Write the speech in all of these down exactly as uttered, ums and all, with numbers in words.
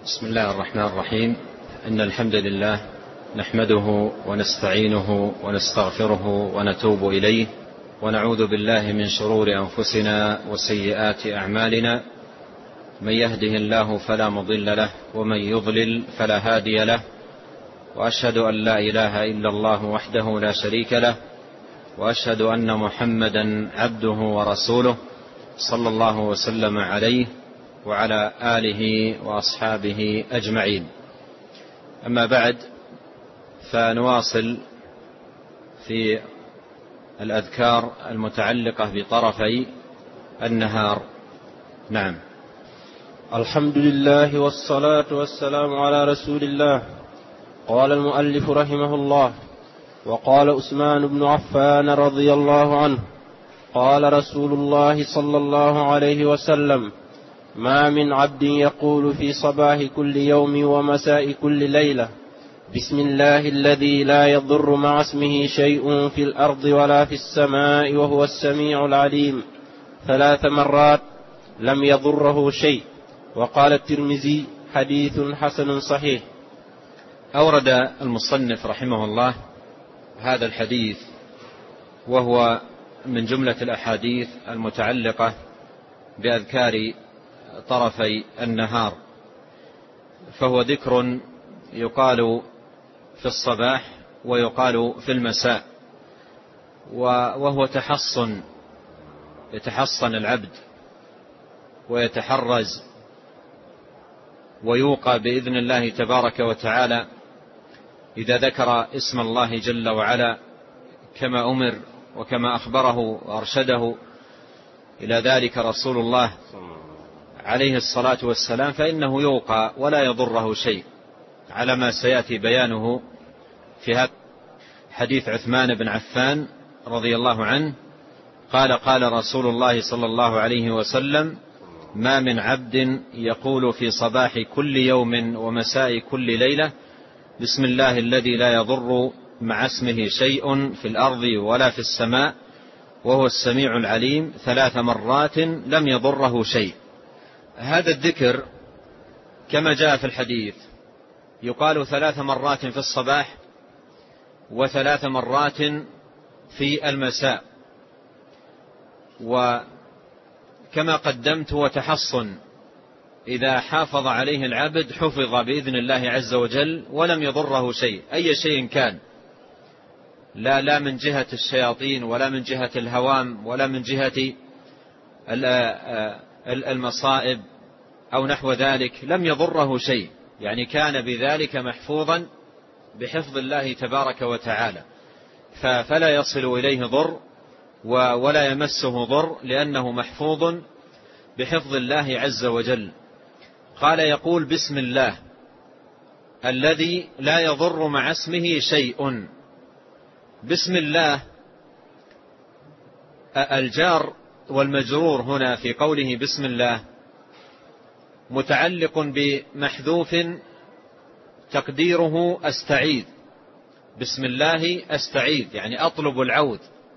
بسم الله الرحمن الرحيم. إن الحمد لله نحمده ونستعينه ونستغفره ونتوب إليه، ونعوذ بالله من شرور أنفسنا وسيئات أعمالنا. من يهده الله فلا مضل له، ومن يضلل فلا هادي له، وأشهد أن لا إله إلا الله وحده لا شريك له، وأشهد أن محمدا عبده ورسوله صلى الله وسلم عليه وعلى آله وأصحابه أجمعين. أما بعد، فنواصل في الأذكار المتعلقة بطرفي النهار. نعم. الحمد لله والصلاة والسلام على رسول الله. قال المؤلف رحمه الله: وقال عثمان بن عفان رضي الله عنه: قال رسول الله صلى الله عليه وسلم: ما من عبد يقول في صباح كل يوم ومساء كل ليلة: بسم الله الذي لا يضر مع اسمه شيء في الأرض ولا في السماء وهو السميع العليم، ثلاث مرات لم يضره شيء. وقال الترمذي: حديث حسن صحيح. أورد المصنف رحمه الله هذا الحديث، وهو من جملة الأحاديث المتعلقة بأذكار طرفي النهار، فهو ذكر يقال في الصباح ويقال في المساء، وهو تحصن يتحصن العبد ويتحرز ويوقى بإذن الله تبارك وتعالى إذا ذكر اسم الله جل وعلا كما أمر وكما أخبره وأرشده إلى ذلك رسول الله عليه الصلاة والسلام، فإنه يوقى ولا يضره شيء، على ما سيأتي بيانه في هذا حديث عثمان بن عفان رضي الله عنه. قال: قال رسول الله صلى الله عليه وسلم: ما من عبد يقول في صباح كل يوم ومساء كل ليلة: بسم الله الذي لا يضر مع اسمه شيء في الأرض ولا في السماء وهو السميع العليم، ثلاث مرات لم يضره شيء. هذا الذكر كما جاء في الحديث يقال ثلاث مرات في الصباح وثلاث مرات في المساء، وكما قدمت هو تحصن، إذا حافظ عليه العبد حفظ بإذن الله عز وجل ولم يضره شيء، أي شيء كان، لا لا من جهة الشياطين ولا من جهة الهوام ولا من جهة المصائب أو نحو ذلك، لم يضره شيء، يعني كان بذلك محفوظا بحفظ الله تبارك وتعالى، فلا يصل إليه ضر ولا يمسه ضر، لأنه محفوظ بحفظ الله عز وجل. قال: يقول بسم الله الذي لا يضر مع اسمه شيء. بسم الله الجار والمجرور هنا في قوله بسم الله متعلق بمحذوف تقديره أستعيذ. بسم الله أستعيذ يعني أطلب العوذ،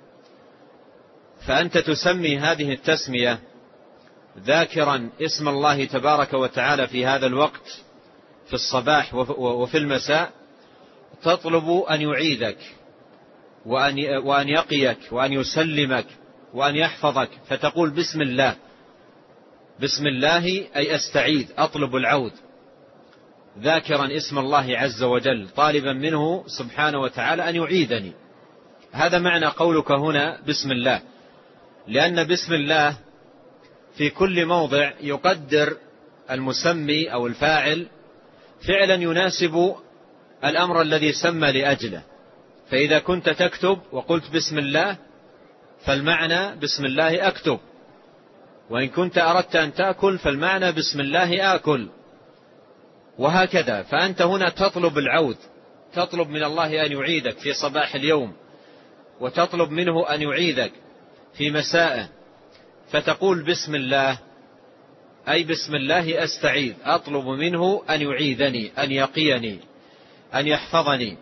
فأنت تسمي هذه التسمية ذاكرا اسم الله تبارك وتعالى في هذا الوقت في الصباح وفي المساء، تطلب أن يعيذك وأن يقيك وأن يسلمك وأن يحفظك، فتقول بسم الله. بسم الله أي أستعيذ، أطلب العوذ، ذاكرا اسم الله عز وجل، طالبا منه سبحانه وتعالى أن يعيذني. هذا معنى قولك هنا بسم الله، لأن بسم الله في كل موضع يقدر المسمي أو الفاعل فعلا يناسب الأمر الذي سمى لأجله. فإذا كنت تكتب وقلت بسم الله فالمعنى بسم الله أكتب، وإن كنت أردت أن تأكل فالمعنى بسم الله آكل، وهكذا. فأنت هنا تطلب العوذ، تطلب من الله أن يعيدك في صباح اليوم، وتطلب منه أن يعيدك في مساءه، فتقول بسم الله أي بسم الله أستعيذ، أطلب منه أن يعيذني، أن يقيني، أن يحفظني.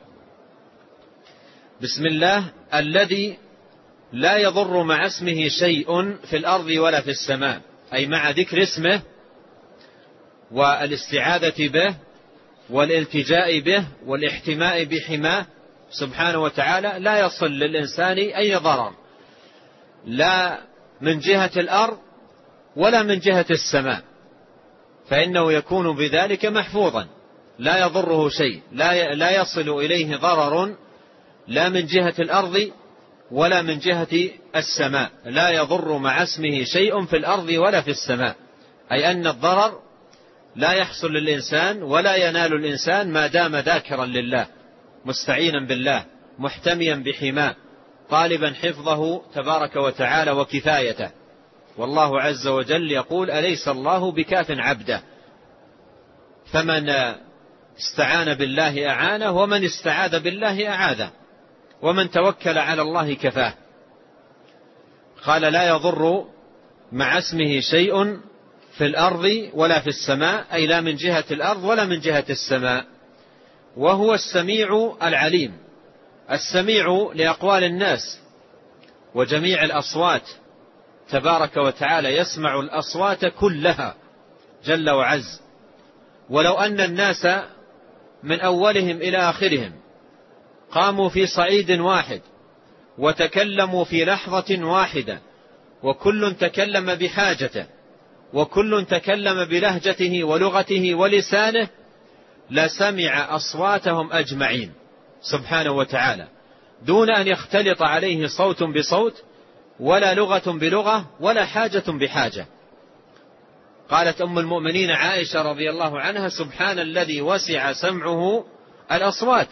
بسم الله الذي لا يضر مع اسمه شيء في الأرض ولا في السماء، أي مع ذكر اسمه والاستعاذة به والالتجاء به والاحتماء بحماه سبحانه وتعالى لا يصل للإنسان أي ضرر، لا من جهة الأرض ولا من جهة السماء، فإنه يكون بذلك محفوظا لا يضره شيء، لا يصل إليه ضرر لا من جهة الأرض ولا من جهة السماء، لا يضر مع اسمه شيء في الأرض ولا في السماء، أي أن الضرر لا يحصل للإنسان ولا ينال الإنسان ما دام ذاكرا لله مستعينا بالله محتميا بحماه طالبا حفظه تبارك وتعالى وكفايته. والله عز وجل يقول: أليس الله بكاف عبده؟ فمن استعان بالله أعانه، ومن استعاذ بالله أعاذه، ومن توكل على الله كفاه. قال: لا يضر مع اسمه شيء في الأرض ولا في السماء، أي لا من جهة الأرض ولا من جهة السماء، وهو السميع العليم. السميع لأقوال الناس وجميع الأصوات تبارك وتعالى، يسمع الأصوات كلها جل وعز. ولو أن الناس من أولهم إلى آخرهم قاموا في صعيد واحد وتكلموا في لحظة واحدة، وكل تكلم بحاجته، وكل تكلم بلهجته ولغته ولسانه، لسمع أصواتهم أجمعين سبحانه وتعالى، دون أن يختلط عليه صوت بصوت ولا لغة بلغة ولا حاجة بحاجة. قالت أم المؤمنين عائشة رضي الله عنها: سبحان الذي وسع سمعه الأصوات،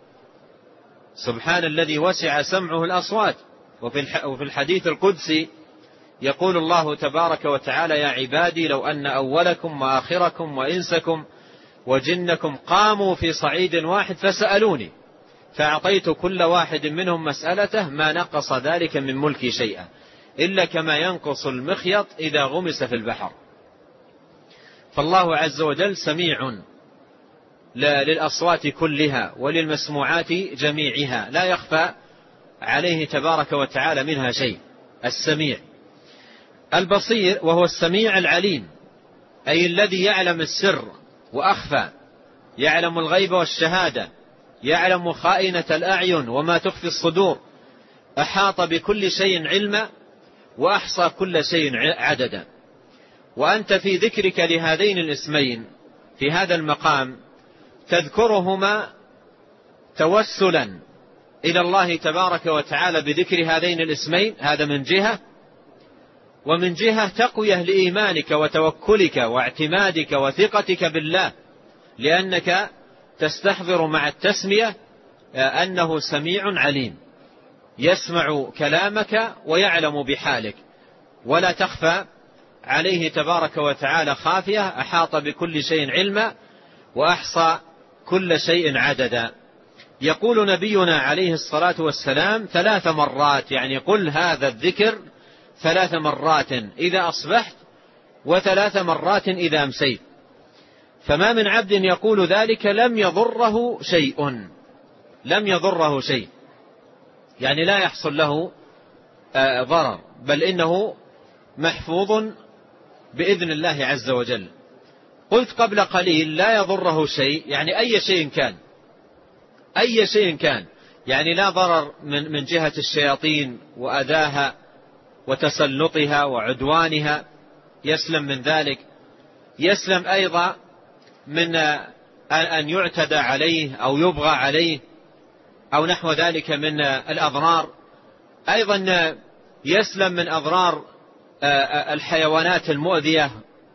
سبحان الذي وسع سمعه الأصوات. وفي الحديث القدسي يقول الله تبارك وتعالى: يا عبادي لو أن أولكم وآخركم وإنسكم وجنكم قاموا في صعيد واحد فسألوني فأعطيت كل واحد منهم مسألته ما نقص ذلك من ملكي شيئا إلا كما ينقص المخيط إذا غمس في البحر. فالله عز وجل سميع للأصوات كلها وللمسموعات جميعها، لا يخفى عليه تبارك وتعالى منها شيء. السميع البصير، وهو السميع العليم، أي الذي يعلم السر وأخفى، يعلم الغيب والشهادة، يعلم خائنة الأعين وما تخفي الصدور، أحاط بكل شيء علما وأحصى كل شيء عددا. وأنت في ذكرك لهذين الاسمين في هذا المقام تذكرهما توسلا إلى الله تبارك وتعالى بذكر هذين الاسمين، هذا من جهة، ومن جهة تقوية لإيمانك وتوكلك واعتمادك وثقتك بالله، لأنك تستحضر مع التسمية أنه سميع عليم، يسمع كلامك ويعلم بحالك، ولا تخفى عليه تبارك وتعالى خافية، أحاط بكل شيء علما وأحصى كل شيء عددا. يقول نبينا عليه الصلاة والسلام ثلاث مرات، يعني قل هذا الذكر ثلاث مرات إذا أصبحت وثلاث مرات إذا أمسيت، فما من عبد يقول ذلك لم يضره شيء، لم يضره شيء، يعني لا يحصل له ضرر، بل إنه محفوظ بإذن الله عز وجل. قلت قبل قليل لا يضره شيء، يعني أي شيء كان، أي شيء كان، يعني لا ضرر من من جهة الشياطين وأذاها وتسلطها وعدوانها، يسلم من ذلك. يسلم أيضا من أن يعتدى عليه أو يبغى عليه أو نحو ذلك من الأضرار. أيضا يسلم من أضرار الحيوانات المؤذية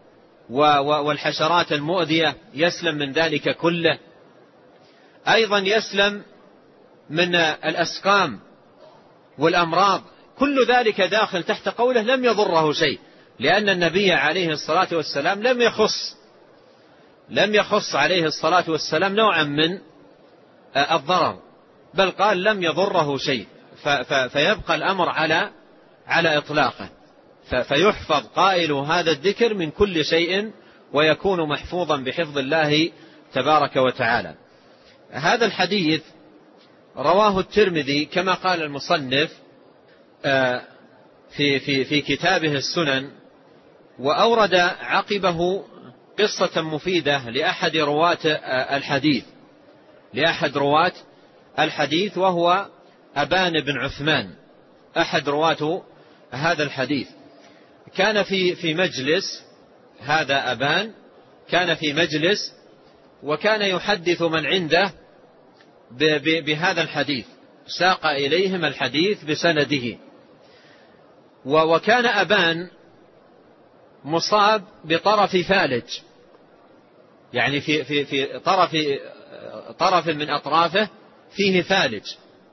والحشرات المؤذية، يسلم من ذلك كله. أيضا يسلم من الأسقام والأمراض، كل ذلك داخل تحت قوله لم يضره شيء، لأن النبي عليه الصلاة والسلام لم يخص لم يخص عليه الصلاة والسلام نوعا من الضرر، بل قال لم يضره شيء، فيبقى الأمر على على إطلاقه، فيحفظ قائل هذا الذكر من كل شيء ويكون محفوظا بحفظ الله تبارك وتعالى. هذا الحديث رواه الترمذي كما قال المصنف في في في كتابه السنن، وأورد عقبه قصة مفيدة لأحد رواة الحديث لأحد رواة الحديث وهو أبان بن عثمان، أحد رواة هذا الحديث. كان في في مجلس، هذا أبان كان في مجلس وكان يحدث من عنده بهذا الحديث، ساق إليهم الحديث بسنده. وكان أبان مصاب بطرف فالج، يعني في في في طرف طرف من أطرافه فيه فالج،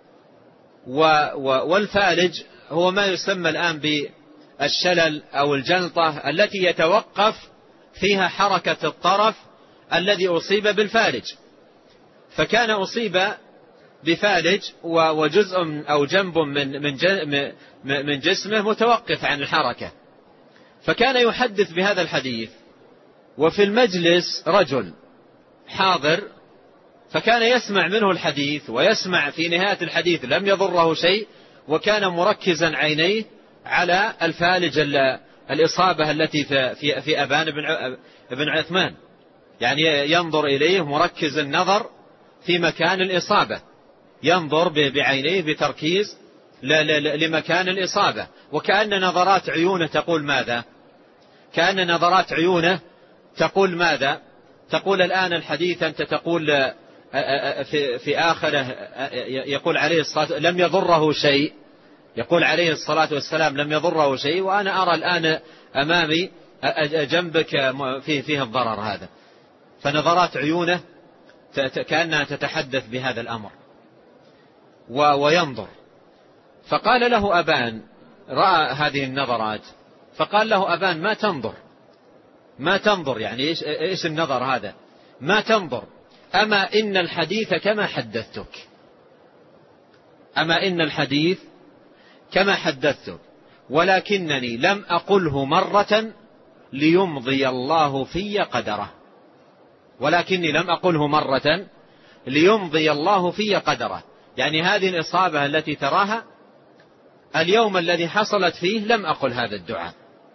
والفالج هو ما يسمى الآن بالشلل أو الجلطة التي يتوقف فيها حركة الطرف الذي أصيب بالفالج. فكان أصيب بفالج وجزء أو جنب من من من جسمه متوقف عن الحركة، فكان يحدث بهذا الحديث وفي المجلس رجل حاضر، فكان يسمع منه الحديث ويسمع في نهاية الحديث لم يضره شيء، وكان مركزا عينيه على الفالج الإصابة التي في في أبان بن عثمان، يعني ينظر إليه مركز النظر في مكان الإصابة، ينظر بعينيه بتركيز لمكان الإصابة، وكأن نظرات عيونه تقول ماذا؟ كأن نظرات عيونه تقول ماذا؟ تقول الآن الحديث أنت تقول في, في آخره يقول عليه الصلاة لم يضره شيء، يقول عليه الصلاة والسلام لم يضره شيء، وأنا أرى الآن أمامي جنبك فيه, فيه الضرر هذا. فنظرات عيونه كأنها تتحدث بهذا الأمر وينظر. فقال له أبان، رأى هذه النظرات، فقال له أبان ما تنظر ما تنظر يعني إيش, إيش النظر هذا؟ ما تنظر، أما إن الحديث كما حدثتك، أما إن الحديث كما حدثتك، ولكنني لم أقله مرة ليمضي الله في قدره، ولكني لم أقله مرة ليمضي الله في قدره، يعني هذه الإصابة التي تراها اليوم الذي حصلت فيه لم أقل هذا الدعاء،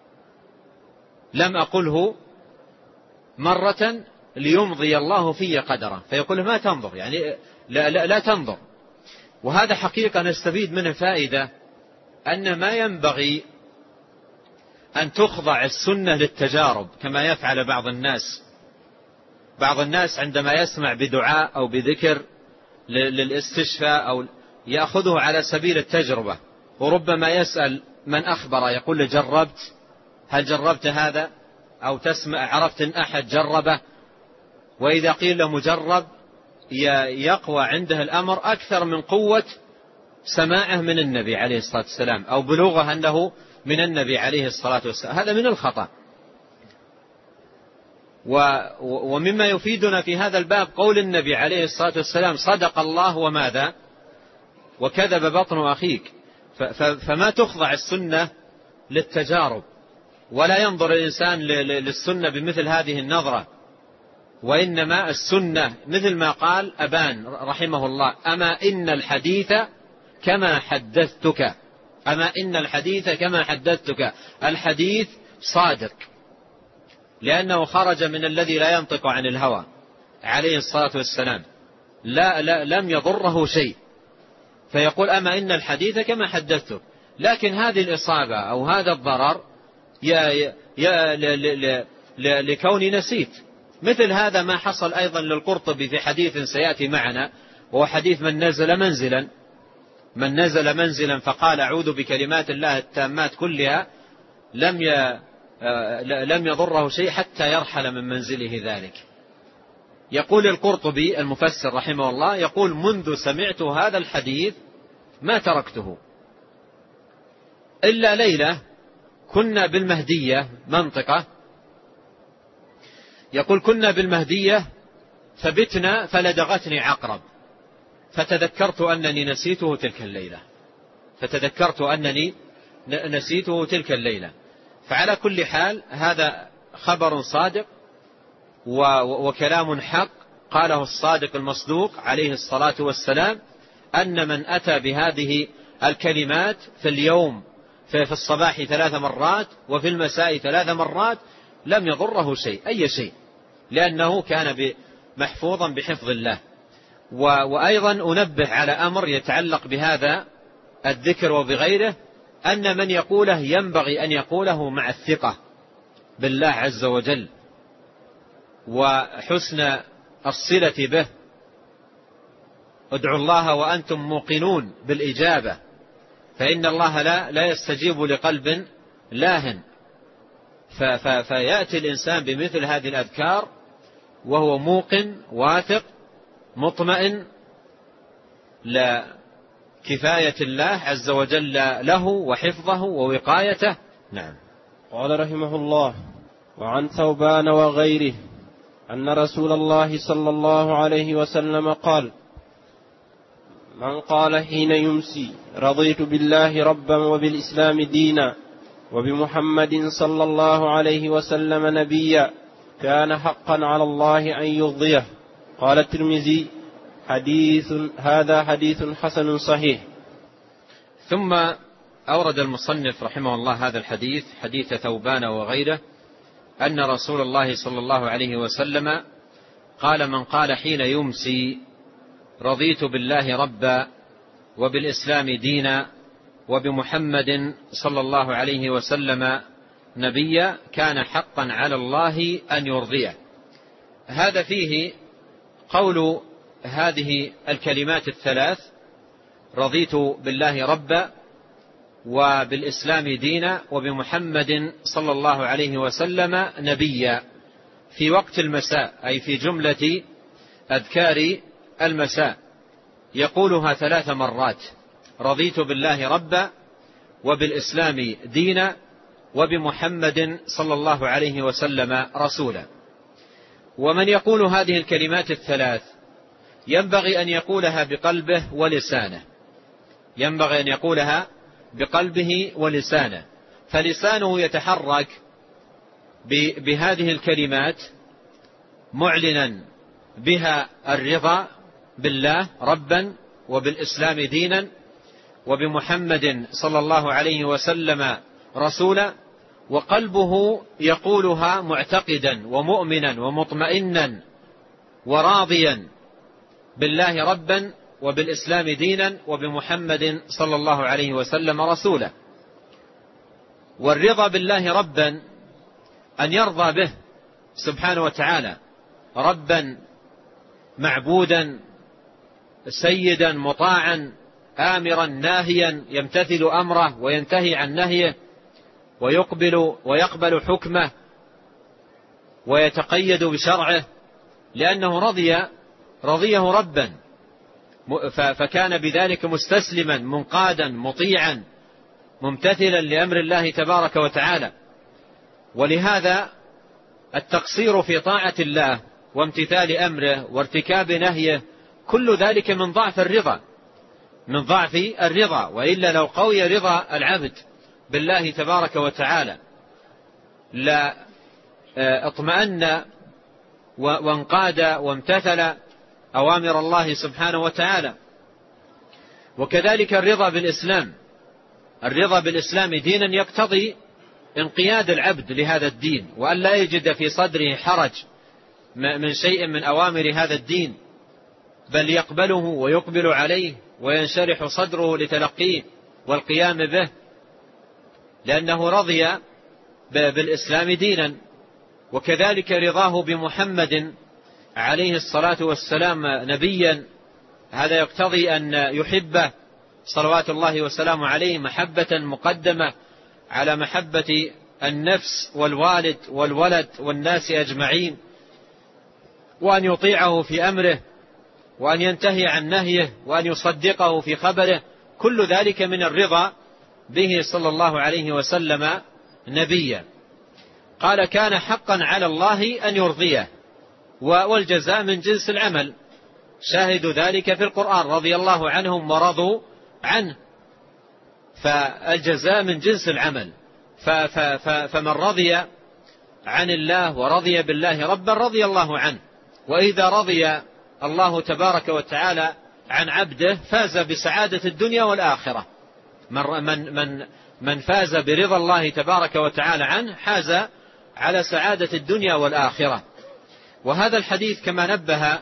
لم أقله مرة ليمضي الله في قدره. فيقول ما تنظر، يعني لا, لا, لا تنظر. وهذا حقيقة نستفيد منه فائدة، أن ما ينبغي أن تخضع السنة للتجارب كما يفعل بعض الناس. بعض الناس عندما يسمع بدعاء أو بذكر للاستشفاء أو يأخذه على سبيل التجربة، وربما يسأل من أخبر يقول جربت، هل جربت هذا؟ أو تسمع عرفت إن أحد جربه؟ وإذا قيل له مجرب يقوى عنده الأمر أكثر من قوة سماعه من النبي عليه الصلاة والسلام أو بلوغه أنه من النبي عليه الصلاة والسلام. هذا من الخطأ. ومما يفيدنا في هذا الباب قول النبي عليه الصلاة والسلام صدق الله وماذا وكذب بطن أخيك. فما تخضع السنة للتجارب، ولا ينظر الإنسان للسنة بمثل هذه النظرة، وإنما السنة مثل ما قال أبان رحمه الله أما إن الحديث كما حدثتك، أما إن الحديث كما حدثتك. الحديث صادق لأنه خرج من الذي لا ينطق عن الهوى عليه الصلاة والسلام، لا, لا لم يضره شيء، فيقول أما إن الحديث كما حدثتك. لكن هذه الإصابة أو هذا الضرر يا يا لكوني نسيت. مثل هذا ما حصل أيضا للقرطبي في حديث سيأتي معنا، وهو حديث من نزل منزلا من نزل منزلا فقال أعوذ بكلمات الله التامات كلها لم ي لم يضره شيء حتى يرحل من منزله ذلك. يقول القرطبي المفسر رحمه الله، يقول منذ سمعت هذا الحديث ما تركته إلا ليلة كنا بالمهدية منطقة، يقول كنا بالمهدية فبتنا فلدغتني عقرب فتذكرت أنني نسيته تلك الليلة فتذكرت أنني نسيته تلك الليلة. فعلى كل حال هذا خبر صادق وكلام حق قاله الصادق المصدوق عليه الصلاة والسلام، أن من أتى بهذه الكلمات في اليوم في الصباح ثلاث مرات وفي المساء ثلاث مرات لم يضره شيء أي شيء، لأنه كان محفوظا بحفظ الله. وأيضا أنبه على أمر يتعلق بهذا الذكر وبغيره، أن من يقوله ينبغي أن يقوله مع الثقة بالله عز وجل وحسن الصلة به. ادعوا الله وأنتم موقنون بالإجابة، فإن الله لا, لا يستجيب لقلب لاهن. فيأتي الإنسان بمثل هذه الأذكار وهو موقن واثق مطمئن لكفاية الله عز وجل له وحفظه ووقايته. نعم. قال رحمه الله: وعن ثوبان وغيره أن رسول الله صلى الله عليه وسلم قال: من قال حين يمسي رضيت بالله ربا وبالإسلام دينا وبمحمد صلى الله عليه وسلم نبيا كان حقا على الله أن يرضيه. قال الترمذي: حديث هذا حديث حسن صحيح. ثم أورد المصنف رحمه الله هذا الحديث، حديث ثوبان وغيره، أن رسول الله صلى الله عليه وسلم قال: من قال حين يمسي رضيت بالله ربا وبالإسلام دينا وبمحمد صلى الله عليه وسلم نبيا كان حقا على الله أن يرضيه. هذا فيه قول هذه الكلمات الثلاث: رضيت بالله ربا وبالإسلام دينا وبمحمد صلى الله عليه وسلم نبيا، في وقت المساء، أي في جملة أذكار المساء، يقولها ثلاث مرات: رضيت بالله ربا وبالإسلام دينا وبمحمد صلى الله عليه وسلم رسولا. ومن يقول هذه الكلمات الثلاث ينبغي أن يقولها بقلبه ولسانه، ينبغي أن يقولها بقلبه ولسانه، فلسانه يتحرك بهذه الكلمات معلنا بها الرضا بالله ربا وبالإسلام دينا وبمحمد صلى الله عليه وسلم رسولا، وقلبه يقولها معتقدا ومؤمنا ومطمئنا وراضيا بالله ربا وبالإسلام دينا وبمحمد صلى الله عليه وسلم رسولا. والرضا بالله ربا أن يرضى به سبحانه وتعالى ربا معبودا سيدا مطاعا آمرا ناهيا، يمتثل أمره وينتهي عن نهيه ويقبل ويقبل حكمه ويتقيد بشرعه، لأنه رضي رضيه ربا، فكان بذلك مستسلما منقادا مطيعا ممتثلا لأمر الله تبارك وتعالى. ولهذا التقصير في طاعة الله وامتثال أمره وارتكاب نهيه كل ذلك من ضعف الرضا، من ضعف الرضا. وإلا لو قوي رضا العبد بالله تبارك وتعالى لا اطمأن وانقاد وامتثل أوامر الله سبحانه وتعالى. وكذلك الرضا بالإسلام، الرضا بالإسلام دينا يقتضي انقياد العبد لهذا الدين، وأن لا يجد في صدره حرج من شيء من أوامر هذا الدين، بل يقبله ويقبل عليه وينشرح صدره لتلقيه والقيام به، لأنه رضي بالإسلام دينا. وكذلك رضاه بمحمد عليه الصلاة والسلام نبيا، هذا يقتضي أن يحبه صلوات الله وسلامه عليه محبة مقدمة على محبة النفس والوالد والولد والناس أجمعين، وأن يطيعه في أمره وأن ينتهي عن نهيه وأن يصدقه في خبره، كل ذلك من الرضا به صلى الله عليه وسلم نبيا. قال: كان حقا على الله أن يرضيه، والجزاء من جنس العمل، شاهد ذلك في القرآن: رضي الله عنهم ورضوا عنه، فالجزاء من جنس العمل. فمن رضي عن الله ورضي بالله ربا رضي الله عنه. وإذا رضي الله تبارك وتعالى عن عبده فاز بسعادة الدنيا والآخرة. من من من فاز برضا الله تبارك وتعالى عنه حاز على سعادة الدنيا والآخرة. وهذا الحديث كما نبه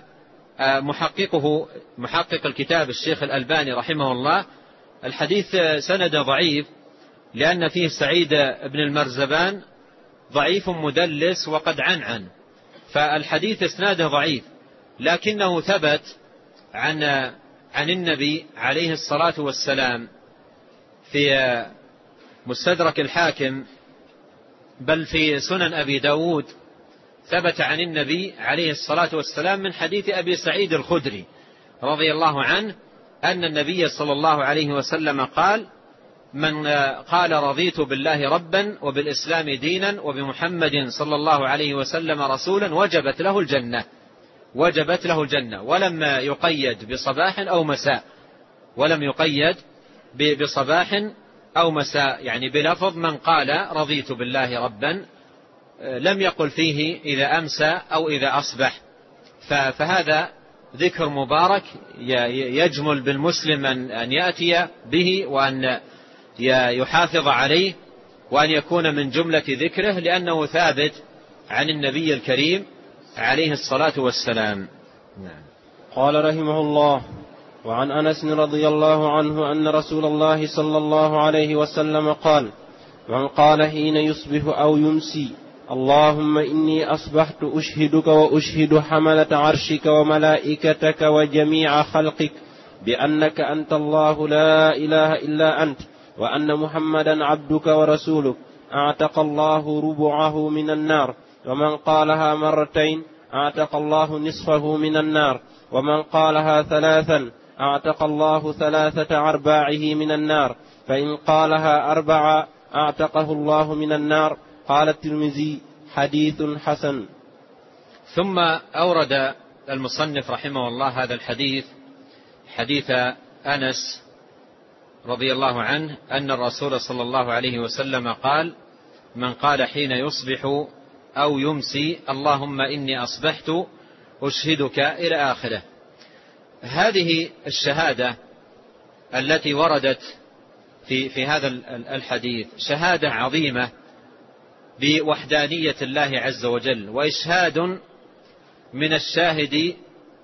محققه محقق الكتاب الشيخ الألباني رحمه الله، الحديث سند ضعيف لأن فيه سعيد بن المرزبان ضعيف مدلس وقد عنعن، فالحديث اسناده ضعيف، لكنه ثبت عن عن النبي عليه الصلاة والسلام في مستدرك الحاكم، بل في سنن أبي داود ثبت عن النبي عليه الصلاة والسلام من حديث أبي سعيد الخدري رضي الله عنه أن النبي صلى الله عليه وسلم قال: من قال رضيت بالله ربا وبالإسلام دينا وبمحمد صلى الله عليه وسلم رسولا وجبت له الجنة، وجبت له الجنة، ولم يقيد بصباح أو مساء، ولم يقيد بصباح أو مساء، يعني بلفظ من قال رضيت بالله ربا، لم يقل فيه إذا أمسى أو إذا أصبح. فهذا ذكر مبارك يجمل بالمسلم أن يأتي به وأن يحافظ عليه وأن يكون من جملة ذكره، لأنه ثابت عن النبي الكريم عليه الصلاة والسلام. نعم. قال رحمه الله: وعن أنس رضي الله عنه أن رسول الله صلى الله عليه وسلم قال: من قال حين يصبح أو يمسي اللهم إني أصبحت أشهدك وأشهد حملة عرشك وملائكتك وجميع خلقك بأنك أنت الله لا إله إلا أنت وأن محمدا عبدك ورسولك، أعتق الله ربعه من النار. ومن قالها مرتين أعتق الله نصفه من النار. ومن قالها ثلاثا أعتق الله ثلاثة أرباعه من النار. فإن قالها أربعة أعتقه الله من النار. قال الترمذي: حديث حسن. ثم أورد المصنف رحمه الله هذا الحديث، حديث أنس رضي الله عنه أن الرسول صلى الله عليه وسلم قال: من قال حين يصبح أو يمسي اللهم إني أصبحت أشهدك، إلى آخره. هذه الشهادة التي وردت في في هذا الحديث شهادة عظيمة بوحدانية الله عز وجل، وإشهاد من الشاهد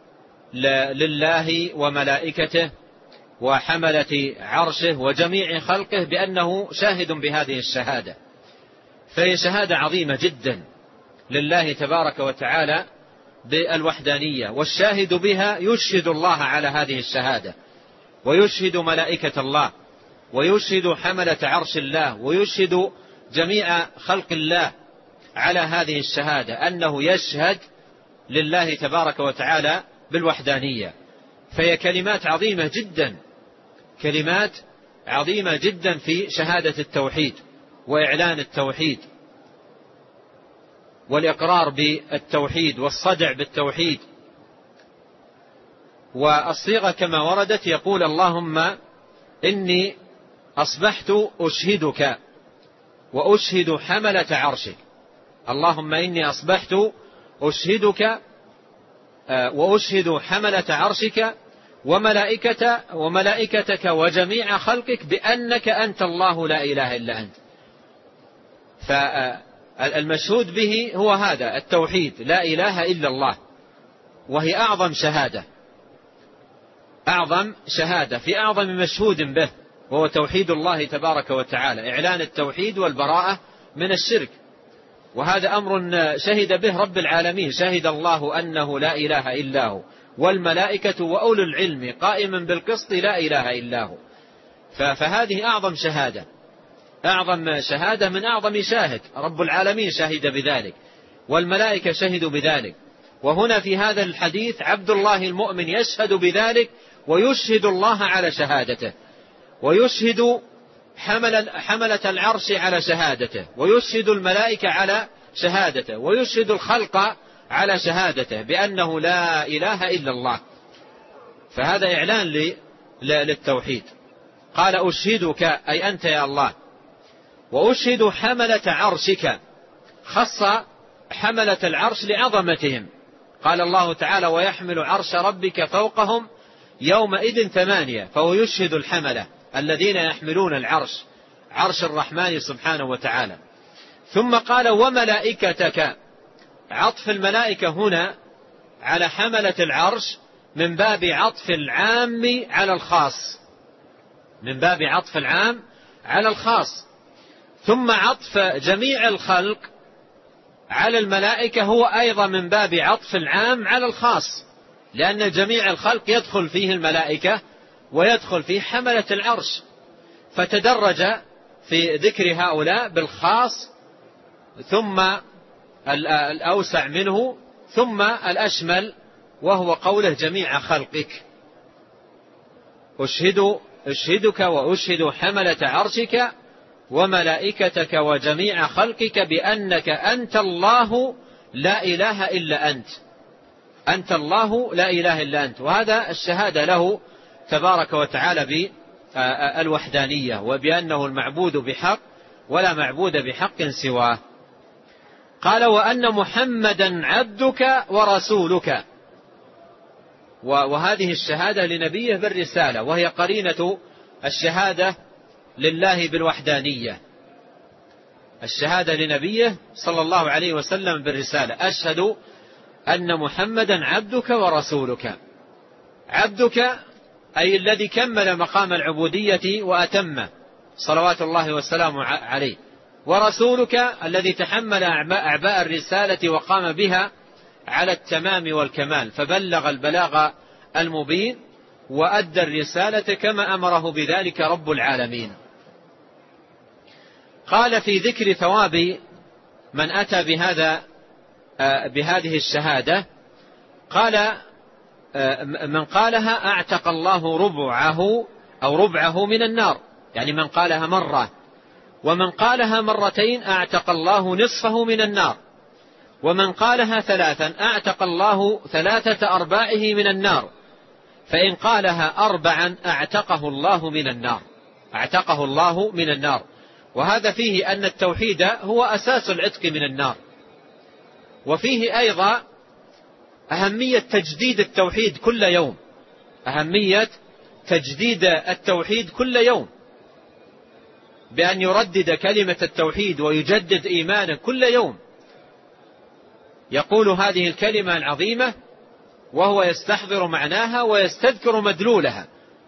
لله وملائكته وحملة عرشه وجميع خلقه بأنه شاهد بهذه الشهادة، فهي شهادة عظيمة جدا لله تبارك وتعالى بالوحدانية، والشاهد بها يشهد الله على هذه الشهادة، ويشهد ملائكة الله، ويشهد حملة عرش الله، ويشهد جميع خلق الله على هذه الشهادة أنه يشهد لله تبارك وتعالى بالوحدانية. فهي كلمات عظيمة جدا، كلمات عظيمة جدا في شهادة التوحيد وإعلان التوحيد والإقرار بالتوحيد والصدع بالتوحيد. والصيغة كما وردت يقول: اللهم إني أصبحت أشهدك وأشهد حملة عرشك. اللهم إني أصبحت أشهدك وأشهد حملة عرشك وملائكة وملائكتك وجميع خلقك بأنك أنت الله لا إله إلا أنت. فالمشهود به هو هذا التوحيد، لا إله إلا الله، وهي أعظم شهادة، أعظم شهادة في أعظم مشهود به، وهو توحيد الله تبارك وتعالى، إعلان التوحيد والبراءة من الشرك. وهذا أمر شهد به رب العالمين، شهد الله أنه لا إله إلا هو والملائكة وأولو العلم قائما بالقسط لا إله إلا هو. فهذه أعظم شهادة، أعظم شهادة من أعظم شاهد، رب العالمين شهد بذلك والملائكة شهدوا بذلك. وهنا في هذا الحديث عبد الله المؤمن يشهد بذلك ويشهد الله على شهادته، ويشهد حمل حملة العرش على شهادته، ويشهد الملائكة على شهادته، ويشهد الخلق على شهادته بأنه لا إله إلا الله. فهذا إعلان للتوحيد. قال: أشهدك أي أنت يا الله، وأشهد حملة عرشك، خص حملة العرش لعظمتهم. قال الله تعالى: ويحمل عرش ربك فوقهم يومئذ ثمانية، فهو يشهد الحملة الذين يحملون العرش، عرش الرحمن سبحانه وتعالى. ثم قال وملائكتك. عطف الملائكة هنا على حملة العرش من باب عطف العام على الخاص، من باب عطف العام على الخاص. ثم عطف جميع الخلق على الملائكة هو أيضا من باب عطف العام على الخاص، لأن جميع الخلق يدخل فيه الملائكة ويدخل فيه حملة العرش، فتدرج في ذكر هؤلاء بالخاص ثم الأوسع منه ثم الأشمل، وهو قوله جميع خلقك. أشهد أشهدك وأشهد حملة عرشك وملائكتك وجميع خلقك بأنك أنت الله لا إله إلا أنت، أنت الله لا إله إلا أنت. وهذا الشهادة له تبارك وتعالى بالوحدانية، وبأنه المعبود بحق ولا معبود بحق سواه. قال وأن محمدا عبدك ورسولك. وهذه الشهادة لنبيه بالرسالة، وهي قرينة الشهادة لله بالوحدانية. الشهادة لنبيه صلى الله عليه وسلم بالرسالة، أشهد أن محمدا عبدك ورسولك. عبدك أي الذي كمل مقام العبودية وأتمه صلوات الله والسلام عليه، ورسولك الذي تحمل أعباء الرسالة وقام بها على التمام والكمال، فبلغ البلاغ المبين وأدى الرسالة كما أمره بذلك رب العالمين. قال في ذكر ثواب من أتى بهذا بهذه الشهادة، قال من قالها أعتق الله ربعه أو ربعه من النار، يعني من قالها مرة، ومن قالها مرتين أعتق الله نصفه من النار، ومن قالها ثلاثا أعتق الله ثلاثة أرباعه من النار، فإن قالها أربعا أعتقه الله من النار، أعتقه الله من النار. وهذا فيه أن التوحيد هو أساس العتق من النار، وفيه أيضا أهمية تجديد التوحيد كل يوم، أهمية تجديد التوحيد كل يوم، بأن يردد كلمة التوحيد ويجدد إيمانه كل يوم، يقول هذه الكلمة العظيمة وهو يستحضر معناها ويستذكر مدلولها.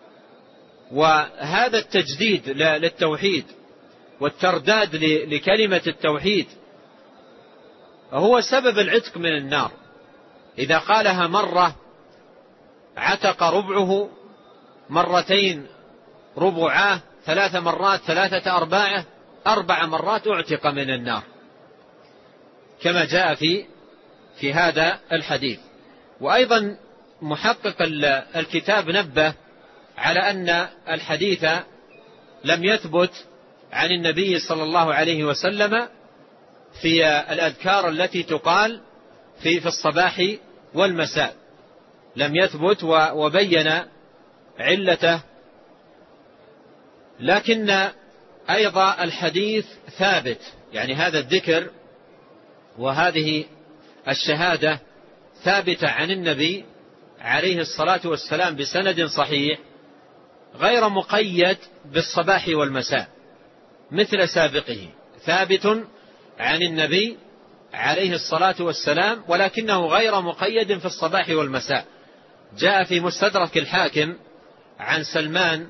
وهذا التجديد للتوحيد والترداد لكلمة التوحيد هو سبب العتق من النار. إذا قالها مرة عتق ربعه، مرتين ربعاه، ثلاث مرات ثلاثة أرباعه، أربع مرات اعتق من النار، كما جاء في في هذا الحديث. وأيضا محقق الكتاب نبه على أن الحديث لم يثبت عن النبي صلى الله عليه وسلم في الأذكار التي تقال في في الصباح والمساء، لم يثبت، وبين علته. لكن أيضا الحديث ثابت، يعني هذا الذكر وهذه الشهادة ثابتة عن النبي عليه الصلاة والسلام بسند صحيح، غير مقيد بالصباح والمساء مثل سابقه، ثابت عن النبي عليه الصلاة والسلام، ولكنه غير مقيد في الصباح والمساء. جاء في مستدرك الحاكم عن سلمان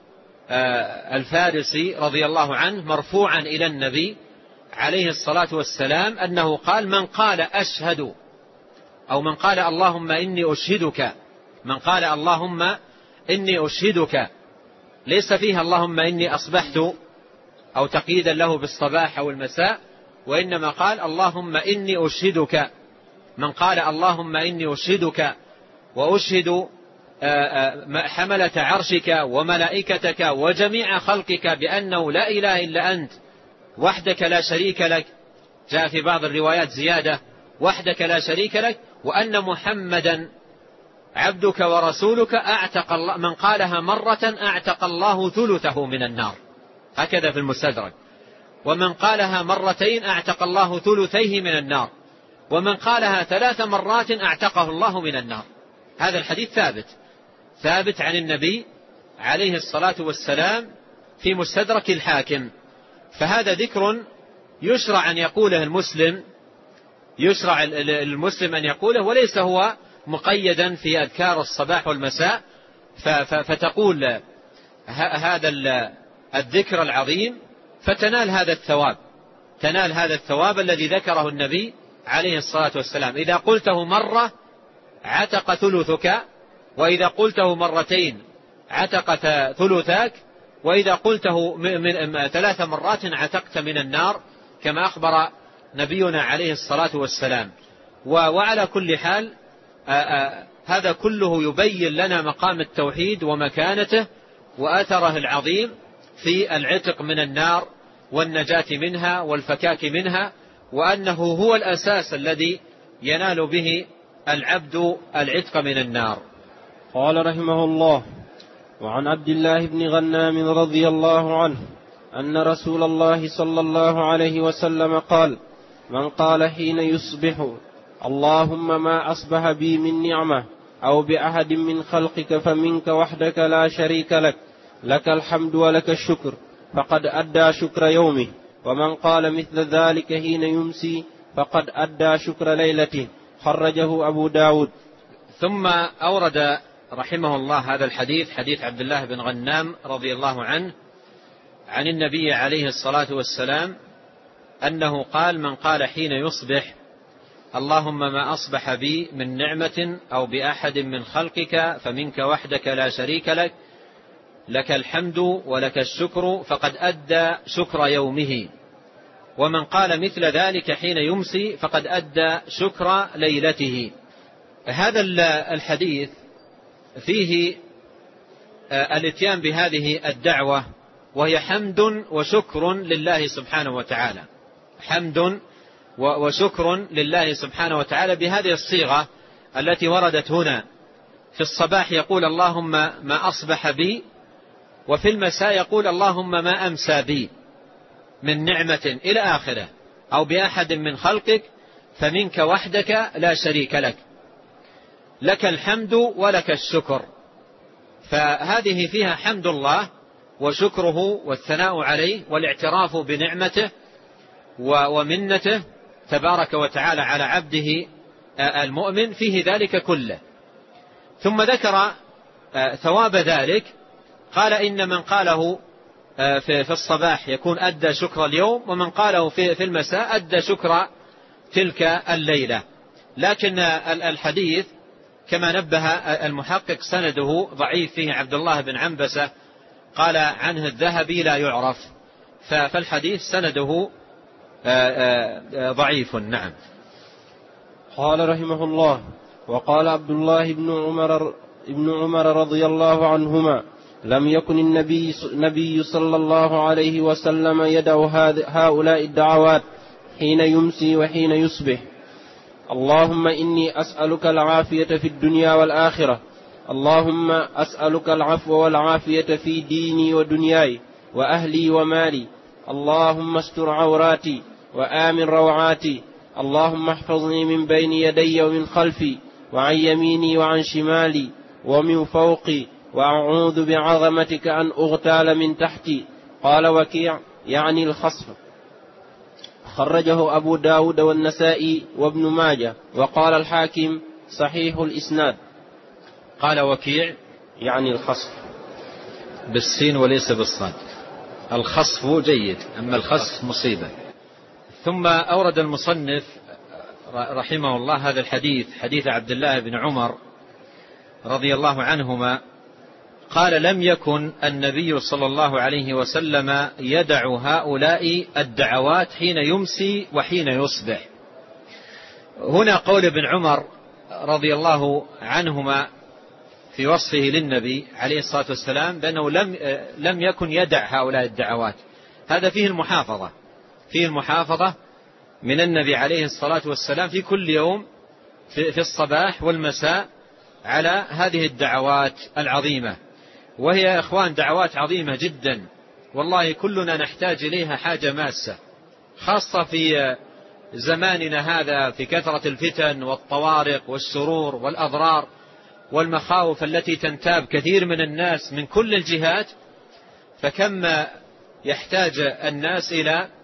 الفارسي رضي الله عنه مرفوعا إلى النبي عليه الصلاة والسلام أنه قال: من قال أشهد، أو من قال اللهم إني أشهدك، من قال اللهم إني أشهدك، ليس فيها اللهم إني أصبحت أو تقييدا له بالصباح أو المساء، وإنما قال اللهم إني أشهدك. من قال اللهم إني أشهدك وأشهد حملة عرشك وملائكتك وجميع خلقك بأنه لا إله إلا أنت وحدك لا شريك لك، جاء في بعض الروايات زيادة وحدك لا شريك لك، وأن محمدا عبدك ورسولك، أعتق الله، من قالها مرة أعتق الله ثلثه من النار، هكذا في المستدرك. ومن قالها مرتين أعتق الله ثلثيه من النار، ومن قالها ثلاث مرات أعتقه الله من النار. هذا الحديث ثابت ثابت عن النبي عليه الصلاة والسلام في مستدرك الحاكم. فهذا ذكر يشرع أن يقوله المسلم يشرع المسلم أن يقوله، وليس هو مقيدا في أذكار الصباح والمساء، فتقول هذا الذكر العظيم فتنال هذا الثواب، تنال هذا الثواب الذي ذكره النبي عليه الصلاة والسلام. إذا قلته مرة عتق ثلثك، وإذا قلته مرتين عتق ثلثاك، وإذا قلته من ثلاث مرات عتقت من النار، كما أخبر نبينا عليه الصلاة والسلام. وعلى كل حال هذا كله يبين لنا مقام التوحيد ومكانته وأثره العظيم في العتق من النار والنجاة منها والفكاك منها، وأنه هو الأساس الذي ينال به العبد العتق من النار. قال رحمه الله: وعن عبد الله بن غنام رضي الله عنه أن رسول الله صلى الله عليه وسلم قال: من قال حين يصبح اللهم ما أصبح بي من نعمة أو بأحد من خلقك فمنك وحدك لا شريك لك، لك الحمد ولك الشكر، فقد أدى شكر يومه. ومن قال مثل ذلك حين يمسي فقد أدى شكر ليلته. خرجه أبو داود. ثم أورد رحمه الله هذا الحديث، حديث عبد الله بن غنام رضي الله عنه عن النبي عليه الصلاة والسلام أنه قال: من قال حين يصبح اللهم ما أصبح بي من نعمة أو بأحد من خلقك فمنك وحدك لا شريك لك، لك الحمد ولك الشكر، فقد أدى شكر يومه. ومن قال مثل ذلك حين يمسي فقد أدى شكر ليلته. هذا الحديث فيه الاتيان بهذه الدعوة، وهي حمد وشكر لله سبحانه وتعالى، حمد وشكر لله سبحانه وتعالى بهذه الصيغة التي وردت هنا. في الصباح يقول اللهم ما أصبح بي، وفي المساء يقول اللهم ما أمسى بي من نعمة إلى آخره، أو بأحد من خلقك فمنك وحدك لا شريك لك، لك الحمد ولك الشكر. فهذه فيها حمد الله وشكره والثناء عليه والاعتراف بنعمته ومنته تبارك وتعالى على عبده المؤمن، فيه ذلك كله. ثم ذكر ثواب ذلك، قال إن من قاله في الصباح يكون أدى شكر اليوم، ومن قاله في المساء أدى شكر تلك الليلة. لكن الحديث كما نبه المحقق سنده ضعيف، فيه عبد الله بن عنبسة قال عنه الذهبي لا يعرف، فالحديث سنده ضعيف. نعم. قال رحمه الله: وقال عبد الله بن عمر ابن عمر رضي الله عنهما: لم يكن النبي النبي صلى الله عليه وسلم يدعو هؤلاء الدعوات حين يمسي وحين يصبح: اللهم إني أسألك العافية في الدنيا والآخرة، اللهم أسألك العفو والعافية في ديني ودنياي وأهلي ومالي، اللهم استر عوراتي وآمن روعاتي، اللهم احفظني من بين يدي ومن خلفي وعن يميني وعن شمالي ومن فوقي، وأعوذ بعظمتك أن أغتال من تحتي. قال وكيع: يعني الخصف. خرجه أبو داود والنسائي وابن ماجه، وقال الحاكم صحيح الإسناد. قال وكيع يعني الخصف بالسين وليس بالصاد، الخصف جيد، أما الخصف مصيبة. ثم أورد المصنف رحمه الله هذا الحديث، حديث عبد الله بن عمر رضي الله عنهما قال: لم يكن النبي صلى الله عليه وسلم يدع هؤلاء الدعوات حين يمسي وحين يصبح. هنا قول ابن عمر رضي الله عنهما في وصفه للنبي عليه الصلاة والسلام بأنه لم, لم يكن يدع هؤلاء الدعوات، هذا فيه المحافظة، فيه المحافظة من النبي عليه الصلاة والسلام في كل يوم في الصباح والمساء على هذه الدعوات العظيمة. وهي يا إخوان دعوات عظيمة جدا، والله كلنا نحتاج إليها حاجة ماسة، خاصة في زماننا هذا في كثرة الفتن والطوارق والشرور والأضرار والمخاوف التي تنتاب كثير من الناس من كل الجهات. فكم يحتاج الناس إلى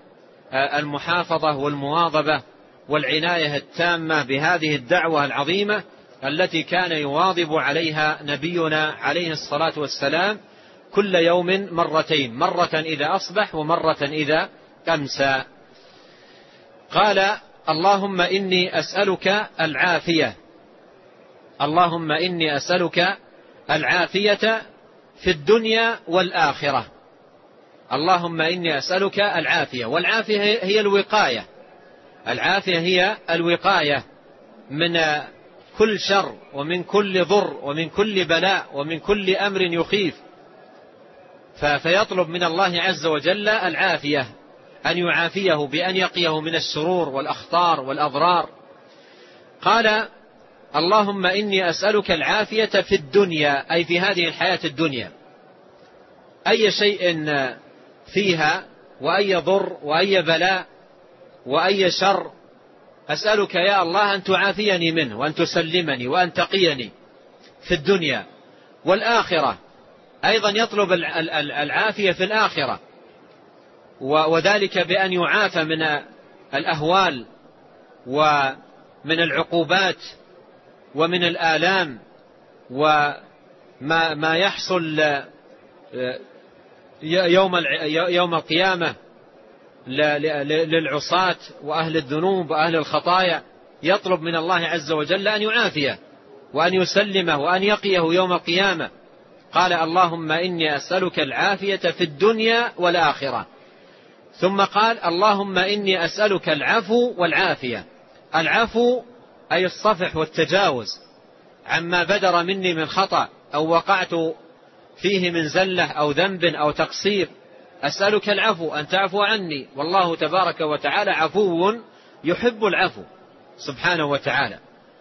المحافظة والمواظبة والعناية التامة بهذه الدعوة العظيمة التي كان يواظب عليها نبينا عليه الصلاة والسلام كل يوم مرتين، مرة إذا أصبح ومرة إذا أمسى. قال: اللهم إني أسألك العافية، اللهم إني أسألك العافية في الدنيا والآخرة. اللهم إني أسألك العافية، والعافية هي الوقاية، العافية هي الوقاية من كل شر ومن كل ضر ومن كل بلاء ومن كل أمر يخيف، فيطلب من الله عز وجل العافية، أن يعافيه بأن يقيه من الشرور والأخطار والأضرار. قال: اللهم إني أسألك العافية في الدنيا، أي في هذه الحياة الدنيا، أي شيء فيها وأي ضر وأي بلاء وأي شر أسألك يا الله أن تعافيني منه وأن تسلمني وأن تقيني في الدنيا والآخرة. أيضا يطلب العافية في الآخرة، وذلك بأن يعافى من الأهوال ومن العقوبات ومن الآلام وما ما يحصل يوم يوم القيامة للعصاة وأهل الذنوب وأهل الخطايا. يطلب من الله عز وجل أن يعافيه وأن يسلمه وأن يقيه يوم القيامة. قال: اللهم إني أسألك العافية في الدنيا والآخرة. ثم قال: اللهم إني أسألك العفو والعافية. العفو أي الصفح والتجاوز عما بدر مني من خطأ أو وقعت فيه من زلة أو ذنب أو تقصير، أسألك العفو، أن تعفو عني، والله تبارك وتعالى عفو يحب العفو سبحانه وتعالى.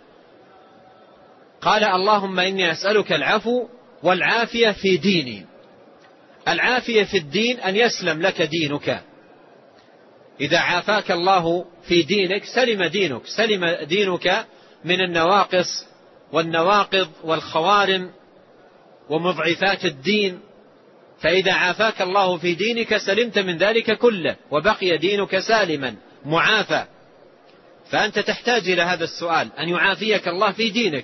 قال: اللهم إني أسألك العفو والعافية في ديني. العافية في الدين أن يسلم لك دينك، إذا عافاك الله في دينك سلم دينك، سلم دينك من النواقص والنواقض والخوارم ومضعفات الدين. فإذا عافاك الله في دينك سلمت من ذلك كله وبقي دينك سالما معافى. فأنت تحتاج إلى هذا السؤال، أن يعافيك الله في دينك.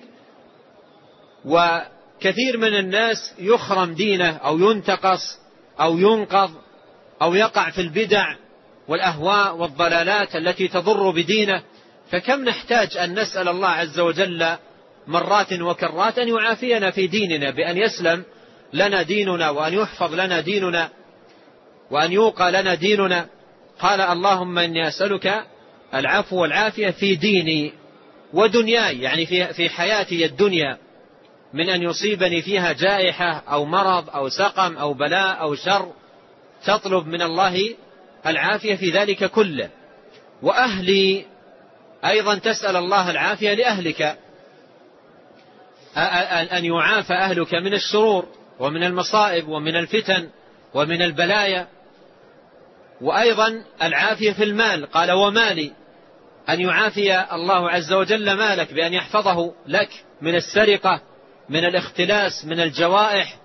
وكثير من الناس يخرم دينه أو ينتقص أو ينقض أو يقع في البدع والأهواء والضلالات التي تضر بدينه. فكم نحتاج أن نسأل الله عز وجل مرات وكرات أن يعافينا في ديننا، بأن يسلم لنا ديننا وأن يحفظ لنا ديننا وأن يوقى لنا ديننا. قال: اللهم إني أسألك العفو والعافية في ديني ودنياي، يعني في في حياتي الدنيا، من أن يصيبني فيها جائحة أو مرض أو سقم أو بلاء أو شر، تطلب من الله العافية في ذلك كله. وأهلي أيضا تسأل الله العافية لأهلك، أن يعافى أهلك من الشرور ومن المصائب ومن الفتن ومن البلايا. وأيضا العافية في المال، قال: ومالي، أن يعافي الله عز وجل مالك بأن يحفظه لك من السرقة، من الاختلاس، من الجوائح،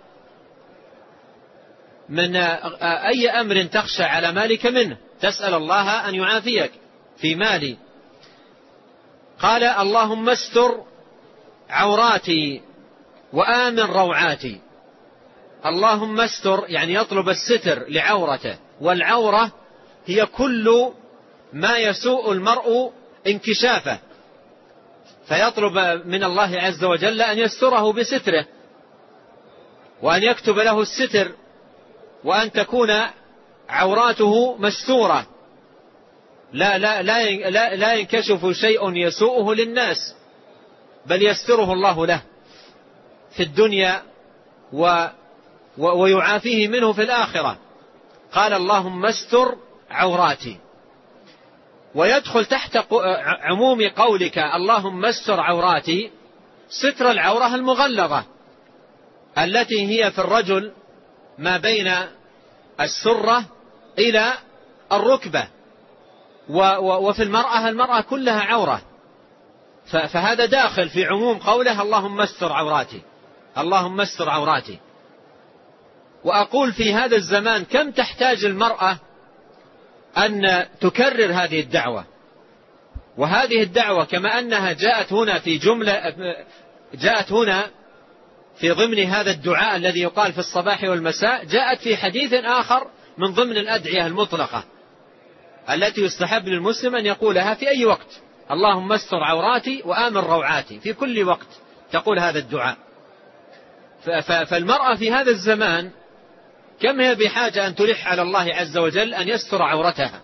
من أي أمر تخشى على مالك منه، تسأل الله أن يعافيك في مالي. قال: اللهم استر عوراتي وآمن روعاتي. اللهم استر يعني يطلب الستر لعورته، والعورة هي كل ما يسوء المرء انكشافه، فيطلب من الله عز وجل أن يستره بستره وأن يكتب له الستر، وأن تكون عوراته مستورة، لا, لا, لا, لا, لا ينكشف شيء يسوءه للناس، بل يستره الله له في الدنيا و ويعافيه منه في الآخرة. قال: اللهم استر عوراتي. ويدخل تحت عموم قولك اللهم استر عوراتي ستر العورة المغلظة التي هي في الرجل ما بين السرة إلى الركبة، وفي المرأة المرأة كلها عورة، فهذا داخل في عموم قوله اللهم استر عوراتي، اللهم استر عوراتي. وأقول في هذا الزمان كم تحتاج المرأة أن تكرر هذه الدعوة. وهذه الدعوة كما أنها جاءت هنا في جملة، جاءت هنا في ضمن هذا الدعاء الذي يقال في الصباح والمساء، جاءت في حديث آخر من ضمن الأدعية المطلقة التي يستحب للمسلم أن يقولها في أي وقت: اللهم استر عوراتي وآمن روعاتي. في كل وقت تقول هذا الدعاء. فالمرأة في هذا الزمان كم هي بحاجة أن تلح على الله عز وجل أن يستر عورتها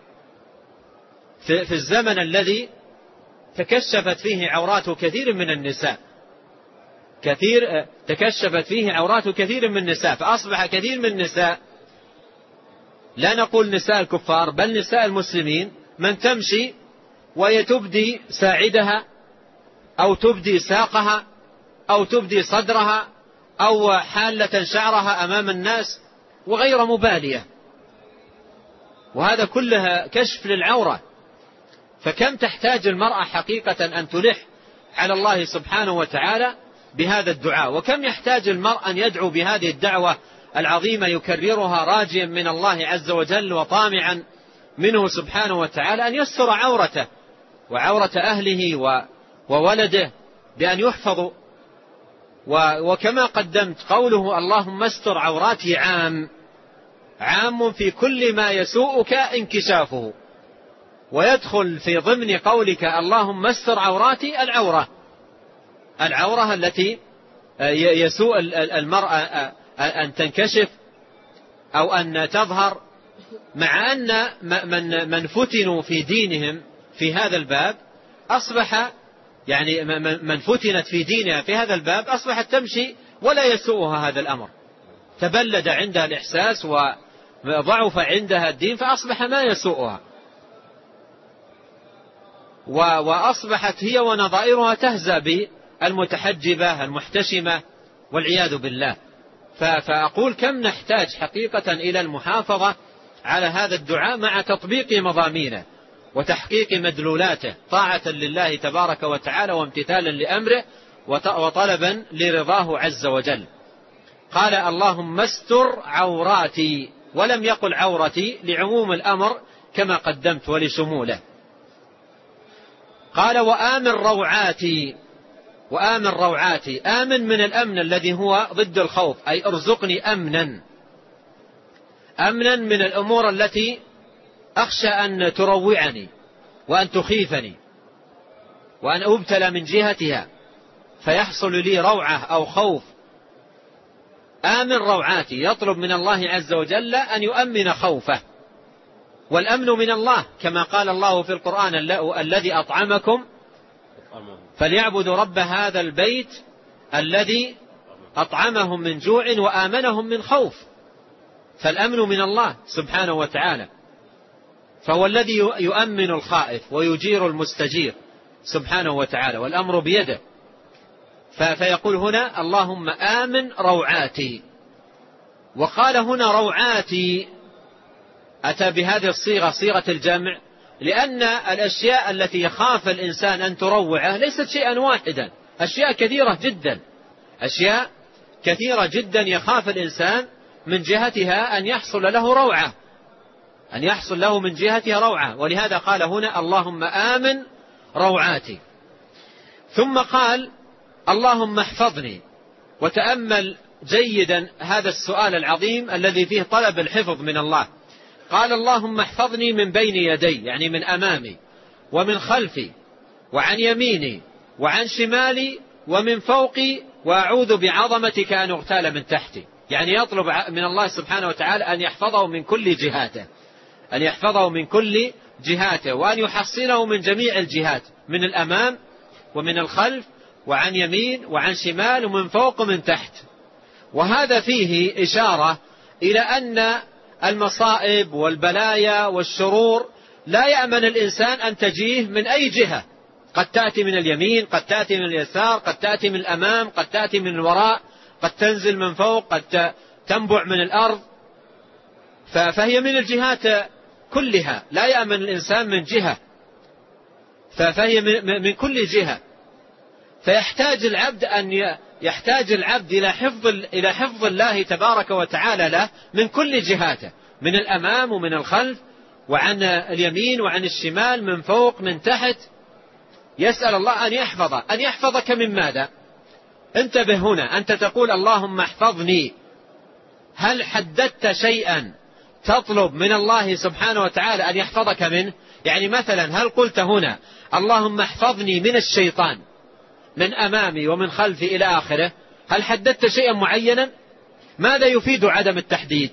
في الزمن الذي تكشفت فيه عورات كثير من النساء، كثير تكشفت فيه عورات كثير من النساء. فأصبح كثير من النساء، لا نقول نساء الكفار بل نساء المسلمين، من تمشي ويتبدي ساعدها أو تبدي ساقها أو تبدي صدرها أو حالة شعرها أمام الناس وغير مبالية، وهذا كلها كشف للعورة. فكم تحتاج المرأة حقيقة أن تلح على الله سبحانه وتعالى بهذا الدعاء، وكم يحتاج المرء أن يدعو بهذه الدعوة العظيمة يكررها راجيا من الله عز وجل وطامعا منه سبحانه وتعالى أن يستر عورته وعورة أهله وولده بأن يحفظوا. وكما قدمت قوله اللهم استر عوراتي عام، عام في كل ما يسوءك انكشافه، ويدخل في ضمن قولك اللهم استر عوراتي العورة، العورة التي يسوء المرأة أن تنكشف أو أن تظهر، مع أن من فتنوا في دينهم في هذا الباب أصبح يعني من فتنت في دينها في هذا الباب أصبحت تمشي ولا يسوءها هذا الأمر، تبلد عندها الإحساس وضعف عندها الدين فأصبح ما يسوءها، وأصبحت هي ونظائرها تهزأ بالمتحجبة المحتشمة والعياذ بالله. فأقول كم نحتاج حقيقة إلى المحافظة على هذا الدعاء مع تطبيق مضامينه وتحقيق مدلولاته طاعة لله تبارك وتعالى وامتثالا لأمره وطلبا لرضاه عز وجل. قال اللهم استر عوراتي، ولم يقل عورتي لعموم الأمر كما قدمت ولشموله. قال وآمن روعاتي، وآمن روعاتي، آمن من الأمن الذي هو ضد الخوف، أي ارزقني أمنا، أمنا من الأمور التي أخشى أن تروعني وأن تخيفني وأن أبتلى من جهتها فيحصل لي روعة أو خوف. آمن روعاتي، يطلب من الله عز وجل أن يؤمن خوفه، والأمن من الله كما قال الله في القرآن الذي أطعمكم فليعبدوا رب هذا البيت الذي أطعمهم من جوع وآمنهم من خوف. فالأمن من الله سبحانه وتعالى، فهو الذي يؤمن الخائف ويجير المستجير سبحانه وتعالى، والأمر بيده. فيقول هنا اللهم آمن روعاتي. وقال هنا روعاتي، أتى بهذه الصيغة صيغة الجمع، لأن الأشياء التي يخاف الإنسان أن تروعه ليست شيئا واحدا، أشياء كثيرة جدا، أشياء كثيرة جدا يخاف الإنسان من جهتها أن يحصل له روعة، أن يحصل له من جهتها روعة، ولهذا قال هنا اللهم آمن روعاتي. ثم قال اللهم احفظني. وتأمل جيدا هذا السؤال العظيم الذي فيه طلب الحفظ من الله. قال اللهم احفظني من بين يدي، يعني من أمامي ومن خلفي وعن يميني وعن شمالي ومن فوقي، وأعوذ بعظمتك أن أغتال من تحتي. يعني يطلب من الله سبحانه وتعالى أن يحفظه من كل جهاته، أن يحفظه من كل جهاته، وأن يحصنه من جميع الجهات، من الأمام ومن الخلف وعن يمين وعن شمال ومن فوق ومن تحت. وهذا فيه إشارة إلى أن المصائب والبلايا والشرور لا يأمن الإنسان أن تجيه من أي جهة، قد تأتي من اليمين، قد تأتي من اليسار، قد تأتي من الأمام، قد تأتي من الوراء، قد تنزل من فوق، قد تنبع من الأرض. فهي من الجهات كلها، لا يأمن الإنسان من جهة، فهي من كل جهة. فيحتاج العبد أن يحتاج العبد إلى حفظ إلى حفظ الله تبارك وتعالى له من كل جهاته، من الأمام ومن الخلف وعن اليمين وعن الشمال، من فوق من تحت، يسأل الله أن يحفظه. أن يحفظك من ماذا؟ انتبه هنا، أنت تقول اللهم احفظني، هل حددت شيئا تطلب من الله سبحانه وتعالى أن يحفظك منه؟ يعني مثلا هل قلت هنا اللهم احفظني من الشيطان من أمامي ومن خلفي إلى آخره؟ هل حددت شيئا معينا؟ ماذا يفيد عدم التحديد؟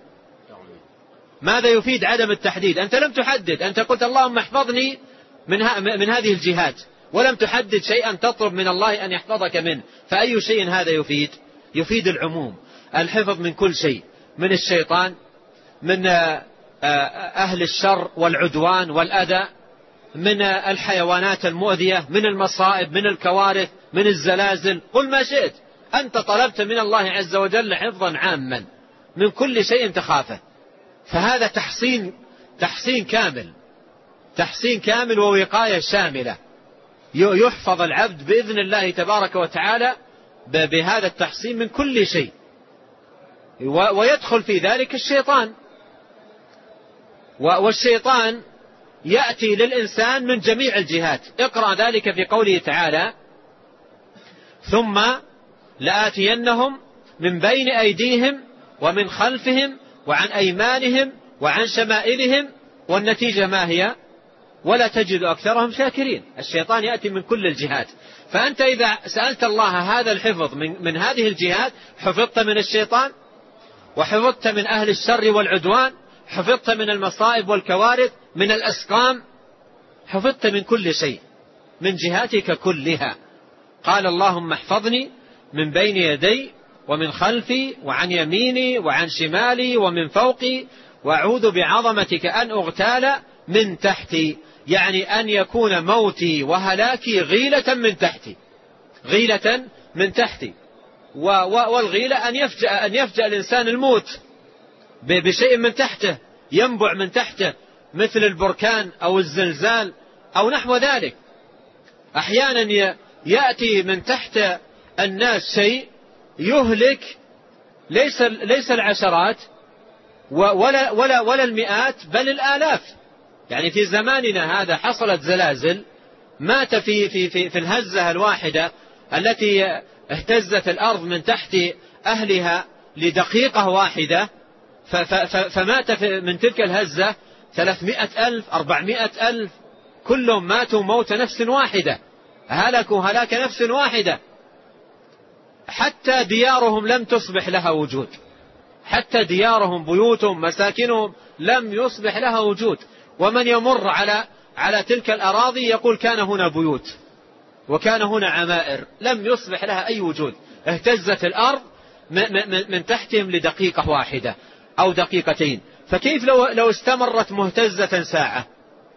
ماذا يفيد عدم التحديد؟ أنت لم تحدد، أنت قلت اللهم احفظني من, من هذه الجهات، ولم تحدد شيئا تطلب من الله أن يحفظك منه، فأي شيء هذا يفيد؟ يفيد العموم، الحفظ من كل شيء، من الشيطان، من أهل الشر والعدوان والأذى، من الحيوانات المؤذية، من المصائب، من الكوارث، من الزلازل، قل ما شئت. أنت طلبت من الله عز وجل حفظا عاما من كل شيء تخافه، فهذا تحصين تحصين كامل، تحصين كامل ووقاية شاملة. يحفظ العبد بإذن الله تبارك وتعالى بهذا التحصين من كل شيء، ويدخل في ذلك الشيطان. والشيطان يأتي للإنسان من جميع الجهات. اقرأ ذلك في قوله تعالى ثم لآتينهم من بين أيديهم ومن خلفهم وعن أيمانهم وعن شمائلهم، والنتيجة ما هي؟ ولا تجد أكثرهم شاكرين. الشيطان يأتي من كل الجهات، فأنت إذا سألت الله هذا الحفظ من, من هذه الجهات، حفظت من الشيطان، وحفظت من أهل الشر والعدوان، حفظت من المصائب والكوارث، من الأسقام، حفظت من كل شيء من جهاتك كلها. قال اللهم احفظني من بين يدي ومن خلفي وعن يميني وعن شمالي ومن فوقي، وأعوذ بعظمتك أن أغتال من تحتي، يعني أن يكون موتي وهلاكي غيلة من تحتي، غيلة من تحتي. والغيلة أن يفجأ, أن يفجأ الإنسان الموت بشيء من تحته، ينبع من تحته، مثل البركان أو الزلزال أو نحو ذلك. أحيانا يأتي من تحت الناس شيء يهلك ليس ليس العشرات ولا ولا ولا المئات بل الآلاف. يعني في زماننا هذا حصلت زلازل، مات في في في, في الهزة الواحدة التي اهتزت الأرض من تحت أهلها لدقيقة واحدة، فمات من تلك الهزة ثلاثمائة ألف أربعمائة ألف، كلهم ماتوا موت نفس واحدة، هلكوا هلاك نفس واحدة، حتى ديارهم لم تصبح لها وجود، حتى ديارهم بيوتهم مساكنهم لم يصبح لها وجود. ومن يمر على على تلك الأراضي يقول كان هنا بيوت وكان هنا عمائر، لم يصبح لها أي وجود، اهتزت الأرض من تحتهم لدقيقة واحدة أو دقيقتين. فكيف لو لو استمرت مهتزة ساعة؟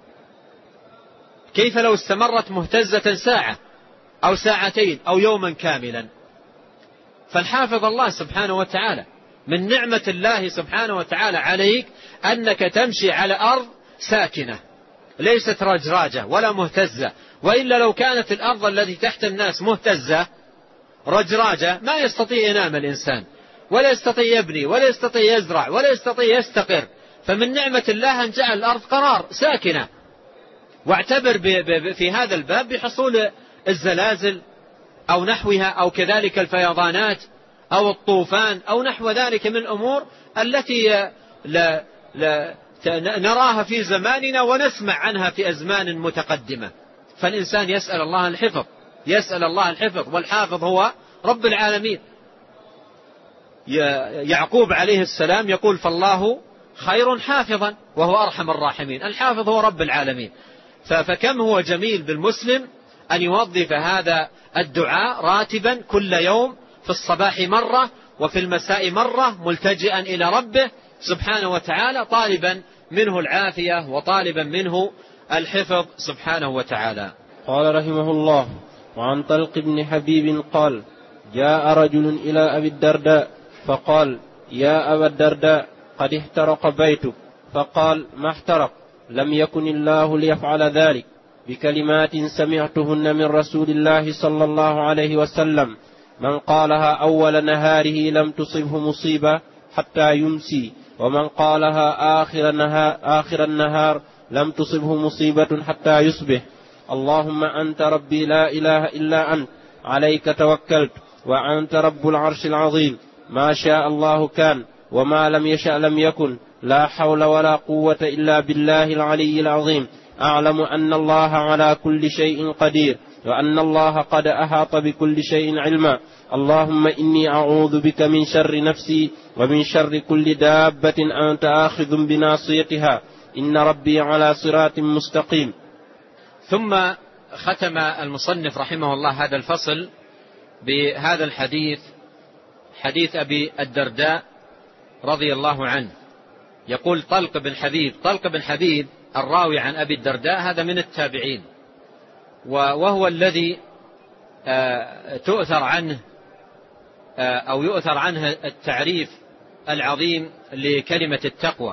كيف لو استمرت مهتزة ساعة أو ساعتين أو يوما كاملا؟ فالحافظ الله سبحانه وتعالى، من نعمة الله سبحانه وتعالى عليك أنك تمشي على أرض ساكنة ليست رجراجة ولا مهتزة، وإلا لو كانت الأرض التي تحت الناس مهتزة رجراجة ما يستطيع ينام الإنسان، ولا يستطيع يبني، ولا يستطيع يزرع، ولا يستطيع يستقر. فمن نعمة الله أن جعل الأرض قرار ساكنة. واعتبر في هذا الباب بحصول الزلازل أو نحوها، أو كذلك الفيضانات أو الطوفان أو نحو ذلك من الأمور التي لا لا نراها في زماننا ونسمع عنها في أزمان متقدمة. فالإنسان يسأل الله الحفظ، يسأل الله الحفظ، والحافظ هو رب العالمين. يعقوب عليه السلام يقول فالله خير حافظا وهو أرحم الراحمين. الحافظ هو رب العالمين. فكم هو جميل بالمسلم أن يوظف هذا الدعاء راتبا كل يوم، في الصباح مرة وفي المساء مرة، ملتجئا إلى ربه سبحانه وتعالى، طالبا منه العافية وطالبا منه الحفظ سبحانه وتعالى. قال رحمه الله: وعن طلق بن حبيب قال: جاء رجل إلى أبي الدرداء فقال: يا أبا الدرداء قد احترق بيتك. فقال: ما احترق؟ لم يكن الله ليفعل ذلك، بكلمات سمعتهن من رسول الله صلى الله عليه وسلم: من قالها أول نهاره لم تصبه مصيبة حتى يمسي، ومن قالها آخر النهار, آخر النهار لم تصبه مصيبة حتى يصبح. اللهم أنت ربي لا إله إلا أنت عليك توكلت وأنت رب العرش العظيم ما شاء الله كان وما لم يشأ لم يكن لا حول ولا قوة إلا بالله العلي العظيم. أعلم أن الله على كل شيء قدير وأن الله قد أحاط بكل شيء علما. اللهم إني أعوذ بك من شر نفسي ومن شر كل دابة أنت آخذ بناصيتها إن ربي على صراط مستقيم. ثم ختم المصنف رحمه الله هذا الفصل بهذا الحديث، حديث أبي الدرداء رضي الله عنه. يقول طلق بن حبيب، طلق بن حبيب الراوي عن أبي الدرداء هذا من التابعين، وهو الذي تؤثر عنه أو يؤثر عنه التعريف العظيم لكلمة التقوى،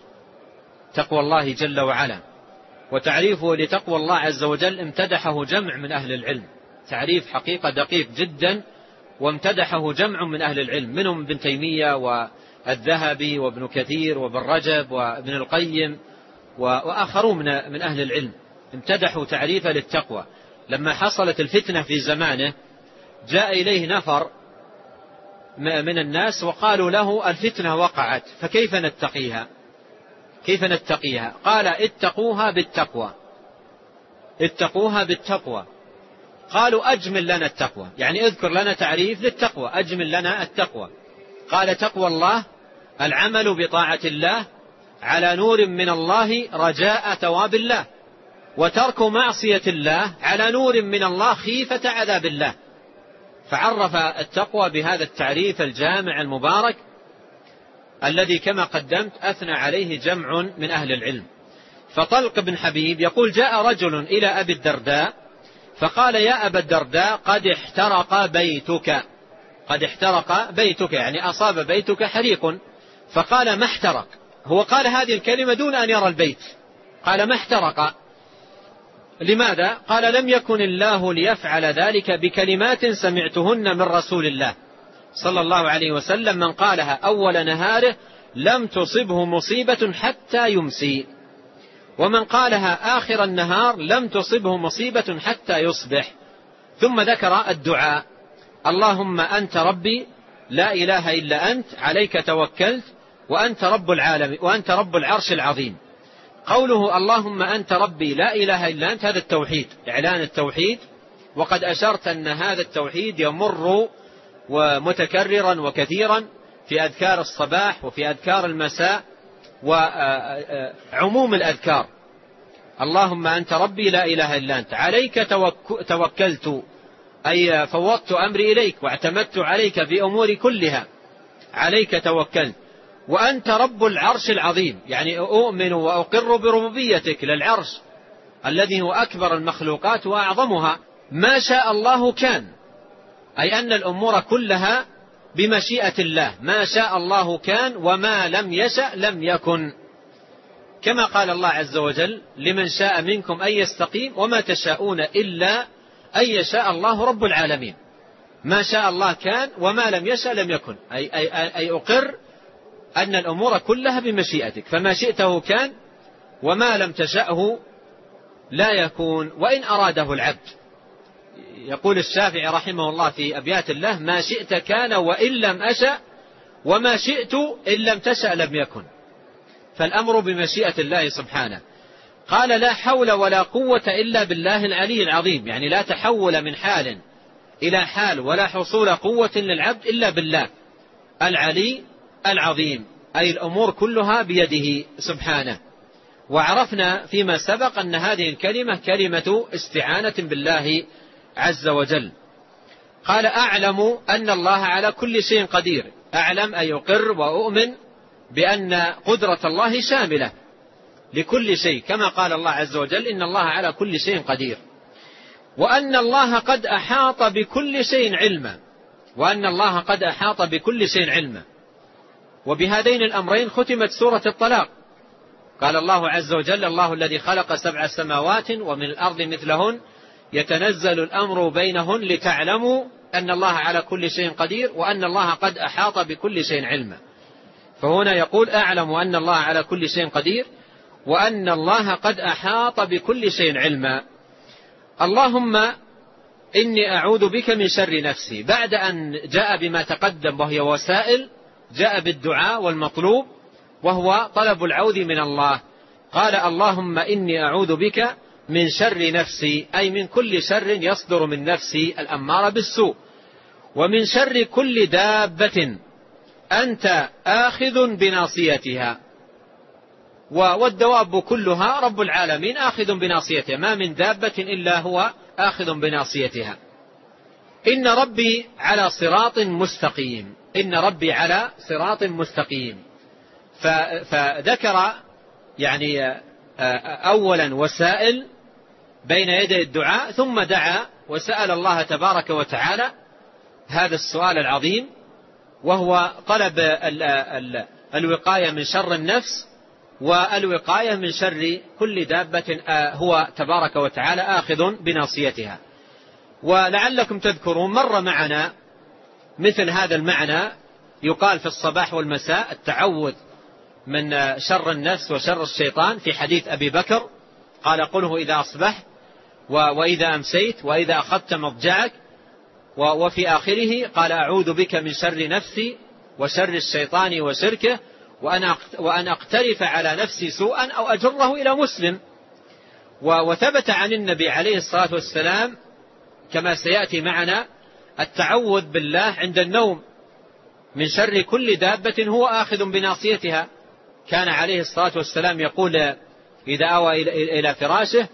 تقوى الله جل وعلا. وتعريفه لتقوى الله عز وجل امتدحه جمع من أهل العلم، تعريف حقيقة دقيق جدا، وامتدحه جمع من أهل العلم، منهم ابن تيمية والذهبي وابن كثير وابن رجب وابن القيم وآخرون من أهل العلم، امتدحوا تعريفه للتقوى. لما حصلت الفتنة في زمانه جاء إليه نفر من الناس وقالوا له الفتنة وقعت فكيف نتقيها، كيف نتقيها؟ قال اتقوها بالتقوى، اتقوها بالتقوى. قالوا أجمل لنا التقوى، يعني اذكر لنا تعريف للتقوى، أجمل لنا التقوى. قال تقوى الله العمل بطاعة الله على نور من الله رجاء ثواب الله، وترك معصية الله على نور من الله خيفة عذاب الله. فعرف التقوى بهذا التعريف الجامع المبارك الذي كما قدمت أثنى عليه جمع من أهل العلم. فطلق بن حبيب يقول جاء رجل إلى أبي الدرداء فقال يا أبا الدرداء قد احترق بيتك، قد احترق بيتك يعني أصاب بيتك حريق. فقال ما احترق، هو قال هذه الكلمة دون أن يرى البيت، قال ما احترق. لماذا؟ قال لم يكن الله ليفعل ذلك بكلمات سمعتهن من رسول الله صلى الله عليه وسلم، من قالها أول نهاره لم تصبه مصيبة حتى يمسي، ومن قالها آخر النهار لم تصبه مصيبة حتى يصبح. ثم ذكر الدعاء اللهم أنت ربي لا إله إلا أنت عليك توكلت وأنت رب العالمين وأنت رب العرش العظيم. قوله اللهم أنت ربي لا إله إلا أنت هذا التوحيد، إعلان التوحيد، وقد أشرت أن هذا التوحيد يمر ومتكررا وكثيرا في أذكار الصباح وفي أذكار المساء وعموم الأذكار. اللهم أنت ربي لا إله إلا أنت عليك توكلت أي فوضت أمري إليك واعتمدت عليك في أموري كلها، عليك توكلت. وأنت رب العرش العظيم يعني أؤمن وأقر بربوبيتك للعرش الذي هو أكبر المخلوقات وأعظمها. ما شاء الله كان، أي أن الأمور كلها بمشيئة الله، ما شاء الله كان وما لم يشأ لم يكن، كما قال الله عز وجل لمن شاء منكم أن يستقيم وما تشاءون إلا أن يشاء الله رب العالمين. ما شاء الله كان وما لم يشأ لم يكن، أي, أي, أي أقر أن الأمور كلها بمشيئتك، فما شئته كان وما لم تشأه لا يكون وإن أراده العبد. يقول الشافعي رحمه الله في أبيات الله ما شئت كان وإن لم أشأ وما شئت إن لم تشأ لم يكن، فالأمر بمشيئة الله سبحانه. قال لا حول ولا قوة إلا بالله العلي العظيم، يعني لا تحول من حال إلى حال ولا حصول قوة للعبد إلا بالله العلي العظيم، أي الأمور كلها بيده سبحانه. وعرفنا فيما سبق أن هذه الكلمة كلمة استعانة بالله عز وجل. قال أعلم أن الله على كل شيء قدير، أعلم أي يقر وأؤمن بأن قدرة الله شاملة لكل شيء، كما قال الله عز وجل إن الله على كل شيء قدير. وأن الله قد أحاط بكل شيء علما، وأن الله قد أحاط بكل شيء علما. وبهذين الأمرين ختمت سورة الطلاق. قال الله عز وجل الله الذي خلق سبع سماوات ومن الأرض مثلهن يتنزل الأمر بينهن لتعلموا أن الله على كل شيء قدير وأن الله قد أحاط بكل شيء علما. فهنا يقول أعلم أن الله على كل شيء قدير وأن الله قد أحاط بكل شيء علما. اللهم إني أعوذ بك من شر نفسي. بعد أن جاء بما تقدم وهي وسائل، جاء بالدعاء والمطلوب وهو طلب العوذ من الله. قال اللهم إني أعوذ بك من شر نفسي، أي من كل شر يصدر من نفسي الأمارة بالسوء، ومن شر كل دابة أنت آخذ بناصيتها. والدواب كلها رب العالمين آخذ بناصيتها، ما من دابة إلا هو آخذ بناصيتها. إن ربي على صراط مستقيم، إن ربي على صراط مستقيم. فذكر يعني أولا وسائل بين يدي الدعاء، ثم دعا وسأل الله تبارك وتعالى هذا السؤال العظيم، وهو طلب الوقاية من شر النفس والوقاية من شر كل دابة هو تبارك وتعالى آخذ بناصيتها. ولعلكم تذكرون مر معنا مثل هذا المعنى، يقال في الصباح والمساء التعوذ من شر النفس وشر الشيطان، في حديث أبي بكر قال قله إذا أصبحت وإذا أمسيت وإذا أخذت مضجعك، وفي آخره قال أعوذ بك من شر نفسي وشر الشيطان وشركه وأن أقترف على نفسي سوءا أو أجره إلى مسلم. وثبت عن النبي عليه الصلاة والسلام كما سيأتي معنا التعوذ بالله عند النوم من شر كل دابة هو آخذ بناصيتها. كان عليه الصلاة والسلام يقول إذا أوى إلى فراشه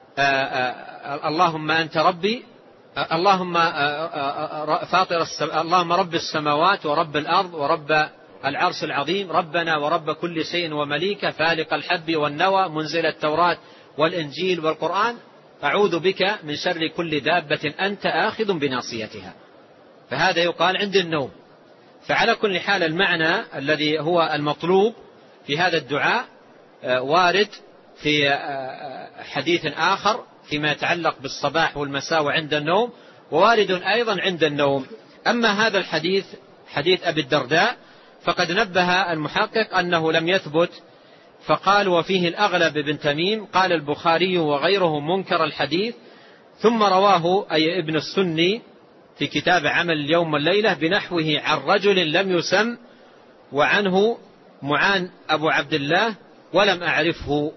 اللهم أنت ربي، اللهم فاطر اللهم رب السماوات ورب الأرض ورب العرش العظيم، ربنا ورب كل شيء ومليكه، فالق الحب والنوى، منزل التوراة والإنجيل والقرآن، أعوذ بك من شر كل دابة أنت آخذ بناصيتها. فهذا يقال عند النوم. فعلى كل حال المعنى الذي هو المطلوب في هذا الدعاء وارد في حديث آخر فيما يتعلق بالصباح والمساء وعند النوم، ووارد أيضا عند النوم. أما هذا الحديث حديث أبي الدرداء فقد نبه المحقق أنه لم يثبت، فقال وفيه الأغلب بن تميم. قال البخاري وغيره منكر الحديث، ثم رواه أي ابن السني في كتاب عمل اليوم والليلة بنحوه عن رجل لم يسم، وعنه معان أبو عبد الله ولم أعرفه.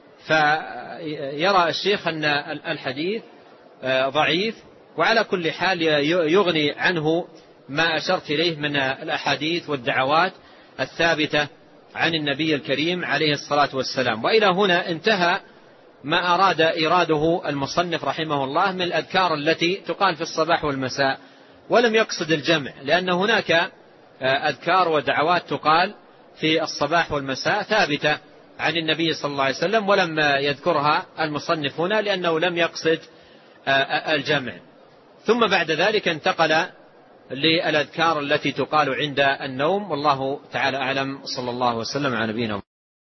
فيرى الشيخ أن الحديث ضعيف، وعلى كل حال يغني عنه ما أشرت إليه من الأحاديث والدعوات الثابتة عن النبي الكريم عليه الصلاة والسلام. وإلى هنا انتهى ما أراد إراده المصنف رحمه الله من الأذكار التي تقال في الصباح والمساء، ولم يقصد الجمع، لأن هناك أذكار ودعوات تقال في الصباح والمساء ثابتة عن النبي صلى الله عليه وسلم، ولم يذكرها المصنف هنا لأنه لم يقصد الجمع. ثم بعد ذلك انتقل للأذكار التي تقال عند النوم، والله تعالى أعلم. صلى الله وسلم على نبينا.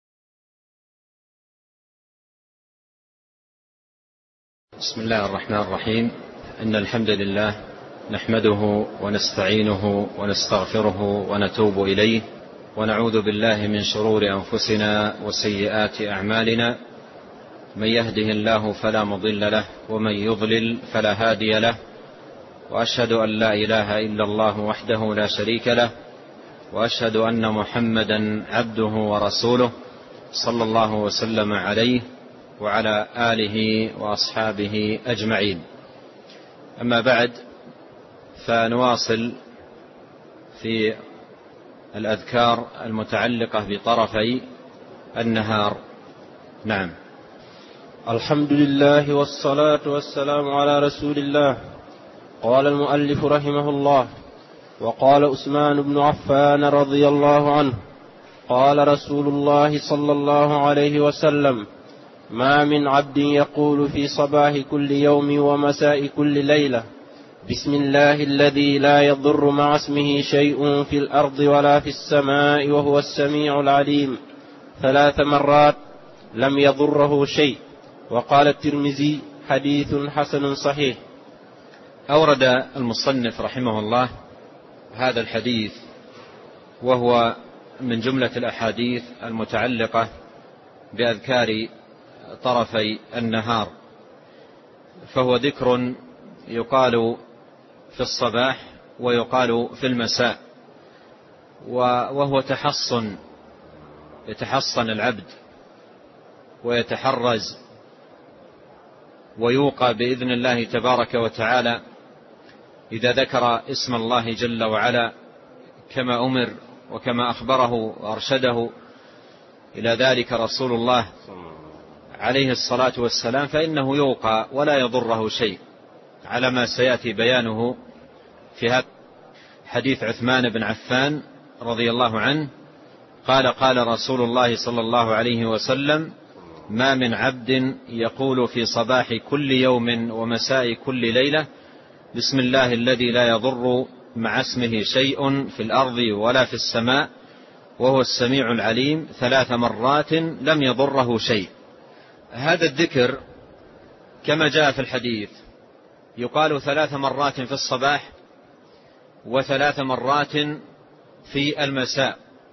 بسم الله الرحمن الرحيم. إن الحمد لله نحمده ونستعينه ونستغفره ونتوب إليه، ونعوذ بالله من شرور أنفسنا وسيئات أعمالنا. من يهده الله فلا مضل له، ومن يضلل فلا هادي له، وأشهد أن لا إله إلا الله وحده لا شريك له، وأشهد أن محمدا عبده ورسوله صلى الله وسلم عليه وعلى آله وأصحابه أجمعين. أما بعد، فنواصل في الأذكار المتعلقة بطرفي النهار. نعم. الحمد لله والصلاة والسلام على رسول الله. قال المؤلف رحمه الله: وقال عثمان بن عفان رضي الله عنه: قال رسول الله صلى الله عليه وسلم: ما من عبد يقول في صباح كل يوم ومساء كل ليلة بسم الله الذي لا يضر مع اسمه شيء في الأرض ولا في السماء وهو السميع العليم ثلاث مرات لم يضره شيء. وقال الترمذي: حديث حسن صحيح. أورد المصنف رحمه الله هذا الحديث، وهو من جملة الأحاديث المتعلقة بأذكار طرفي النهار، فهو ذكر يقال في الصباح ويقال في المساء، وهو تحصن يتحصن العبد ويتحرز ويوقى بإذن الله تبارك وتعالى إذا ذكر اسم الله جل وعلا كما أمر وكما أخبره وأرشده إلى ذلك رسول الله عليه الصلاة والسلام، فإنه يوقى ولا يضره شيء، على ما سيأتي بيانه في هذا حديث عثمان بن عفان رضي الله عنه قال قال رسول الله صلى الله عليه وسلم: ما من عبد يقول في صباح كل يوم ومساء كل ليلة بسم الله الذي لا يضر مع اسمه شيء في الأرض ولا في السماء وهو السميع العليم ثلاث مرات لم يضره شيء. هذا الذكر كما جاء في الحديث يقال ثلاث مرات في الصباح وثلاث مرات في المساء،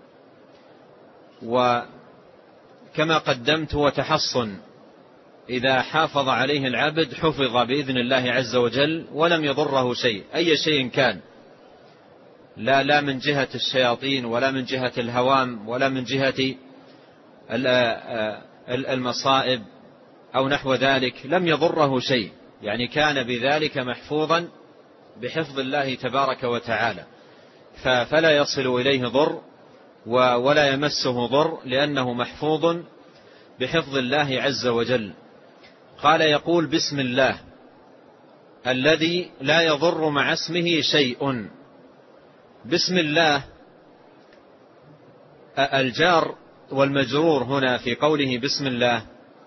وكما قدمت وتحصن إذا حافظ عليه العبد حفظ بإذن الله عز وجل ولم يضره شيء، أي شيء كان، لا لا من جهة الشياطين ولا من جهة الهوام ولا من جهة المصائب أو نحو ذلك، لم يضره شيء، يعني كان بذلك محفوظا بحفظ الله تبارك وتعالى، فلا يصل إليه ضر ولا يمسه ضر لأنه محفوظ بحفظ الله عز وجل. قال يقول بسم الله الذي لا يضر مع اسمه شيء. بسم الله الجار والمجرور هنا في قوله بسم الله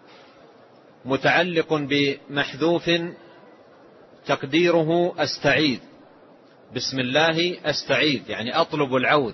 متعلق بمحذوف تقديره أستعيذ، بسم الله أستعيذ يعني أطلب العوذ،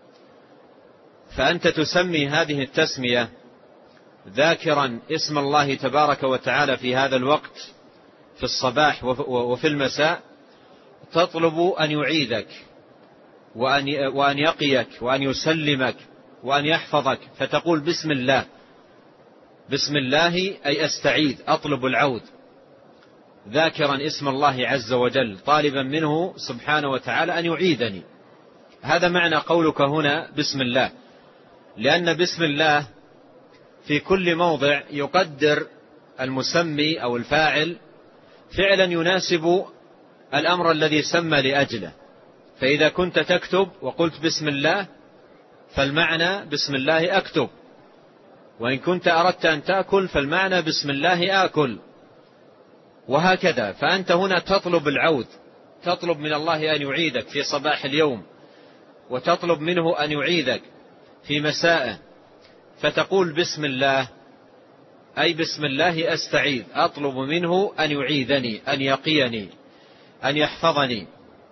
فأنت تسمي هذه التسمية ذاكرا اسم الله تبارك وتعالى في هذا الوقت في الصباح وفي المساء، تطلب أن يعيذك وأن يقيك وأن يسلمك وأن يحفظك، فتقول بسم الله. بسم الله أي أستعيذ أطلب العوذ، ذاكرا اسم الله عز وجل طالبا منه سبحانه وتعالى أن يعيذني. هذا معنى قولك هنا بسم الله، لأن بسم الله في كل موضع يقدر المسمي أو الفاعل فعلا يناسب الأمر الذي سمى لأجله، فإذا كنت تكتب وقلت بسم الله فالمعنى بسم الله أكتب، وإن كنت أردت أن تأكل فالمعنى بسم الله آكل، وهكذا. فأنت هنا تطلب العوذ، تطلب من الله أن يعيذك في صباح اليوم وتطلب منه أن يعيذك في مساءه، فتقول بسم الله أي بسم الله أستعيذ أطلب منه أن يعيذني أن يقيني أن يحفظني.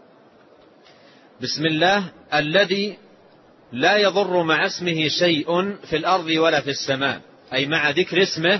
بسم الله الذي لا يضر مع اسمه شيء في الأرض ولا في السماء، أي مع ذكر اسمه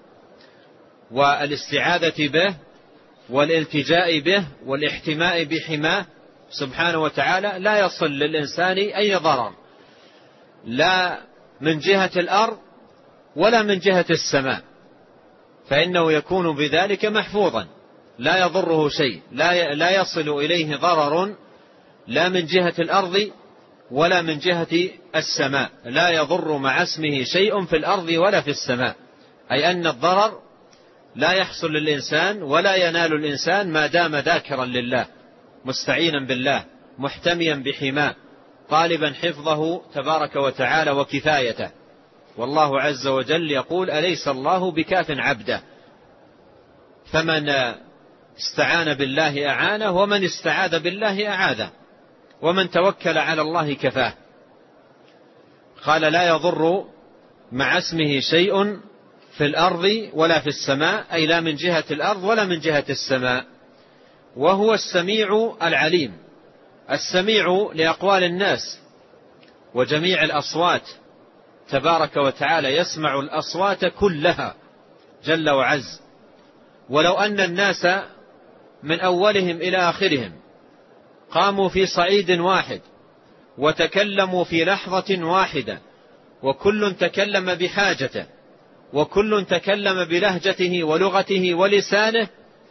والاستعاذة به والالتجاء به والاحتماء بحماه سبحانه وتعالى لا يصل للإنسان أي ضرر، لا من جهة الأرض ولا من جهة السماء، فإنه يكون بذلك محفوظا لا يضره شيء، لا لا يصل إليه ضرر لا من جهة الأرض ولا من جهة السماء، لا يضر مع اسمه شيء في الأرض ولا في السماء، أي أن الضرر لا يحصل للإنسان ولا ينال الإنسان ما دام ذاكرا لله مستعينا بالله محتميا بحماه طالبا حفظه تبارك وتعالى وكفايته. والله عز وجل يقول أليس الله بكاف عبده، فمن استعان بالله أعانه ومن استعاذ بالله أعاذه ومن توكل على الله كفاه. قال لا يضر مع اسمه شيء في الأرض ولا في السماء، أي لا من جهة الأرض ولا من جهة السماء، وهو السميع العليم. السميع لأقوال الناس وجميع الأصوات تبارك وتعالى، يسمع الأصوات كلها جل وعز، ولو أن الناس من أولهم إلى آخرهم قاموا في صعيد واحد وتكلموا في لحظة واحدة وكل تكلم بحاجته وكل تكلم بلهجته ولغته ولسانه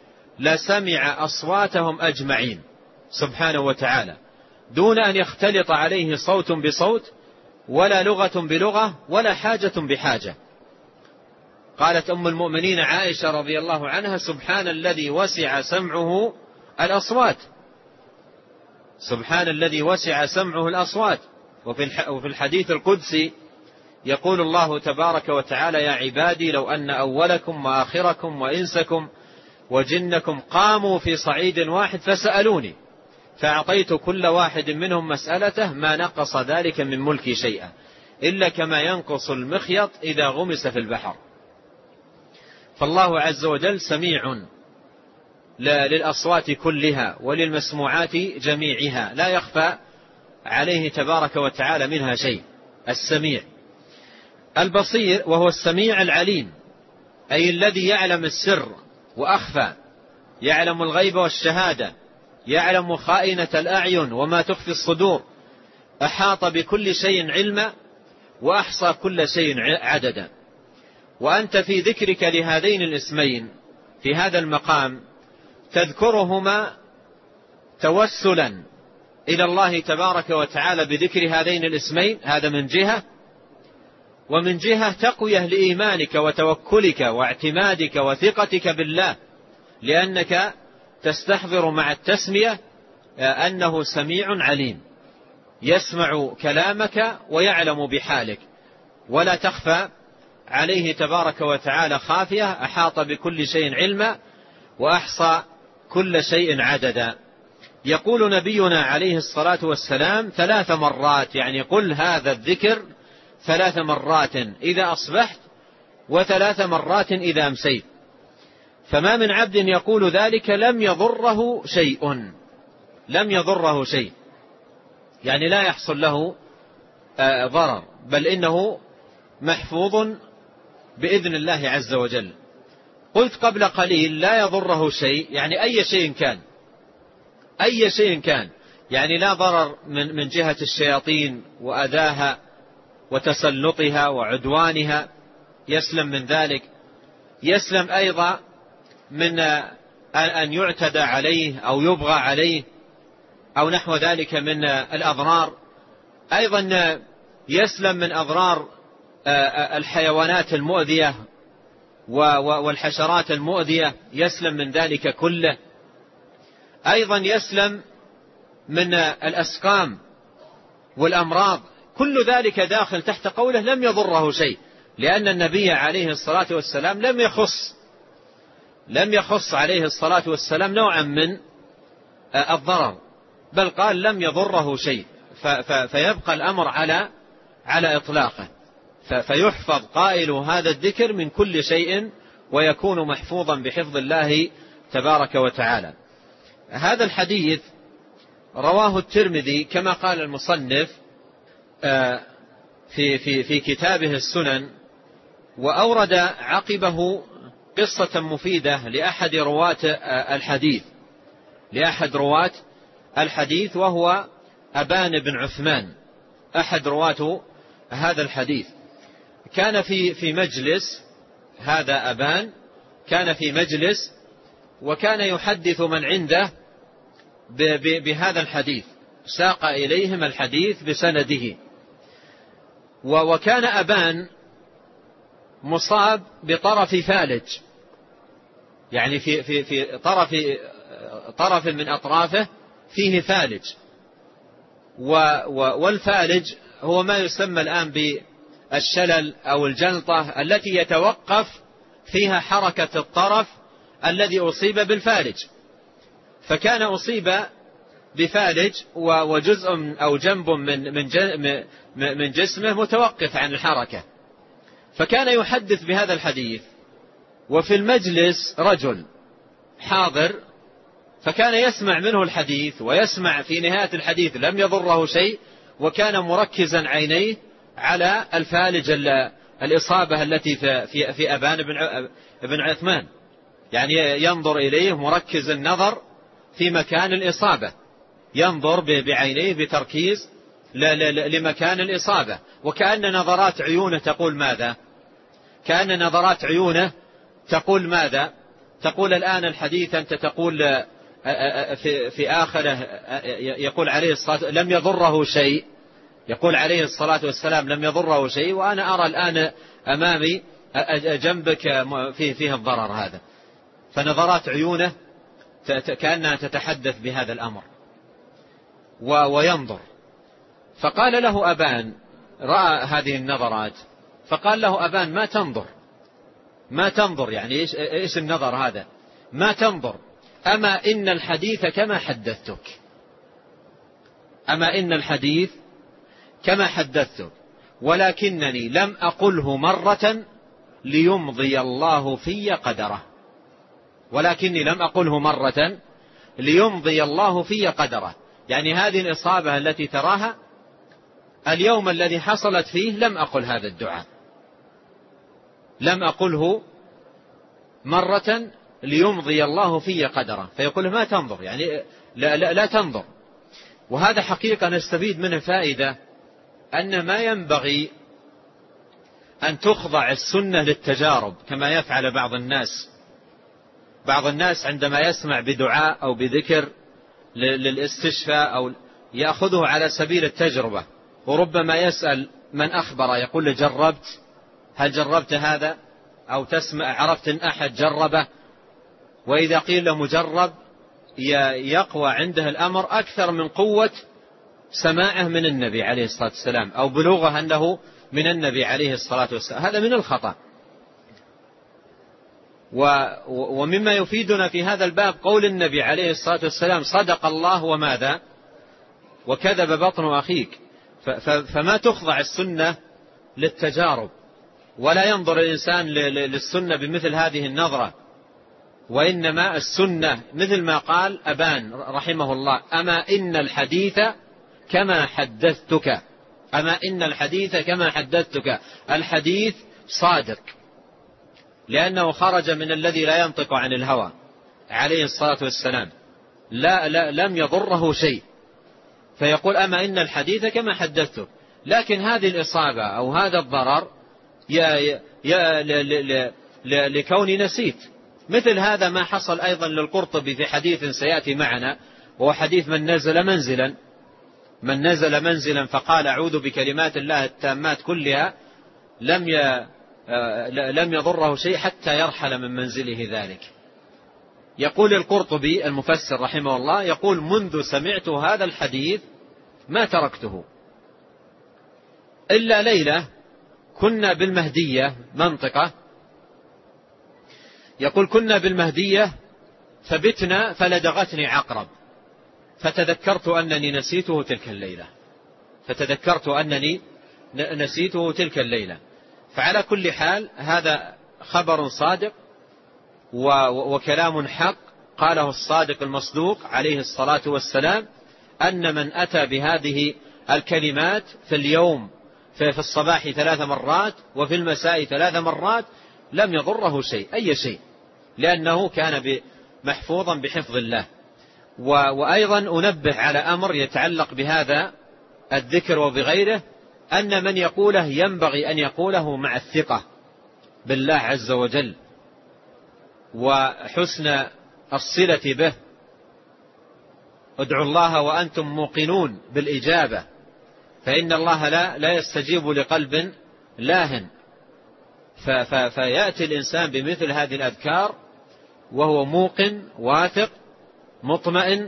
لسمع أصواتهم أجمعين سبحانه وتعالى دون أن يختلط عليه صوت بصوت ولا لغة بلغة ولا حاجة بحاجة. قالت أم المؤمنين عائشة رضي الله عنها سبحان الذي وسع سمعه الأصوات سبحان الذي وسع سمعه الأصوات. وفي الحديث القدسي يقول الله تبارك وتعالى يا عبادي لو أن أولكم وآخركم وإنسكم وجنكم قاموا في صعيد واحد فسألوني فأعطيت كل واحد منهم مسألته ما نقص ذلك من ملكي شيئا إلا كما ينقص المخيط إذا غمس في البحر. فالله عز وجل سميع للأصوات كلها وللمسموعات جميعها لا يخفى عليه تبارك وتعالى منها شيء. السميع البصير وهو السميع العليم أي الذي يعلم السر وأخفى يعلم الغيب والشهادة يعلم خائنة الأعين وما تخفي الصدور أحاط بكل شيء علما وأحصى كل شيء عددا. وأنت في ذكرك لهذين الاسمين في هذا المقام تذكرهما توسلا إلى الله تبارك وتعالى بذكر هذين الاسمين هذا من جهة ومن جهة تقوية لإيمانك وتوكلك واعتمادك وثقتك بالله لأنك تستحضر مع التسمية أنه سميع عليم يسمع كلامك ويعلم بحالك ولا تخفى عليه تبارك وتعالى خافية أحاط بكل شيء علما وأحصى كل شيء عددا. يقول نبينا عليه الصلاة والسلام ثلاث مرات يعني قل هذا الذكر ثلاث مرات إذا أصبحت وثلاث مرات إذا أمسيت فما من عبد يقول ذلك لم يضره شيء لم يضره شيء يعني لا يحصل له ضرر بل إنه محفوظ بإذن الله عز وجل. قلت قبل قليل لا يضره شيء يعني أي شيء كان أي شيء كان يعني لا ضرر من من جهة الشياطين وأذاها وتسلطها وعدوانها يسلم من ذلك. يسلم أيضا من أن يعتدى عليه أو يبغى عليه أو نحو ذلك من الأضرار. أيضا يسلم من أضرار الحيوانات المؤذية والحشرات المؤذية يسلم من ذلك كله. أيضا يسلم من الأسقام والأمراض كل ذلك داخل تحت قوله لم يضره شيء لأن النبي عليه الصلاة والسلام لم يخص لم يخص عليه الصلاة والسلام نوعا من الضرر بل قال لم يضره شيء فيبقى الأمر على على إطلاقه فيحفظ قائل هذا الذكر من كل شيء ويكون محفوظا بحفظ الله تبارك وتعالى. هذا الحديث رواه الترمذي كما قال المصنف في في في كتابه السنن وأورد عقبه قصة مفيدة لأحد رواة الحديث لأحد رواة الحديث وهو أبان بن عثمان أحد رواة هذا الحديث. كان في في مجلس هذا أبان كان في مجلس وكان يحدث من عنده بهذا الحديث ساق إليهم الحديث بسنده. وكان أبان مصاب بطرف فالج يعني في في في طرف طرف من أطرافه فيه فالج والفالج هو ما يسمى الآن بالشلل أو الجلطة التي يتوقف فيها حركة الطرف الذي أصيب بالفالج. فكان أصيب بفالج وجزء أو جنب من من من جسمه متوقف عن الحركة فكان يحدث بهذا الحديث وفي المجلس رجل حاضر فكان يسمع منه الحديث ويسمع في نهاية الحديث لم يضره شيء وكان مركزا عينيه على الفالج الإصابة التي في في أبان بن عثمان يعني ينظر إليه مركز النظر في مكان الإصابة ينظر بعينيه بتركيز لمكان الإصابة. وكأن نظرات عيونه تقول ماذا؟ كأن نظرات عيونه تقول ماذا؟ تقول الآن الحديث أنت تقول في, في آخره يقول عليه الصلاة لم يضره شيء، يقول عليه الصلاة والسلام لم يضره شيء، وأنا أرى الآن أمامي جنبك فيه, فيه الضرر هذا. فنظرات عيونه كأنها تتحدث بهذا الأمر وينظر. فقال له أبان، رأى هذه النظرات، فقال له أبان ما تنظر ما تنظر يعني إيش, إيش النظر هذا؟ ما تنظر، أما إن الحديث كما حدثتك، أما إن الحديث كما حدثتك، ولكنني لم أقله مرة ليمضي الله في قدره، ولكني لم أقله مرة ليمضي الله في قدره. يعني هذه الإصابة التي تراها اليوم الذي حصلت فيه لم أقل هذا الدعاء، لم أقله مرة ليمضي الله في قدره. فيقول ما تنظر يعني لا, لا, لا تنظر. وهذا حقيقة نستفيد منه فائدة، أن ما ينبغي أن تخضع السنة للتجارب كما يفعل بعض الناس. بعض الناس عندما يسمع بدعاء أو بذكر للاستشفاء أو يأخذه على سبيل التجربة، وربما يسأل من أخبر يقول له جربت؟ هل جربت هذا؟ أو تسمع عرفت إن أحد جربه؟ وإذا قيل له مجرب يقوى عنده الأمر أكثر من قوة سماعه من النبي عليه الصلاة والسلام أو بلوغه أنه من النبي عليه الصلاة والسلام. هذا من الخطأ. ومما يفيدنا في هذا الباب قول النبي عليه الصلاة والسلام صدق الله وماذا؟ وكذب بطن أخيك. فما تخضع السنة للتجارب، ولا ينظر الإنسان للسنة بمثل هذه النظرة، وإنما السنة مثل ما قال أبان رحمه الله أما إن الحديث كما حدثتك، أما إن الحديث كما حدثتك. الحديث صادق لأنه خرج من الذي لا ينطق عن الهوى عليه الصلاة والسلام، لا, لا لم يضره شيء. فيقول أما إن الحديث كما حدثتك. لكن هذه الإصابة أو هذا الضرر يا يا لكوني نسيت. مثل هذا ما حصل أيضا للقرطبي في حديث سيأتي معنا، وهو حديث من نزل منزلا من نزل منزلا فقال أعوذ بكلمات الله التامات كلها لم لم يضره شيء حتى يرحل من منزله ذلك. يقول القرطبي المفسر رحمه الله يقول منذ سمعت هذا الحديث ما تركته إلا ليلة كنا بالمهدية منطقة، يقول كنا بالمهدية فبتنا فلدغتني عقرب فتذكرت أنني نسيته تلك الليلة فتذكرت أنني نسيته تلك الليلة. فعلى كل حال هذا خبر صادق وكلام حق قاله الصادق المصدوق عليه الصلاة والسلام، أن من أتى بهذه الكلمات في اليوم في الصباح ثلاث مرات وفي المساء ثلاث مرات لم يضره شيء أي شيء، لأنه كان محفوظا بحفظ الله. وأيضا أنبه على أمر يتعلق بهذا الذكر وبغيره، أن من يقوله ينبغي أن يقوله مع الثقة بالله عز وجل وحسن الصلة به. ادعوا الله وأنتم موقنون بالإجابة، فإن الله لا, لا يستجيب لقلب لاهن. فيأتي الإنسان بمثل هذه الأذكار وهو موقن واثق مطمئن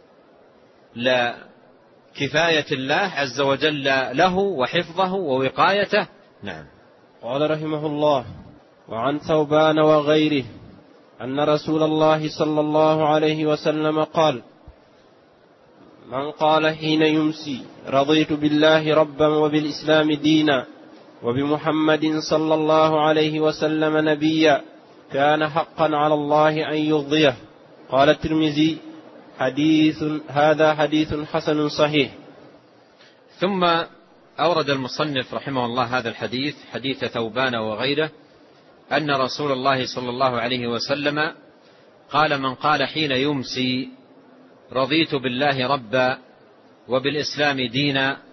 لكفاية الله عز وجل له وحفظه ووقايته. نعم. قال رحمه الله: وعن ثوبان وغيره أن رسول الله صلى الله عليه وسلم قال: من قال حين يمسي رضيت بالله ربا وبالإسلام دينا وبمحمد صلى الله عليه وسلم نبيا كان حقا على الله أن يرضيه. قال الترمذي: حديث هذا حديث حسن صحيح. ثم أورد المصنف رحمه الله هذا الحديث حديث ثوبان وغيره أن رسول الله صلى الله عليه وسلم قال: من قال حين يمسي رضيت بالله ربا وبالإسلام دينا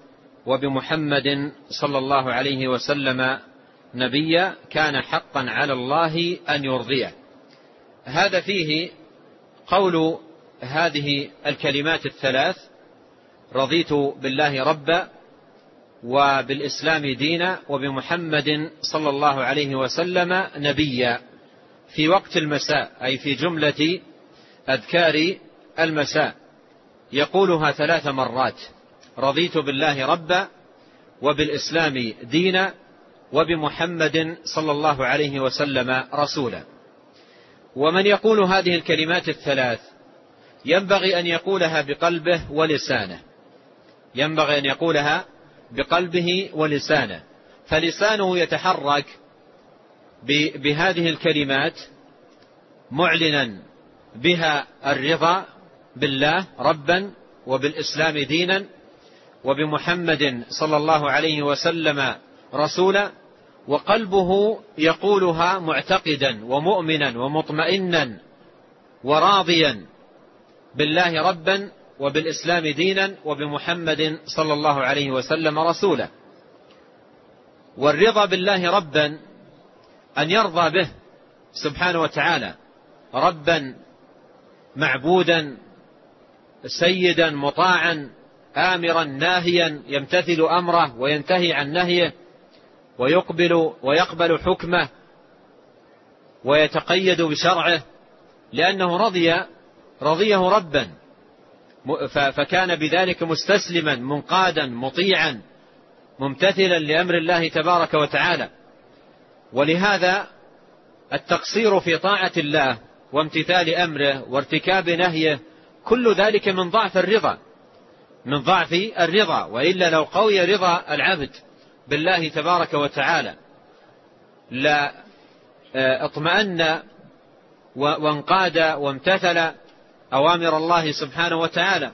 وبمحمد صلى الله عليه وسلم نبيا كان حقا على الله أن يرضيه. هذا فيه قول هذه الكلمات الثلاث: رضيت بالله ربا وبالإسلام دينا وبمحمد صلى الله عليه وسلم نبيا، في وقت المساء، أي في جملة أذكار المساء، يقولها ثلاث مرات: رضيت بالله ربا وبالإسلام دينا وبمحمد صلى الله عليه وسلم رسولا. ومن يقول هذه الكلمات الثلاث ينبغي أن يقولها بقلبه ولسانه، ينبغي أن يقولها بقلبه ولسانه، فلسانه يتحرك بهذه الكلمات معلنا بها الرضا بالله ربا وبالإسلام دينا وبمحمد صلى الله عليه وسلم رسولا، وقلبه يقولها معتقدا ومؤمنا ومطمئنا وراضيا بالله ربا وبالإسلام دينا وبمحمد صلى الله عليه وسلم رسولا. والرضا بالله ربا أن يرضى به سبحانه وتعالى ربا معبودا سيدا مطاعا آمرا ناهيا، يمتثل أمره وينتهي عن نهيه ويقبل ويقبل حكمه ويتقيد بشرعه، لأنه رضي رضيه ربا، فكان بذلك مستسلما منقادا مطيعا ممتثلا لأمر الله تبارك وتعالى. ولهذا التقصير في طاعة الله وامتثال أمره وارتكاب نهيه كل ذلك من ضعف الرضا، من ضعف الرضا. وإلا لو قوي رضا العبد بالله تبارك وتعالى لا اطمأن وانقاد وامتثل أوامر الله سبحانه وتعالى.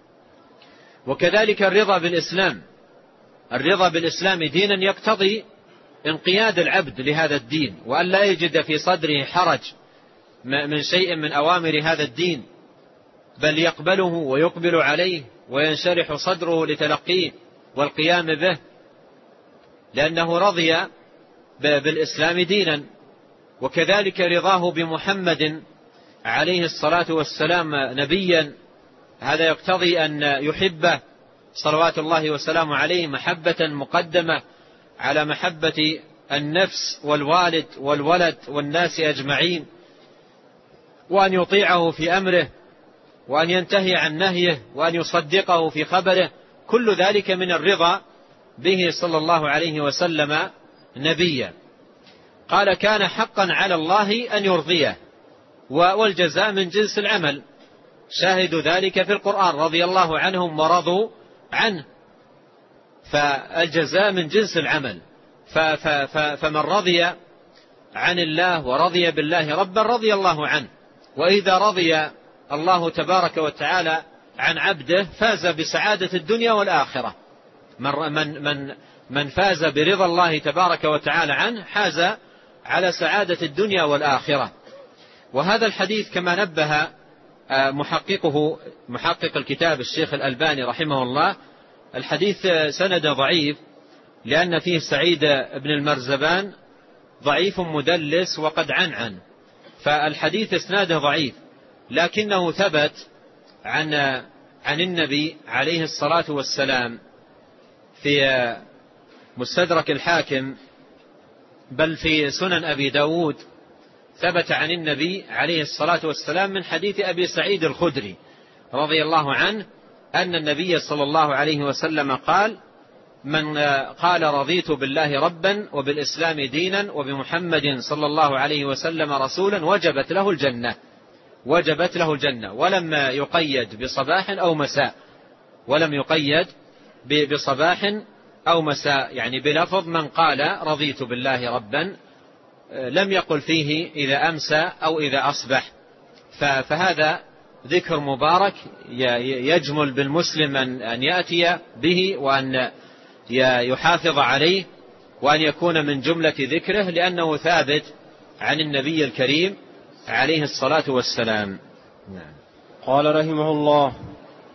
وكذلك الرضا بالإسلام، الرضا بالإسلام دينا يقتضي انقياد العبد لهذا الدين، وأن لا يجد في صدره حرج من شيء من أوامر هذا الدين، بل يقبله ويقبل عليه وينشرح صدره لتلقيه والقيام به، لأنه رضي بالإسلام دينا. وكذلك رضاه بمحمد عليه الصلاة والسلام نبيا، هذا يقتضي أن يحبه صلوات الله وسلامه عليه محبة مقدمة على محبة النفس والوالد والولد والناس أجمعين، وأن يطيعه في أمره وأن ينتهي عن نهيه وأن يصدقه في خبره، كل ذلك من الرضا به صلى الله عليه وسلم نبيا. قال كان حقا على الله أن يرضيه، والجزاء من جنس العمل، شاهد ذلك في القرآن: رضي الله عنهم ورضوا عنه، فالجزاء من جنس العمل. فمن رضي عن الله ورضي بالله ربا رضي الله عنه. وإذا رضي الله تبارك وتعالى عن عبده فاز بسعادة الدنيا والآخرة. من, من, من فاز برضا الله تبارك وتعالى عنه حاز على سعادة الدنيا والآخرة. وهذا الحديث كما نبه محققه محقق الكتاب الشيخ الألباني رحمه الله، الحديث سند ضعيف، لأن فيه سعيد بن المرزبان ضعيف مدلس وقد عنعن، فالحديث اسناده ضعيف، لكنه ثبت عن عن النبي عليه الصلاة والسلام في مستدرك الحاكم، بل في سنن أبي داود ثبت عن النبي عليه الصلاة والسلام من حديث أبي سعيد الخدري رضي الله عنه أن النبي صلى الله عليه وسلم قال: من قال رضيت بالله ربا وبالإسلام دينا وبمحمد صلى الله عليه وسلم رسولا وجبت له الجنة، وجبت له الجنة، ولم يقيد بصباح أو مساء، ولم يقيد بصباح أو مساء، يعني بلفظ من قال رضيت بالله ربا، لم يقل فيه إذا أمسى أو إذا أصبح. فهذا ذكر مبارك يجمل بالمسلم أن يأتي به وأن يحافظ عليه وأن يكون من جملة ذكره، لأنه ثابت عن النبي الكريم عليه الصلاة والسلام. قال رحمه الله: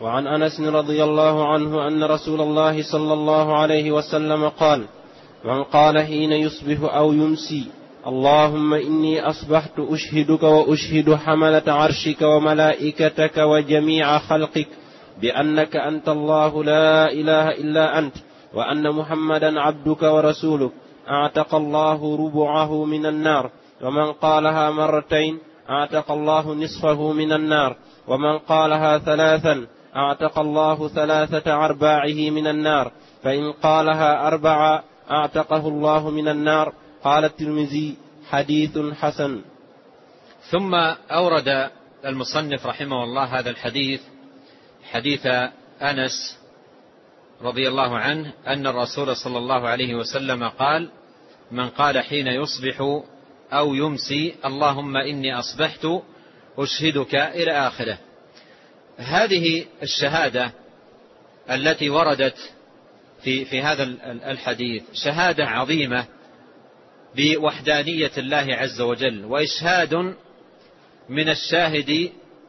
وعن أنس رضي الله عنه أن رسول الله صلى الله عليه وسلم قال: من قال حين يصبح أو يمسي: اللهم إني أصبحت أشهدك وأشهد حملة عرشك وملائكتك وجميع خلقك بأنك أنت الله لا إله إلا أنت، وأن محمدا عبدك ورسولك، أعتق الله ربعه من النار. ومن قالها مرتين أعتق الله نصفه من النار. ومن قالها ثلاثا أعتق الله ثلاثة أرباعه من النار. فإن قالها أربعة أعتقه الله من النار. قال الترمذي: حديث حسن. ثم أورد المصنف رحمه الله هذا الحديث، حديث أنس رضي الله عنه أن الرسول صلى الله عليه وسلم قال: من قال حين يصبح أو يمسي: اللهم إني أصبحت أشهدك، إلى آخره. هذه الشهادة التي وردت في, في هذا الحديث شهادة عظيمة بوحدانية الله عز وجل، وإشهاد من الشاهد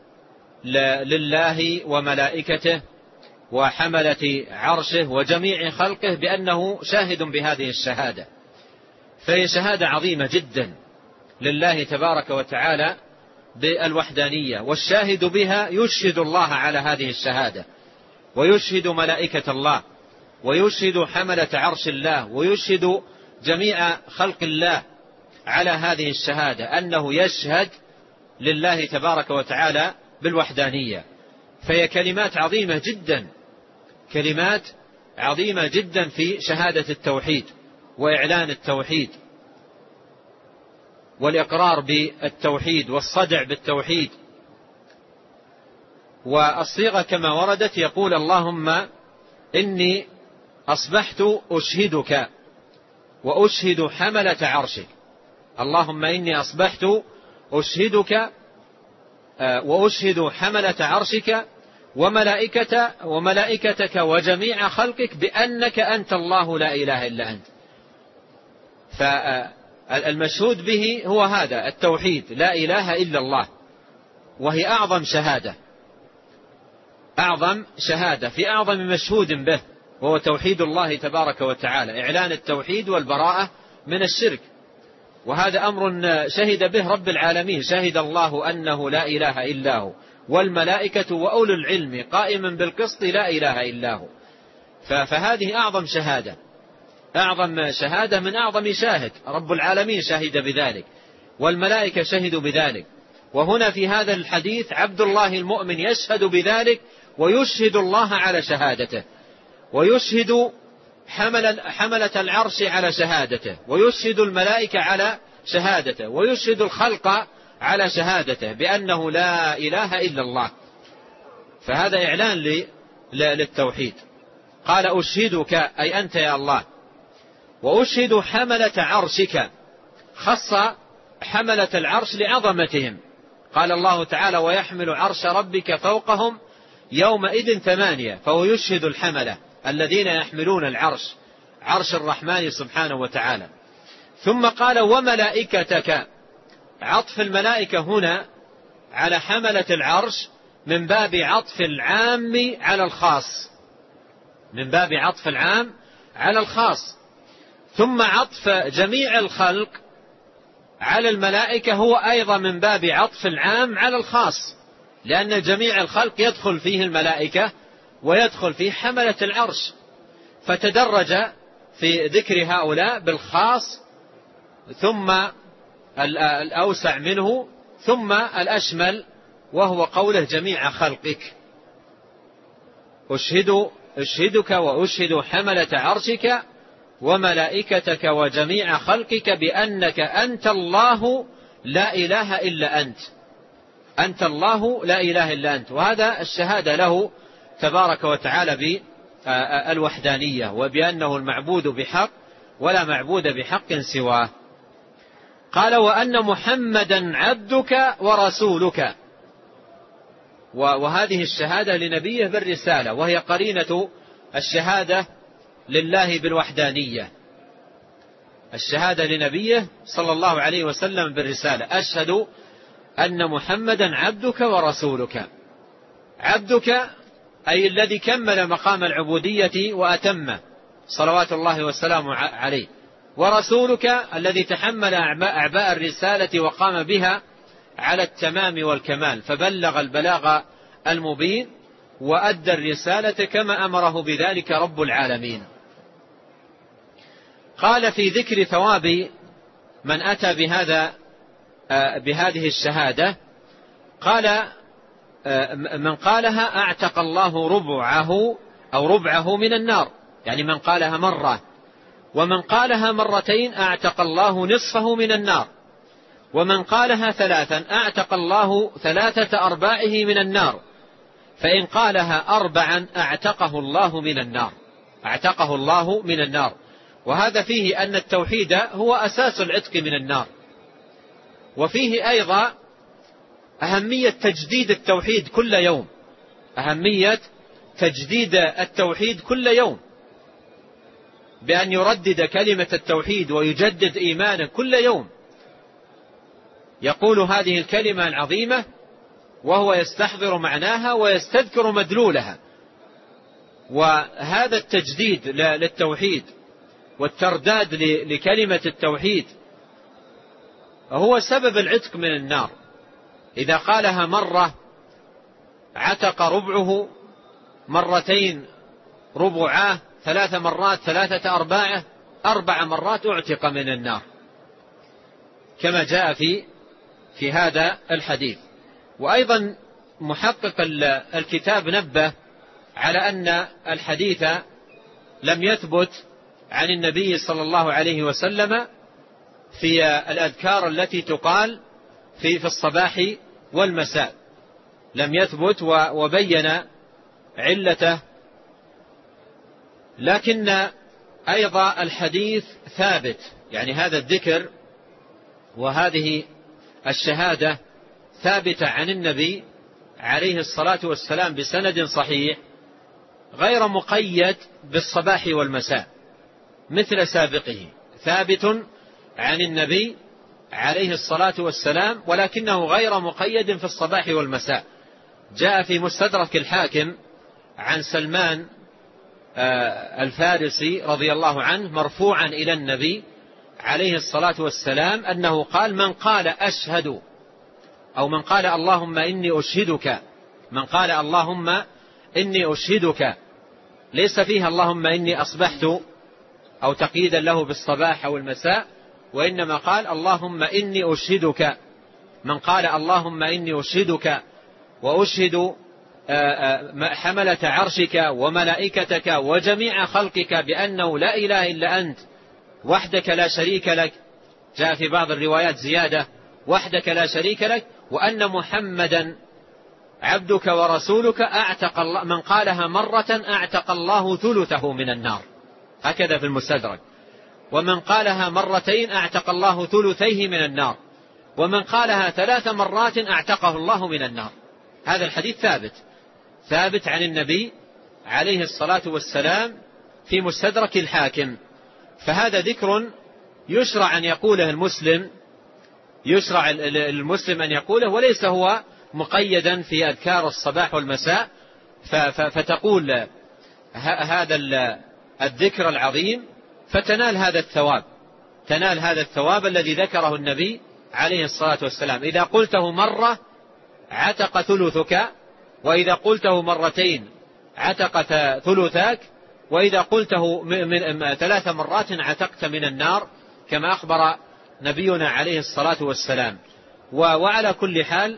لله وملائكته وحملة عرشه وجميع خلقه بأنه شاهد بهذه الشهادة، فهي شهادة عظيمة جدا لله تبارك وتعالى بالوحدانية، والشاهد بها يشهد الله على هذه الشهادة، ويشهد ملائكة الله، ويشهد حملة عرش الله، ويشهد جميع خلق الله على هذه الشهادة أنه يشهد لله تبارك وتعالى بالوحدانية. فهي كلمات عظيمة جدا، كلمات عظيمة جدا في شهادة التوحيد وإعلان التوحيد والإقرار بالتوحيد والصدع بالتوحيد. والصيغة كما وردت يقول: اللهم إني أصبحت أشهدك وأشهد حملة عرشك. اللهم إني أصبحت أشهدك وأشهد حملة عرشك وملائكة وملائكتك وجميع خلقك بأنك أنت الله لا إله إلا أنت. فالمشهود به هو هذا التوحيد، لا إله إلا الله، وهي أعظم شهادة، أعظم شهادة في أعظم مشهود به، وهو توحيد الله تبارك وتعالى، إعلان التوحيد والبراءة من الشرك. وهذا أمر شهد به رب العالمين، شهد الله أنه لا إله إلا هو والملائكة وأولو العلم قائما بالقسط لا إله إلا هو. فهذه أعظم شهادة، أعظم شهادة من أعظم شاهد، رب العالمين شهد بذلك والملائكة شهدوا بذلك. وهنا في هذا الحديث عبد الله المؤمن يشهد بذلك ويشهد الله على شهادته، ويشهد حمل حملة العرش على شهادته، ويشهد الملائكة على شهادته، ويشهد الخلق على شهادته بأنه لا إله إلا الله. فهذا إعلان للتوحيد. قال: أشهدك أي أنت يا الله، وأشهد حملة عرشك، خص حملة العرش لعظمتهم. قال الله تعالى: ويحمل عرش ربك فوقهم يومئذ ثمانية، فهو يشهد الحملة الذين يحملون العرش، عرش الرحمن سبحانه وتعالى. ثم قال: وملائكتك، عطف الملائكة هنا على حملة العرش من باب عطف العام على الخاص، من باب عطف العام على الخاص. ثم عطف جميع الخلق على الملائكة هو أيضا من باب عطف العام على الخاص، لأن جميع الخلق يدخل فيه الملائكة ويدخل فيه حملة العرش، فتدرج في ذكر هؤلاء بالخاص، ثم الأوسع منه، ثم الأشمل، وهو قوله جميع خلقك. أشهد أشهدك وأشهد حملة عرشك وملائكتك وجميع خلقك بأنك أنت الله لا إله إلا أنت، أنت الله لا إله إلا أنت. وهذا الشهادة له تبارك وتعالى بالوحدانية، وبأنه المعبود بحق ولا معبود بحق سواه. قال: وأن محمدا عبدك ورسولك. وهذه الشهادة لنبيه بالرسالة، وهي قرينة الشهادة لله بالوحدانية، الشهادة لنبيه صلى الله عليه وسلم بالرسالة: أشهد أن محمدا عبدك ورسولك. عبدك أي الذي كمل مقام العبودية وأتمه صلوات الله والسلام عليه، ورسولك الذي تحمل أعباء الرسالة وقام بها على التمام والكمال، فبلغ البلاغ المبين وأدى الرسالة كما أمره بذلك رب العالمين. قال في ذكر ثواب من أتى بهذا بهذه الشهادة، قال من قالها أعتق الله ربعه أو ربعه من النار، يعني من قالها مرة، ومن قالها مرتين أعتق الله نصفه من النار، ومن قالها ثلاثا أعتق الله ثلاثة أرباعه من النار، فإن قالها أربعا أعتقه الله من النار أعتقه الله من النار. وهذا فيه أن التوحيد هو أساس العتق من النار، وفيه أيضا أهمية تجديد التوحيد كل يوم أهمية تجديد التوحيد كل يوم بأن يردد كلمة التوحيد ويجدد إيمانه كل يوم، يقول هذه الكلمة العظيمة وهو يستحضر معناها ويستذكر مدلولها. وهذا التجديد للتوحيد والترداد لكلمة التوحيد هو سبب العتق من النار. إذا قالها مرة عتق ربعه، مرتين ربعاه، ثلاث مرات ثلاثة أرباعه، أربع مرات اعتق من النار كما جاء في في هذا الحديث. وأيضا محقق الكتاب نبه على أن الحديث لم يثبت عن النبي صلى الله عليه وسلم في الأذكار التي تقال في في الصباح والمساء، لم يثبت وبين علته. لكن أيضا الحديث ثابت، يعني هذا الذكر وهذه الشهادة ثابتة عن النبي عليه الصلاة والسلام بسند صحيح غير مقيد بالصباح والمساء مثل سابقه، ثابت عن النبي عليه الصلاة والسلام ولكنه غير مقيد في الصباح والمساء. جاء في مستدرك الحاكم عن سلمان الفارسي رضي الله عنه مرفوعا إلى النبي عليه الصلاة والسلام أنه قال: من قال أشهد أو من قال اللهم إني أشهدك، من قال اللهم إني أشهدك، ليس فيها اللهم إني أصبحت أو تقييدا له بالصباح أو المساء، وإنما قال اللهم إني أشهدك. من قال اللهم إني أشهدك وأشهد حملة عرشك وملائكتك وجميع خلقك بأنه لا إله إلا أنت وحدك لا شريك لك، جاء في بعض الروايات زيادة وحدك لا شريك لك، وأن محمدا عبدك ورسولك، أعتق الله، من قالها مرة أعتق الله ثلثه من النار، هكذا في المستدرك. ومن قالها مرتين أعتق الله ثلثيه من النار، ومن قالها ثلاث مرات أعتقه الله من النار. هذا الحديث ثابت ثابت عن النبي عليه الصلاة والسلام في مستدرك الحاكم. فهذا ذكر يشرع أن يقوله المسلم يشرع المسلم أن يقوله، وليس هو مقيدا في أذكار الصباح والمساء، فتقول هذا الذكر العظيم فتنال هذا الثواب تنال هذا الثواب الذي ذكره النبي عليه الصلاة والسلام. إذا قلته مرة عتق ثلثك، وإذا قلته مرتين عتق ثلثاك، وإذا قلته من ثلاث مرات عتقت من النار كما أخبر نبينا عليه الصلاة والسلام. وعلى كل حال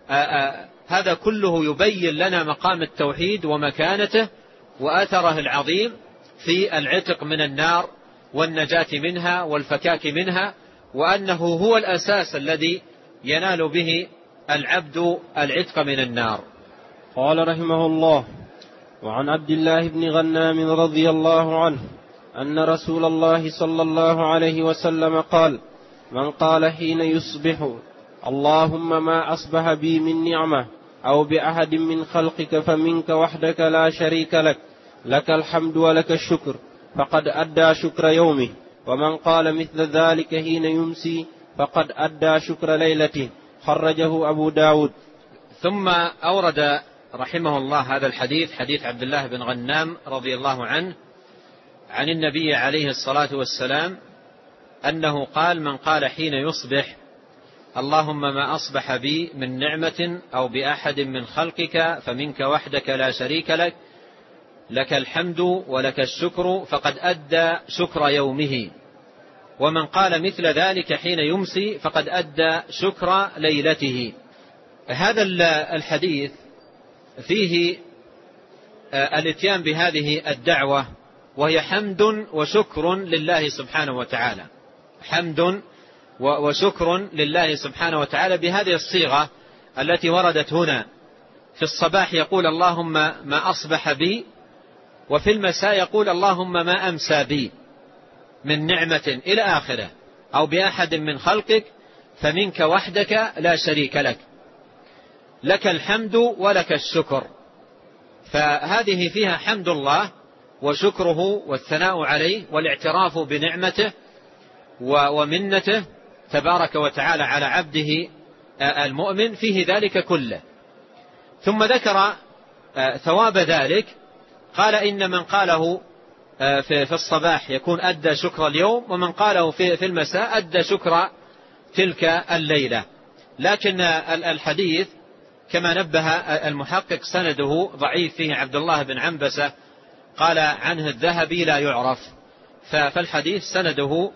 هذا كله يبين لنا مقام التوحيد ومكانته وأثره العظيم في العتق من النار والنجاة منها والفكاك منها، وأنه هو الأساس الذي ينال به العبد العتق من النار. قال رحمه الله: وعن عبد الله بن غنام رضي الله عنه أن رسول الله صلى الله عليه وسلم قال: من قال حين يصبح اللهم ما أصبح بي من نعمة أو بأحد من خلقك فمنك وحدك لا شريك لك، لك الحمد ولك الشكر، فقد أدى شكر يومه. ومن قال مثل ذلك حين يمسي فقد أدى شكر ليلته. خرجه أبو داود. ثم أورد رحمه الله هذا الحديث، حديث عبد الله بن غنام رضي الله عنه عن النبي عليه الصلاة والسلام أنه قال: من قال حين يصبح: اللهم ما أصبح بي من نعمة أو بأحد من خلقك فمنك وحدك لا شريك لك، لك الحمد ولك الشكر، فقد أدى شكر يومه. ومن قال مثل ذلك حين يمسي فقد أدى شكر ليلته. هذا الحديث فيه الاتيان بهذه الدعوة، وهي حمد وشكر لله سبحانه وتعالى، حمد وشكر لله سبحانه وتعالى بهذه الصيغة التي وردت هنا. في الصباح يقول: اللهم ما أصبح بي، وفي المساء يقول: اللهم ما أمسى بي من نعمة إلى آخره، أو بأحد من خلقك فمنك وحدك لا شريك لك، لك الحمد ولك الشكر. فهذه فيها حمد الله وشكره والثناء عليه والاعتراف بنعمته ومنته تبارك وتعالى على عبده المؤمن، فيه ذلك كله. ثم ذكر ثواب ذلك، قال: إن من قاله في الصباح يكون أدى شكر اليوم، ومن قاله في المساء أدى شكر تلك الليلة. لكن الحديث كما نبه المحقق سنده ضعيف، فيه عبد الله بن عنبسة قال عنه الذهبي لا يعرف، فالحديث سنده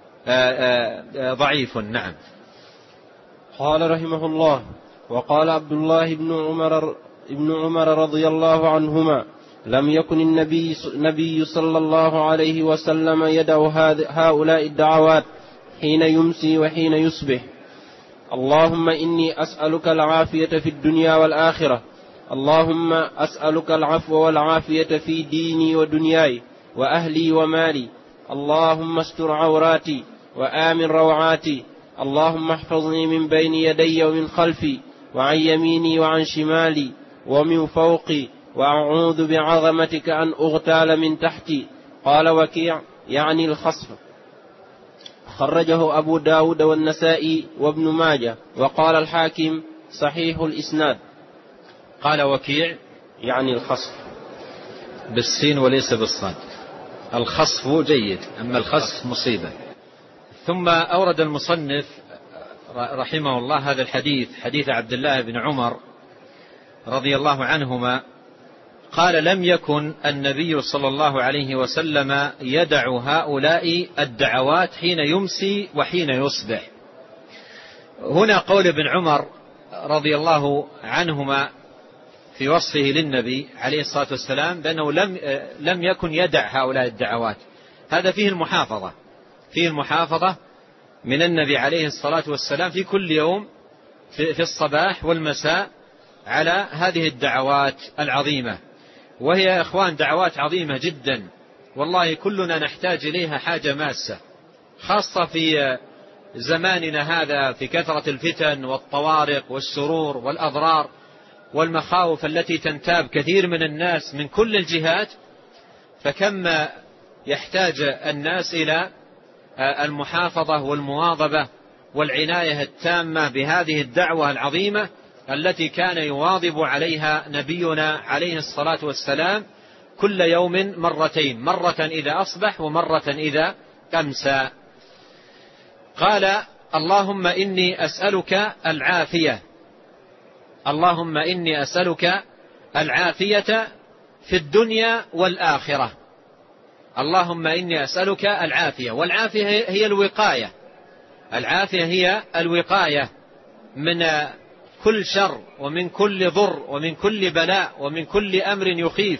ضعيف. نعم. قال رحمه الله: وقال عبد الله بن عمر ابن عمر رضي الله عنهما: لم يكن النبي, النبي صلى الله عليه وسلم يدعو هؤلاء الدعوات حين يمسي وحين يصبح: اللهم إني أسألك العافية في الدنيا والآخرة، اللهم أسألك العفو والعافية في ديني ودنياي وأهلي ومالي، اللهم استر عوراتي وآمن روعاتي، اللهم احفظني من بين يدي ومن خلفي وعن يميني وعن شمالي ومن فوقي، وأعوذ بعظمتك أن أغتال من تحتي. قال وكيع: يعني الخصف. خرجه أبو داود والنسائي وابن ماجه، وقال الحاكم: صحيح الإسناد. قال وكيع: يعني الخصف بالسين وليس بالصاد. الخصف جيد، أما الخصف مصيبة. ثم أورد المصنف رحمه الله هذا الحديث، حديث عبد الله بن عمر رضي الله عنهما، قال: لم يكن النبي صلى الله عليه وسلم يدع هؤلاء الدعوات حين يمسي وحين يصبح. هنا قول ابن عمر رضي الله عنهما في وصفه للنبي عليه الصلاة والسلام بأنه لم, لم يكن يدع هؤلاء الدعوات، هذا فيه المحافظة، فيه المحافظة من النبي عليه الصلاة والسلام في كل يوم في الصباح والمساء على هذه الدعوات العظيمة. وهي يا إخوان دعوات عظيمة جدا، والله كلنا نحتاج إليها حاجة ماسة، خاصة في زماننا هذا في كثرة الفتن والطوارق والشرور والأضرار والمخاوف التي تنتاب كثير من الناس من كل الجهات. فكم يحتاج الناس إلى المحافظة والمواظبة والعناية التامة بهذه الدعوة العظيمة التي كان يواظب عليها نبينا عليه الصلاة والسلام كل يوم مرتين، مرة إذا أصبح ومرة إذا أمسى. قال: اللهم إني أسألك العافية، اللهم إني أسألك العافية في الدنيا والآخرة، اللهم إني أسألك العافية. والعافية هي الوقاية، العافية هي الوقاية من كل شر ومن كل ضر ومن كل بلاء ومن كل أمر يخيف،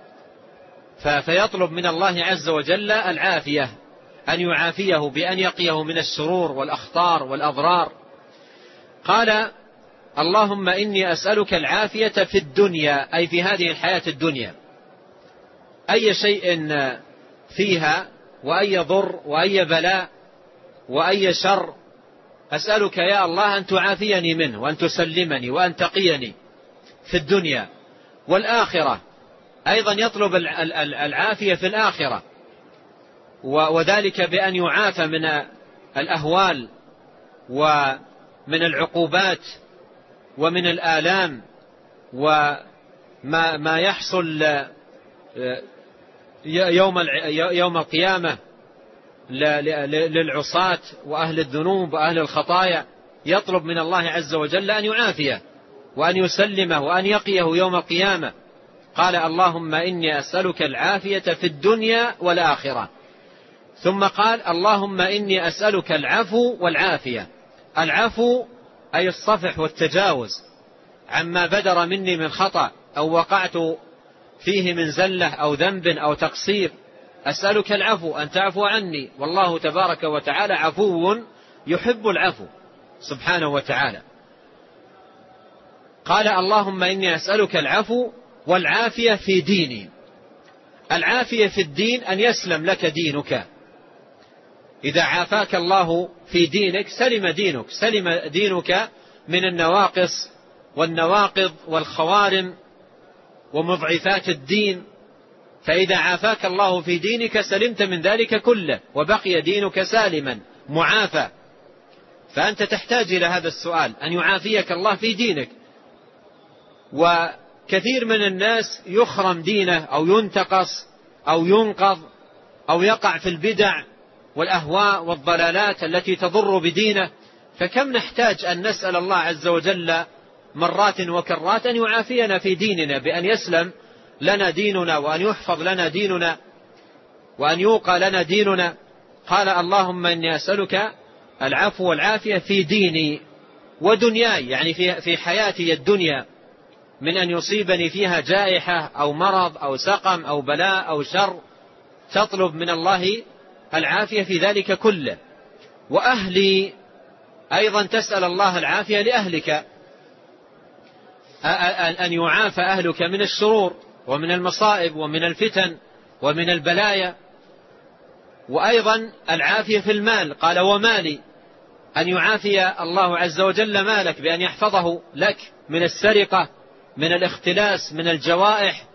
فيطلب من الله عز وجل العافية، أن يعافيه بأن يقيه من الشرور والأخطار والأضرار. قال: اللهم إني أسألك العافية في الدنيا، أي في هذه الحياة الدنيا، أي شيء فيها وأي ضر وأي بلاء وأي شر أسألك يا الله أن تعافيني منه وأن تسلمني وأن تقيني في الدنيا. والآخرة أيضا يطلب العافية في الآخرة، وذلك بأن يعافى من الأهوال ومن العقوبات ومن الآلام ما ما يحصل يوم يوم القيامة للعصاة وأهل الذنوب وأهل الخطايا، يطلب من الله عز وجل أن يعافيه وأن يسلمه وأن يقيه يوم القيامة. قال اللهم إني أسألك العافية في الدنيا والآخرة. ثم قال اللهم إني أسألك العفو والعافية. العفو أي الصفح والتجاوز عما بدر مني من خطأ أو وقعت فيه من زلة أو ذنب أو تقصير. أسألك العفو، أن تعفو عني، والله تبارك وتعالى عفو يحب العفو سبحانه وتعالى. قال اللهم إني أسألك العفو والعافية في ديني. العافية في الدين أن يسلم لك دينك. إذا عافاك الله في دينك سلم دينك، سلم دينك من النواقص والنواقض والخوارم ومضعفات الدين. فإذا عافاك الله في دينك سلمت من ذلك كله وبقي دينك سالما معافى. فأنت تحتاج إلى هذا السؤال، أن يعافيك الله في دينك. وكثير من الناس يخرم دينه أو ينتقص أو ينقض أو يقع في البدع والأهواء والضلالات التي تضر بدينه. فكم نحتاج أن نسأل الله عز وجل مرات وكرات أن يعافينا في ديننا، بأن يسلم لنا ديننا وأن يحفظ لنا ديننا وأن يوقى لنا ديننا. قال اللهم إني أسألك العفو والعافية في ديني ودنياي، يعني في في حياتي الدنيا، من أن يصيبني فيها جائحة أو مرض أو سقم أو بلاء أو شر، تطلب من الله العافية في ذلك كله. وأهلي أيضا تسأل الله العافية لأهلك، أن يعافى أهلك من الشرور ومن المصائب ومن الفتن ومن البلايا. وأيضا العافية في المال، قال ومالي، أن يعافي الله عز وجل مالك بأن يحفظه لك من السرقة، من الاختلاس، من الجوائح،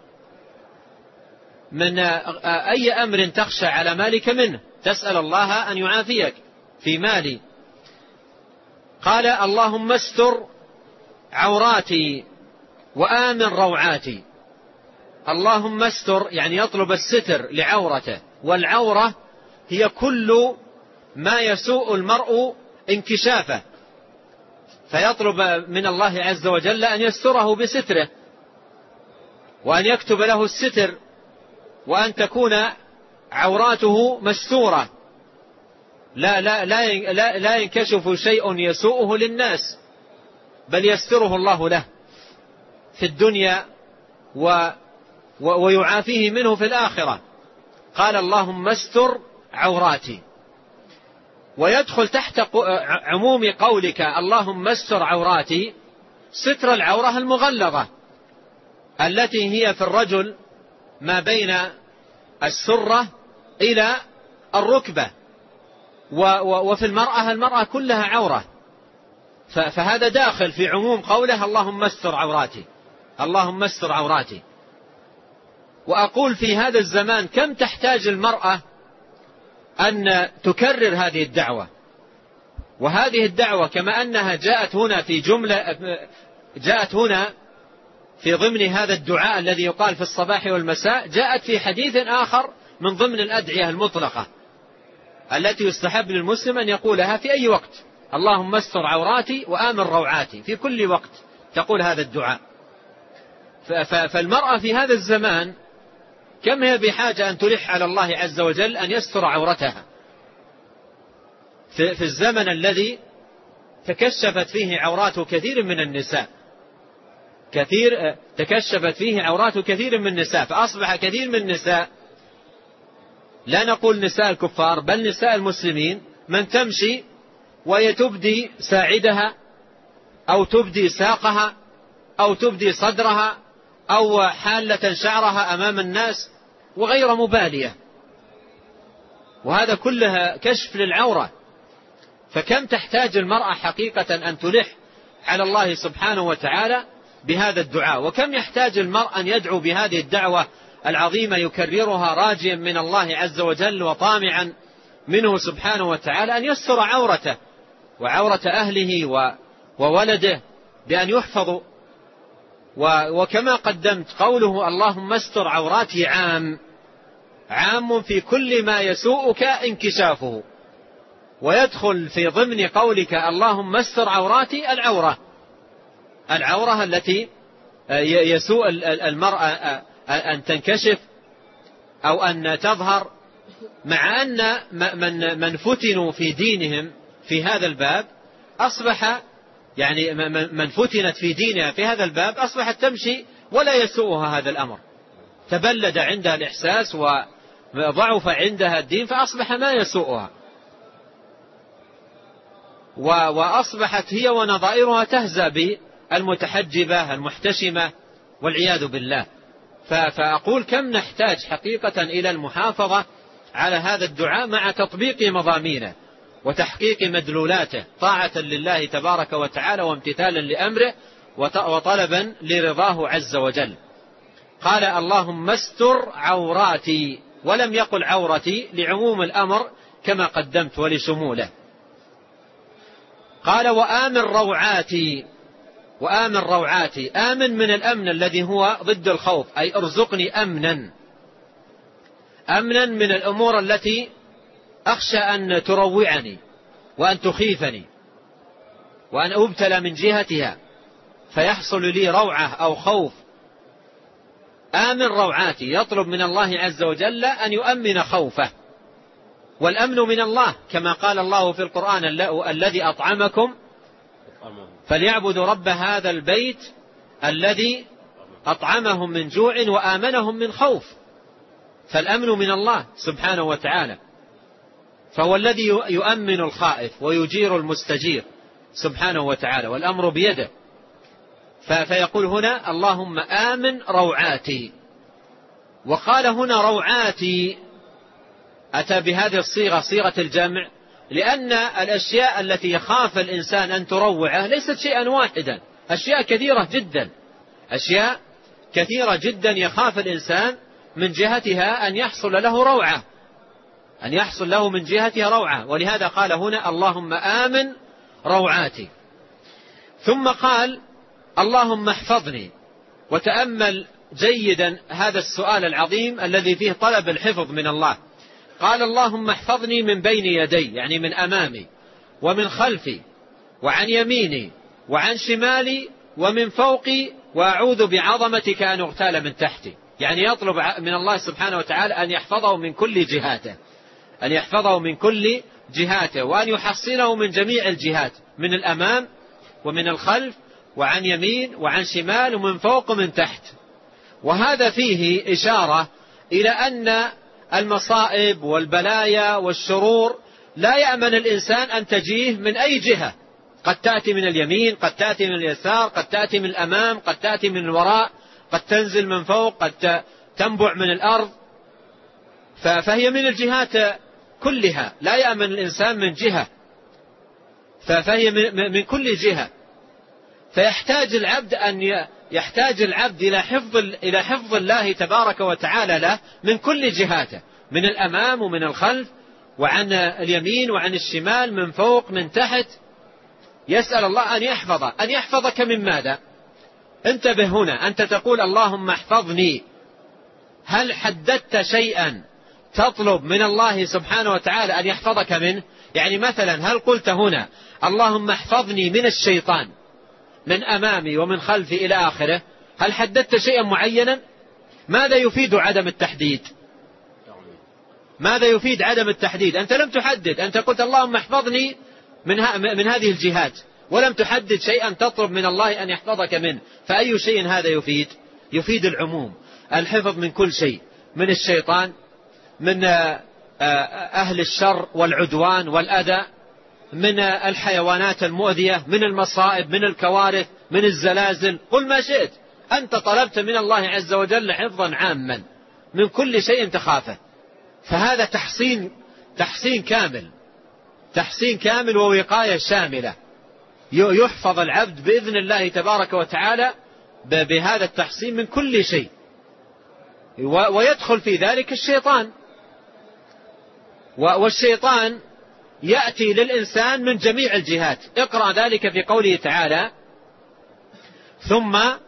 من أي أمر تخشى على مالك منه، تسأل الله أن يعافيك في مالي. قال اللهم استر عوراتي وآمن روعاتي. اللهم استر يعني يطلب الستر لعورته، والعورة هي كل ما يسوء المرء انكشافه، فيطلب من الله عز وجل أن يستره بستره وأن يكتب له الستر، وأن تكون عوراته مستورة، لا, لا, لا, لا, لا ينكشف شيء يسوءه للناس، بل يستره الله له في الدنيا و ويعافيه منه في الآخرة. قال اللهم استر عوراتي. ويدخل تحت عموم قولك اللهم استر عوراتي ستر العورة المغلظة التي هي في الرجل ما بين السرة إلى الركبة، وفي المرأة المرأة كلها عورة، فهذا داخل في عموم قوله اللهم استر عوراتي، اللهم استر عوراتي. وأقول في هذا الزمان كم تحتاج المرأة أن تكرر هذه الدعوة. وهذه الدعوة كما أنها جاءت هنا في جملة، جاءت هنا في ضمن هذا الدعاء الذي يقال في الصباح والمساء، جاءت في حديث آخر من ضمن الأدعية المطلقة التي يستحب للمسلم أن يقولها في أي وقت، اللهم استر عوراتي وآمن روعاتي، في كل وقت تقول هذا الدعاء. فالمرأة في هذا الزمان كم هي بحاجة أن تلح على الله عز وجل أن يستر عورتها في الزمن الذي تكشفت فيه عورات كثير من النساء، كثير تكشفت فيه عورات كثير من النساء، فأصبح كثير من النساء، لا نقول نساء الكفار بل نساء المسلمين، من تمشي وهي تبدي ساعدها أو تبدي ساقها أو تبدي صدرها أو حالة شعرها أمام الناس وغير مبالية، وهذا كلها كشف للعورة. فكم تحتاج المرأة حقيقة أن تلح على الله سبحانه وتعالى بهذا الدعاء، وكم يحتاج المرء أن يدعو بهذه الدعوة العظيمة يكررها راجيا من الله عز وجل وطامعا منه سبحانه وتعالى أن يستر عورته وعورة أهله وولده بأن يحفظوا وكما قدمت قوله اللهم استر عوراتي عام عام في كل ما يسوءك انكشافه، ويدخل في ضمن قولك اللهم استر عوراتي العورة العورة التي يسوء المرأة أن تنكشف أو أن تظهر، مع أن من فتنوا في دينهم في هذا الباب أصبح يعني من فتنت في دينها في هذا الباب أصبحت تمشي ولا يسوءها هذا الأمر، تبلد عندها الإحساس وضعف عندها الدين فأصبح ما يسوءها، وأصبحت هي ونظائرها تهزأ بالمتحجبة المحتشمة والعياذ بالله. فأقول كم نحتاج حقيقة إلى المحافظة على هذا الدعاء مع تطبيق مضامينه وتحقيق مدلولاته طاعة لله تبارك وتعالى وامتثالا لأمره وطلبا لرضاه عز وجل. قال اللهم استر عوراتي، ولم يقل عورتي لعموم الأمر كما قدمت ولشموله. قال وآمن روعاتي، وآمن روعاتي، آمن من الأمن الذي هو ضد الخوف، أي ارزقني أمنا أمنا من الأمور التي أخشى أن تروعني وأن تخيفني وأن أبتلى من جهتها فيحصل لي روعة أو خوف. آمن روعاتي، يطلب من الله عز وجل أن يؤمن خوفه، والأمن من الله كما قال الله في القرآن الذي أطعمكم فليعبدوا رب هذا البيت الذي أطعمهم من جوع وآمنهم من خوف. فالأمن من الله سبحانه وتعالى، فهو الذي يؤمن الخائف ويجير المستجير سبحانه وتعالى، والأمر بيده. فيقول هنا اللهم آمن روعاتي. وقال هنا روعاتي، أتى بهذه الصيغة صيغة الجمع لأن الأشياء التي يخاف الإنسان أن تروعه ليست شيئا واحدا، أشياء كثيرة جدا، أشياء كثيرة جدا يخاف الإنسان من جهتها أن يحصل له روعة، أن يحصل له من جهتها روعة، ولهذا قال هنا اللهم آمن روعاتي. ثم قال اللهم احفظني. وتأمل جيدا هذا السؤال العظيم الذي فيه طلب الحفظ من الله. قال اللهم احفظني من بين يدي، يعني من أمامي ومن خلفي وعن يميني وعن شمالي ومن فوقي، وأعوذ بعظمتك أن أغتال من تحتي. يعني يطلب من الله سبحانه وتعالى أن يحفظه من كل جهاته، أن يحفظه من كل جهاته، وأن يحصنه من جميع الجهات، من الأمام ومن الخلف وعن يمين وعن شمال ومن فوق ومن تحت. وهذا فيه إشارة إلى أن المصائب والبلايا والشرور لا يأمن الإنسان أن تجيه من أي جهة، قد تأتي من اليمين، قد تأتي من اليسار، قد تأتي من الأمام، قد تأتي من الوراء، قد تنزل من فوق، قد تنبع من الأرض، فهي من الجهات كلها، لا يأمن الإنسان من جهة، فهي من كل جهة. فيحتاج العبد أن يحتاج العبد إلى حفظ إلى حفظ الله تبارك وتعالى له من كل جهاته، من الأمام ومن الخلف وعن اليمين وعن الشمال، من فوق من تحت. يسأل الله أن يحفظه. أن يحفظك من ماذا؟ انتبه هنا، أنت تقول اللهم احفظني، هل حددت شيئا تطلب من الله سبحانه وتعالى أن يحفظك منه؟ يعني مثلا هل قلت هنا اللهم احفظني من الشيطان من أمامي ومن خلفي إلى آخره؟ هل حددت شيئا معينا؟ ماذا يفيد عدم التحديد؟ ماذا يفيد عدم التحديد؟ أنت لم تحدد، أنت قلت اللهم احفظني من, من هذه الجهات، ولم تحدد شيئا تطلب من الله أن يحفظك منه، فأي شيء هذا يفيد؟ يفيد العموم، الحفظ من كل شيء، من الشيطان، من أهل الشر والعدوان والأذى، من الحيوانات المؤذية، من المصائب، من الكوارث، من الزلازل، قل ما شئت. أنت طلبت من الله عز وجل حفظا عاما من كل شيء تخافه، فهذا تحصين تحصين كامل، تحصين كامل ووقاية شاملة. يحفظ العبد بإذن الله تبارك وتعالى بهذا التحصين من كل شيء، ويدخل في ذلك الشيطان. والشيطان يأتي للإنسان من جميع الجهات. اقرأ ذلك في قوله تعالى ثم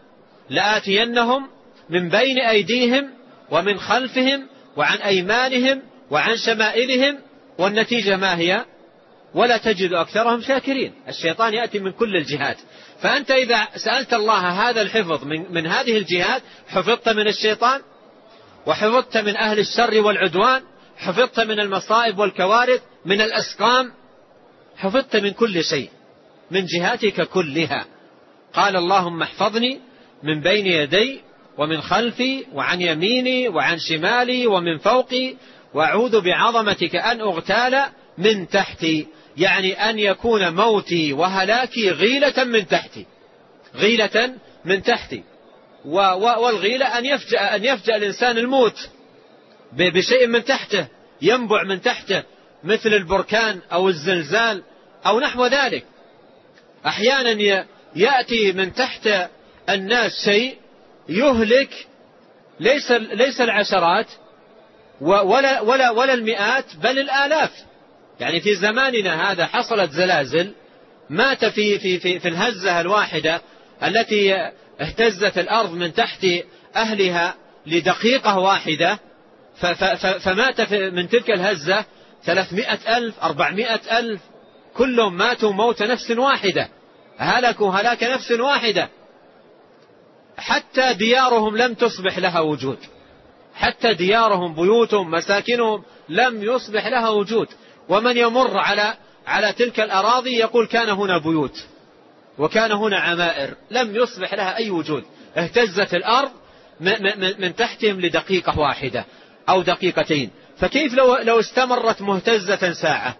لآتينهم من بين أيديهم ومن خلفهم وعن أيمانهم وعن شمائلهم، والنتيجة ما هي؟ ولا تجد أكثرهم شاكرين. الشيطان يأتي من كل الجهات، فأنت إذا سألت الله هذا الحفظ من, من هذه الجهات حفظت من الشيطان، وحفظت من أهل الشر والعدوان، حفظت من المصائب والكوارث، من الأسقام، حفظت من كل شيء من جهاتك كلها. قال اللهم احفظني من بين يدي ومن خلفي وعن يميني وعن شمالي ومن فوقي، وأعوذ بعظمتك أن أغتال من تحتي، يعني أن يكون موتي وهلاكي غيلة من تحتي، غيلة من تحتي. والغيلة أن يفجأ, أن يفجأ الإنسان الموت بشيء من تحته، ينبع من تحته مثل البركان أو الزلزال أو نحو ذلك. أحيانا يأتي من تحت الناس شيء يهلك ليس, ليس العشرات ولا, ولا, ولا المئات بل الآلاف. يعني في زماننا هذا حصلت زلازل، مات في, في, في, في الهزة الواحدة التي اهتزت الأرض من تحت أهلها لدقيقة واحدة، فمات من تلك الهزة ثلاثمائة ألف أربعمائة ألف، كلهم ماتوا موت نفس واحدة، هلكوا هلاك نفس واحدة، حتى ديارهم لم تصبح لها وجود، حتى ديارهم بيوتهم مساكنهم لم يصبح لها وجود. ومن يمر على على تلك الأراضي يقول كان هنا بيوت وكان هنا عمائر، لم يصبح لها أي وجود، اهتزت الأرض من تحتهم لدقيقة واحدة أو دقيقتين. فكيف لو لو استمرت مهتزة ساعة؟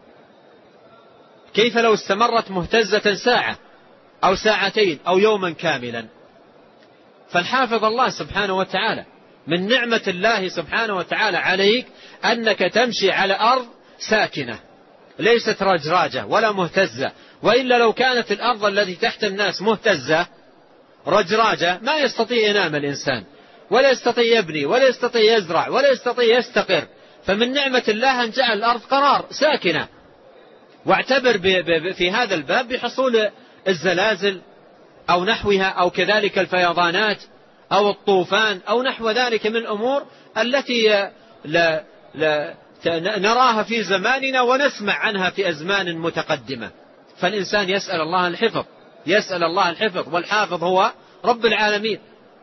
كيف لو استمرت مهتزة ساعة أو ساعتين أو يوما كاملا؟ فالحافظ الله سبحانه وتعالى من نعمة الله سبحانه وتعالى عليك أنك تمشي على أرض ساكنة ليست رجراجة ولا مهتزة، وإلا لو كانت الأرض التي تحت الناس مهتزة رجراجة ما يستطيع ينام الإنسان، ولا يستطيع يبني، ولا يستطيع يزرع، ولا يستطيع يستقر. فمن نعمة الله أن جعل الأرض قرار ساكنة. واعتبر في هذا الباب بحصول الزلازل أو نحوها، أو كذلك الفيضانات أو الطوفان أو نحو ذلك من الأمور التي لا لا نراها في زماننا ونسمع عنها في أزمان متقدمة. فالإنسان يسأل الله الحفظ، يسأل الله الحفظ، والحافظ هو رب العالمين.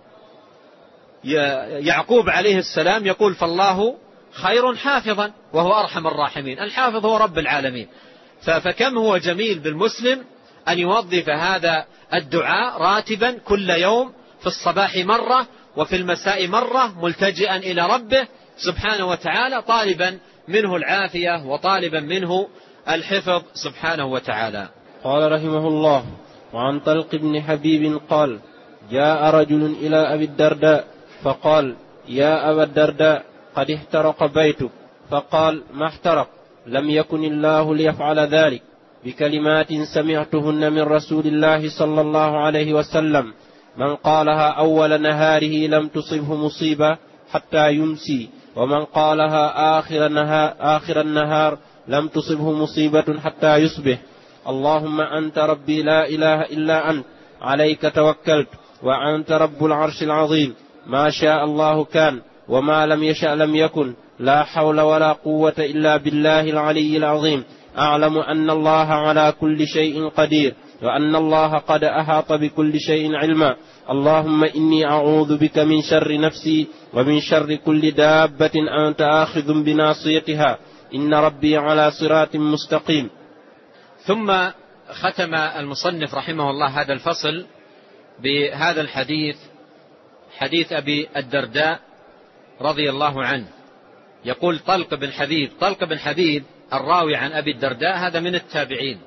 يعقوب عليه السلام يقول فالله خير حافظا وهو أرحم الراحمين. الحافظ هو رب العالمين. فكم هو جميل بالمسلم أن يوظف هذا الدعاء راتبا كل يوم، في الصباح مرة وفي المساء مرة، ملتجئا إلى ربه سبحانه وتعالى، طالبا منه العافية وطالبا منه الحفظ سبحانه وتعالى. قال رحمه الله: وعن طلق بن حبيب قال: جاء رجل إلى أبي الدرداء فقال: يا أبا الدرداء قد احترق بيتك. فقال: ما احترق؟ لم يكن الله ليفعل ذلك، بكلمات سمعتهن من رسول الله صلى الله عليه وسلم: من قالها أول نهاره لم تصبه مصيبة حتى يمسي، ومن قالها آخر النهار, آخر النهار لم تصبه مصيبة حتى يصبح. اللهم أنت ربي لا إله إلا أنت، عليك توكلت، وأنت رب العرش العظيم، ما شاء الله كان، وما لم يشأ لم يكن، لا حول ولا قوة إلا بالله العلي العظيم. أعلم أن الله على كل شيء قدير، وأن الله قد أحاط بكل شيء علما. اللهم إني أعوذ بك من شر نفسي ومن شر كل دابة أنت آخذ بناصيتها، إن ربي على صراط مستقيم. ثم ختم المصنف رحمه الله هذا الفصل بهذا الحديث، حديث أبي الدرداء رضي الله عنه. يقول طلق بن حبيب، طلق بن حبيب الراوي عن أبي الدرداء هذا من التابعين،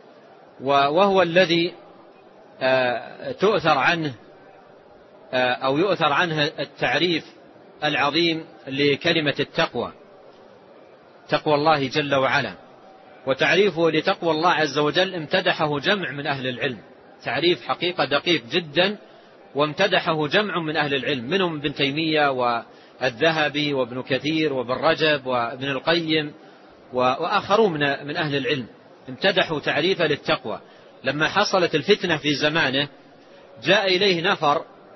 وهو الذي تؤثر عنه أو يؤثر عنه التعريف العظيم لكلمة التقوى، تقوى الله جل وعلا. وتعريفه لتقوى الله عز وجل امتدحه جمع من أهل العلم، تعريف حقيقة دقيق جدا، وامتدحه جمع من أهل العلم، منهم ابن تيمية والذهبي وابن كثير وابن رجب وابن القيم وآخرون من أهل العلم، امتدحوا تعريفه للتقوى. لما حصلت الفتنة في زمانه جاء إليه نفر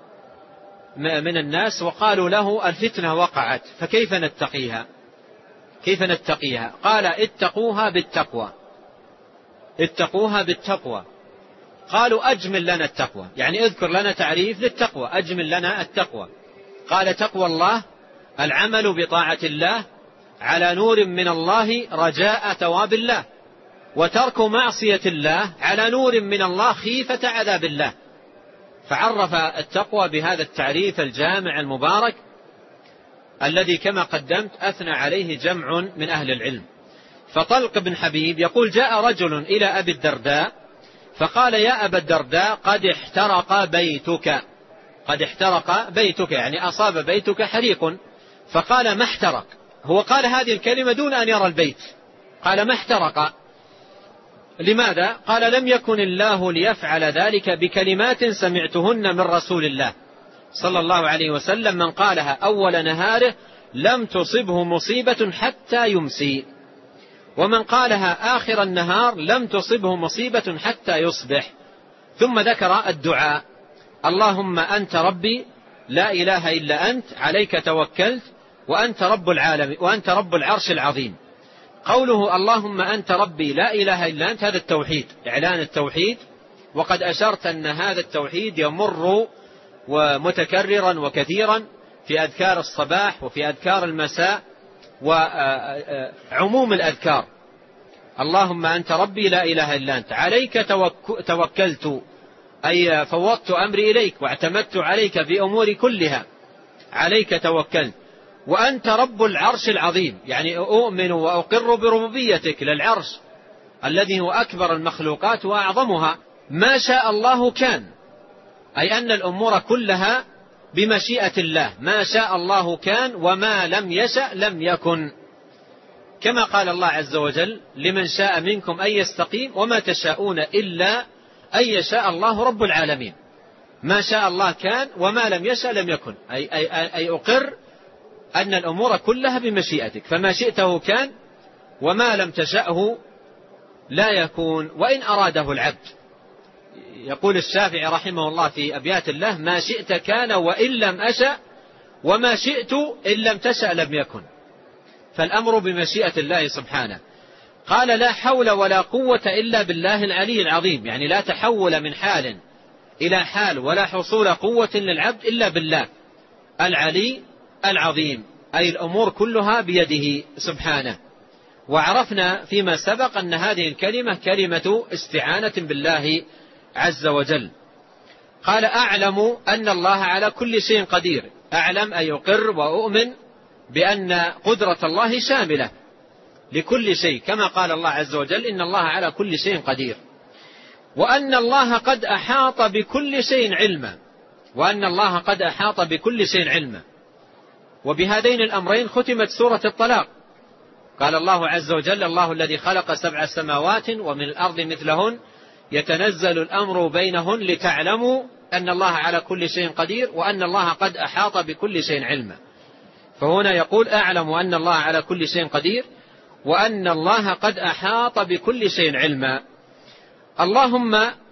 من الناس وقالوا له الفتنة وقعت فكيف نتقيها كيف نتقيها قال اتقوها بالتقوى اتقوها بالتقوى. قالوا أجمل لنا التقوى، يعني اذكر لنا تعريف للتقوى، أجمل لنا التقوى. قال تقوى الله العمل بطاعة الله على نور من الله رجاء ثواب الله، وترك معصية الله على نور من الله خيفة عذاب الله. فعرف التقوى بهذا التعريف الجامع المبارك الذي كما قدمت أثنى عليه جمع من أهل العلم. فطلق بن حبيب يقول جاء رجل إلى أبي الدرداء فقال يا أبا الدرداء قد احترق بيتك قد احترق بيتك يعني أصاب بيتك حريق. فقال ما احترق، هو قال هذه الكلمة دون أن يرى البيت، قال ما احترق. لماذا؟ قال لم يكن الله ليفعل ذلك بكلمات سمعتهن من رسول الله صلى الله عليه وسلم من قالها أول نهاره لم تصبه مصيبة حتى يمسي، ومن قالها آخر النهار لم تصبه مصيبة حتى يصبح. ثم ذكر الدعاء اللهم أنت ربي لا إله إلا أنت عليك توكلت وأنت رب العالمين وأنت رب العرش العظيم. قوله اللهم أنت ربي لا إله إلا أنت هذا التوحيد، إعلان التوحيد، وقد أشرت أن هذا التوحيد يمر ومتكررا وكثيرا في أذكار الصباح وفي أذكار المساء وعموم الأذكار. اللهم أنت ربي لا إله إلا أنت عليك توكلت أي فوضت أمري إليك واعتمدت عليك في أموري كلها، عليك توكلت وأنت رب العرش العظيم، يعني أؤمن وأقر بربوبيتك للعرش الذي هو أكبر المخلوقات وأعظمها. ما شاء الله كان، أي أن الأمور كلها بمشيئة الله، ما شاء الله كان وما لم يشأ لم يكن، كما قال الله عز وجل لمن شاء منكم أن يستقيم وما تشاءون إلا أن يشاء الله رب العالمين. ما شاء الله كان وما لم يشأ لم يكن، أي, أي, أي أقر أن الأمور كلها بمشيئتك، فما شئته كان وما لم تشأه لا يكون وإن أراده العبد. يقول الشافعي رحمه الله في أبيات الله ما شئت كان وإن لم أشأ وما شئت إن لم تشأ لم يكن، فالأمر بمشيئة الله سبحانه. قال لا حول ولا قوة إلا بالله العلي العظيم، يعني لا تحول من حال إلى حال ولا حصول قوة للعبد إلا بالله العلي العظيم، أي الأمور كلها بيده سبحانه. وعرفنا فيما سبق أن هذه الكلمة كلمة استعانة بالله عز وجل. قال أعلم أن الله على كل شيء قدير، أعلم أي يقر وأؤمن بأن قدرة الله شاملة لكل شيء، كما قال الله عز وجل إن الله على كل شيء قدير، وأن الله قد أحاط بكل شيء علما، وأن الله قد أحاط بكل شيء علما. وبهذين الأمرين ختمت سورة الطلاق. قال الله عز وجل الله الذي خلق سبع سماوات ومن الأرض مثلهن يتنزل الأمر بينهن لتعلموا أن الله على كل شيء قدير وأن الله قد أحاط بكل شيء علما. فهنا يقول أعلم أن الله على كل شيء قدير وأن الله قد أحاط بكل شيء علما. اللهم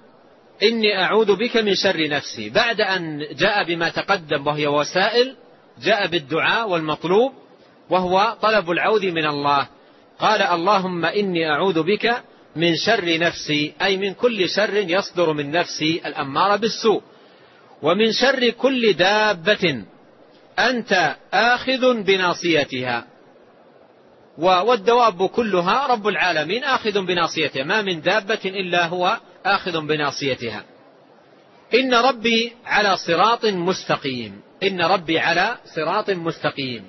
إني أعوذ بك من شر نفسي، بعد أن جاء بما تقدم وهي وسائل جاء بالدعاء والمطلوب وهو طلب العوذ من الله. قال اللهم إني أعوذ بك من شر نفسي، أي من كل شر يصدر من نفسي الأمارة بالسوء، ومن شر كل دابة أنت آخذ بناصيتها، والدواب كلها رب العالمين آخذ بناصيتها، ما من دابة إلا هو آخذ بناصيتها. إن ربي على صراط مستقيم، إن ربي على صراط مستقيم.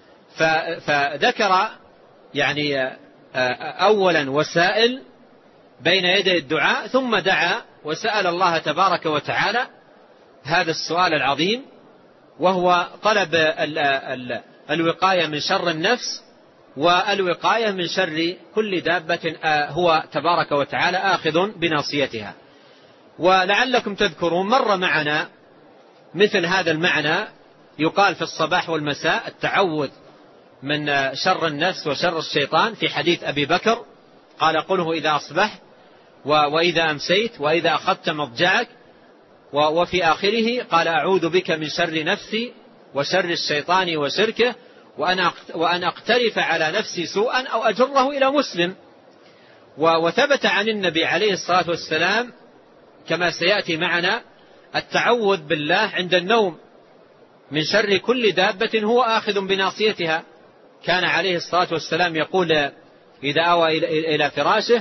فذكر يعني أولا وسائل بين يدي الدعاء، ثم دعا وسأل الله تبارك وتعالى هذا السؤال العظيم وهو طلب الوقاية من شر النفس والوقاية من شر كل دابة هو تبارك وتعالى آخذ بناصيتها. ولعلكم تذكرون مر معنا مثل هذا المعنى يقال في الصباح والمساء التعوذ من شر النفس وشر الشيطان في حديث أبي بكر قال قله إذا أصبحت وإذا أمسيت وإذا أخذت مضجعك وفي آخره قال أعوذ بك من شر نفسي وشر الشيطان وشركه وأن أقترف على نفسي سوءا أو أجره إلى مسلم. وثبت عن النبي عليه الصلاة والسلام كما سيأتي معنا التعوذ بالله عند النوم من شر كل دابة هو آخذ بناصيتها. كان عليه الصلاة والسلام يقول إذا أوى إلى فراشه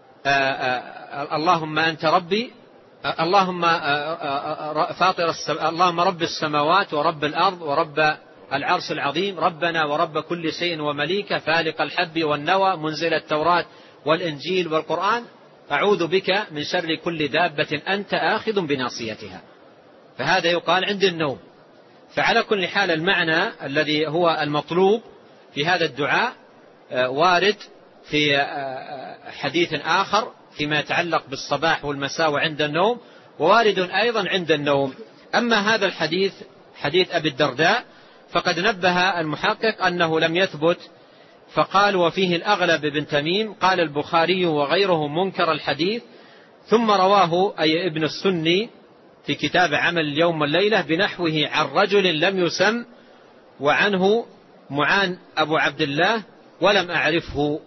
اللهم أنت ربي اللهم فاطر اللهم رب السماوات ورب الأرض ورب العرش العظيم ربنا ورب كل شيء ومليكه فالق الحب والنوى منزل التوراة والإنجيل والقرآن أعوذ بك من شر كل دابة أنت آخذ بناصيتها. فهذا يقال عند النوم. فعلى كل حال المعنى الذي هو المطلوب في هذا الدعاء وارد في حديث آخر فيما يتعلق بالصباح والمساء وعند النوم، ووارد أيضا عند النوم. أما هذا الحديث حديث أبي الدرداء فقد نبه المحقق أنه لم يثبت، فقال وفيه الأغلب بن تميم. قال البخاري وغيره منكر الحديث، ثم رواه أي ابن السني في كتاب عمل اليوم والليلة بنحوه عن رجل لم يسم وعنه معان أبو عبد الله ولم أعرفه.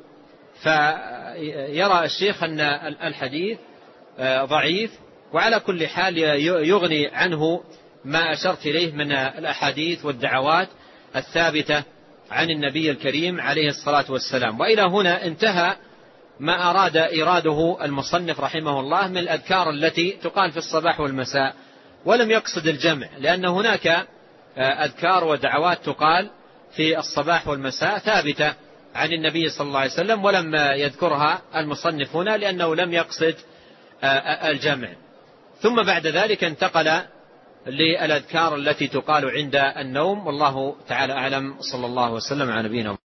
فيرى الشيخ أن الحديث ضعيف، وعلى كل حال يغني عنه ما أشرت إليه من الأحاديث والدعوات الثابتة عن النبي الكريم عليه الصلاة والسلام. وإلى هنا انتهى ما أراد إراده المصنف رحمه الله من الأذكار التي تقال في الصباح والمساء، ولم يقصد الجمع، لأن هناك أذكار ودعوات تقال في الصباح والمساء ثابتة عن النبي صلى الله عليه وسلم، ولم يذكرها المصنف هنا لأنه لم يقصد الجمع. ثم بعد ذلك انتقل للأذكار التي تقال عند النوم، والله تعالى أعلم. صلى الله وسلم على نبينا.